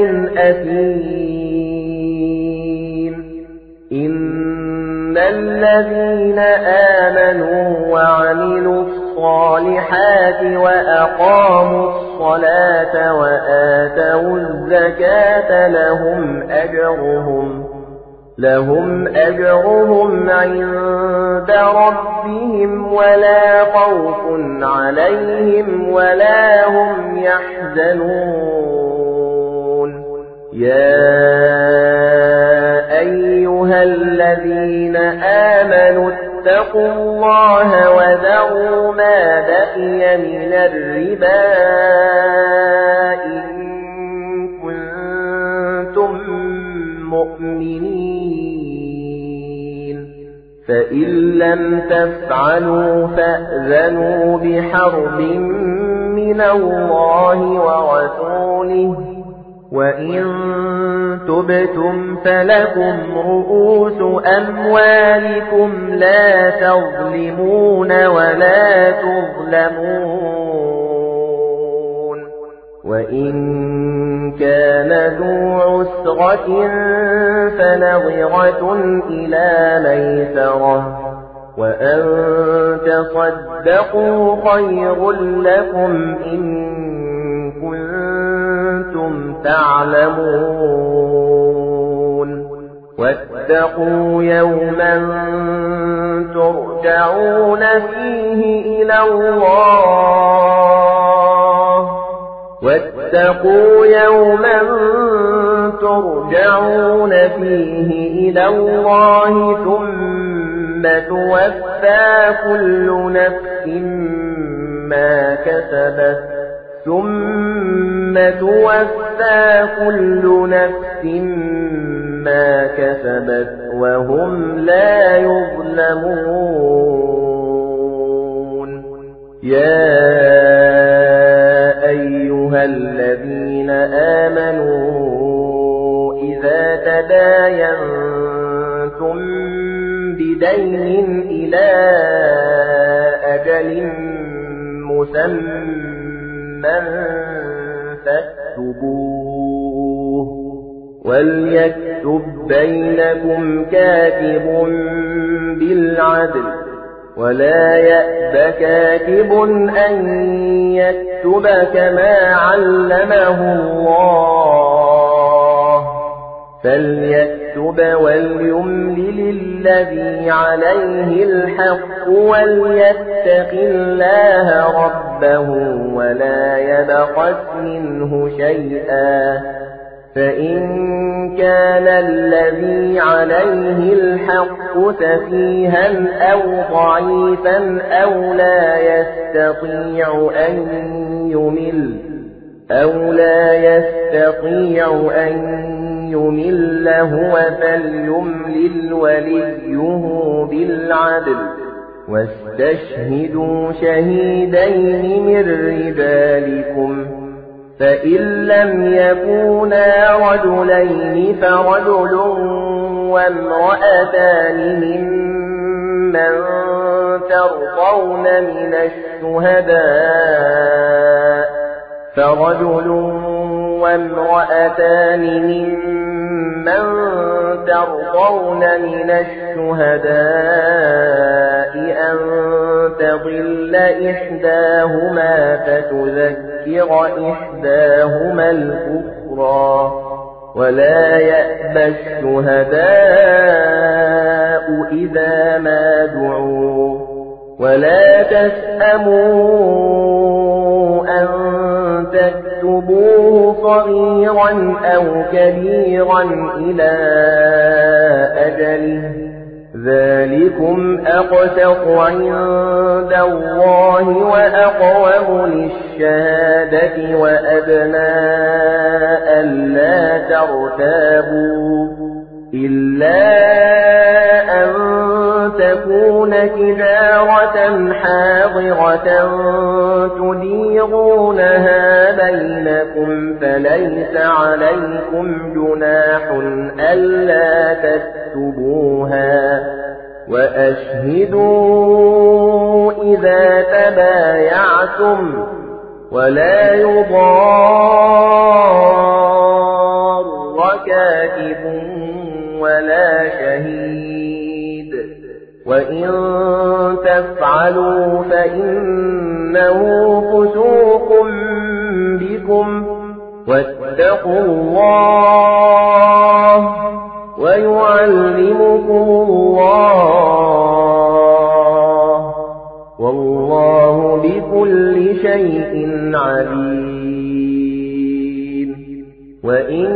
أثيم إن الذين آمنوا وعملوا الصالحات وأقاموا الصلاة وآتوا الزكاة لهم أجرهم عند ربهم ولا خوف عليهم ولا هم يحزنون يا أيها الذين آمنوا اتقوا الله وذروا ما بقي من الربا إن كنتم مؤمنين فإن لم تفعلوا فأذنوا بحرب من الله ورسوله وإن تبتم فلكم رؤوس أموالكم لا تظلمون ولا تظلمون وإن كان ذو عسرة فنظرة إلى ميسرة وأن تصدقوا خير لكم إن كنتم تعلمون واتقوا يوما ترجعون فيه إلى الله ثم توفى كل نفس ما كسبت وهم لا يظلمون يا أيها الذين آمنوا إذا تداينتم بدين إلى أجل مسمى فاكتبوه وليكتب بينكم كاتب بالعدل ولا يأتي كاتب أن يكتب كما علمه الله فليكتب وليملل الذي عليه الحق وليتق الله ربه ولا يبخس منه شيئا فإن كان الذي عليه الحق سفيها أو ضعيفا أو لا يستطيع أن يمل هو فليملل وليه بالعدل واستشهدوا شهيدين من رجالكم فإن لم يكونا رجلين فرجل وامرأتان ممن ترضون من الشهداء أن تضل إحداهما فتذكر إحداهما الأخرى ولا يأبى الشهداء إذا ما دعوا ولا تسأموا أن تكتبوه صغيرا أو كبيرا إلى أجله ذلكم أقسط عند الله وأقوم للشهادة وأدنى ألا ترتابوا إلا أن تكون تجارة حاضرة تديرونها بينكم فليس عليكم جناح ألا تكتبوها وأشهدوا إذا تبايعتم ولا يضار كاتب ولا شهيد وإن تفعلوا فإنه فسوق بكم واتقوا الله ويعلمكم الله والله بكل شيء عليم وإن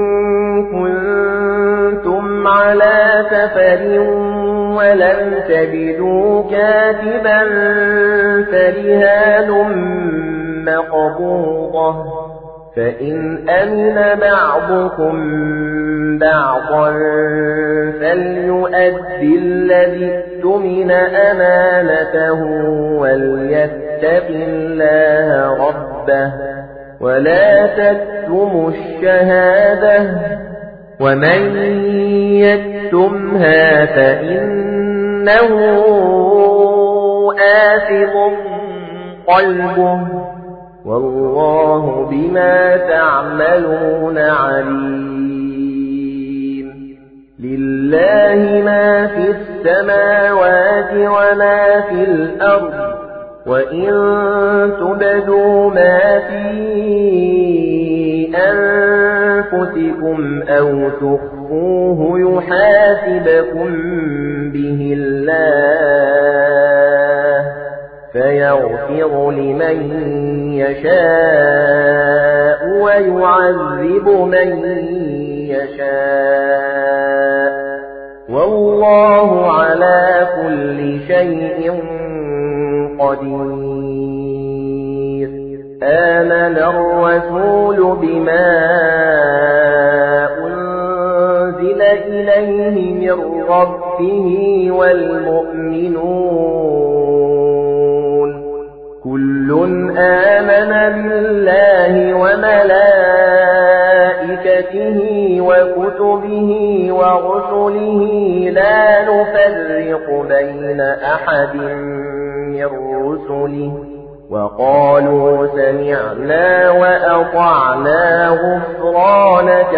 كنتم على سفر ولم تجدوا كاتبا فرهان مقبوضة فإن أمن بعضكم بعضا فليؤدي الذي اؤتمن أمانته وليتق الله ربه ولا تكتموا الشهادة ومن يكتمها فإنه آثم قلبه والله بما تعملون عليم لله ما في السماوات وما في الأرض وإن تبدوا ما في أنفسكم أو تخفوه يحاسبكم به الله فيغفر لمن يشاء ويعذب من يشاء والله على كل شيء قدير آمن الرسول بما أنزل إليه من ربه والمؤمنون كل آمن بالله وملائكته وكتبه ورسله لا نفرق بين أحد من رسله وقالوا سمعنا وأطعنا غفرانك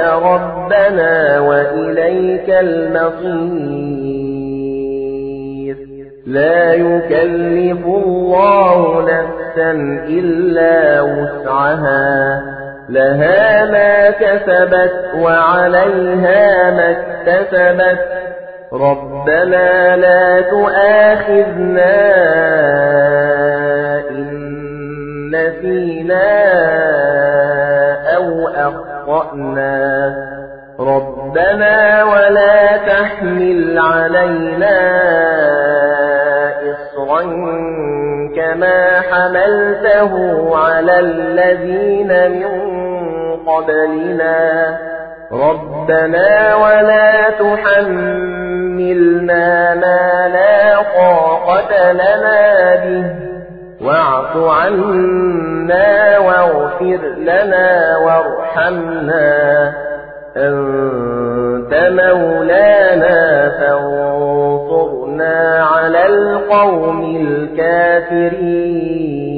ربنا وإليك المصير لا يكلف الله نفسا إلا وسعها لها ما كسبت وعليها ما اكتسبت ربنا لا تؤاخذنا إن نسينا أو أخطأنا ربنا ولا تحمل علينا إصرا كما حملته على الذين من قبلنا ربنا ولا تحملنا ما لا طاقة لنا به واعف عنا واغفر لنا وارحمنا أنت مولانا فانصرنا على القوم الكافرين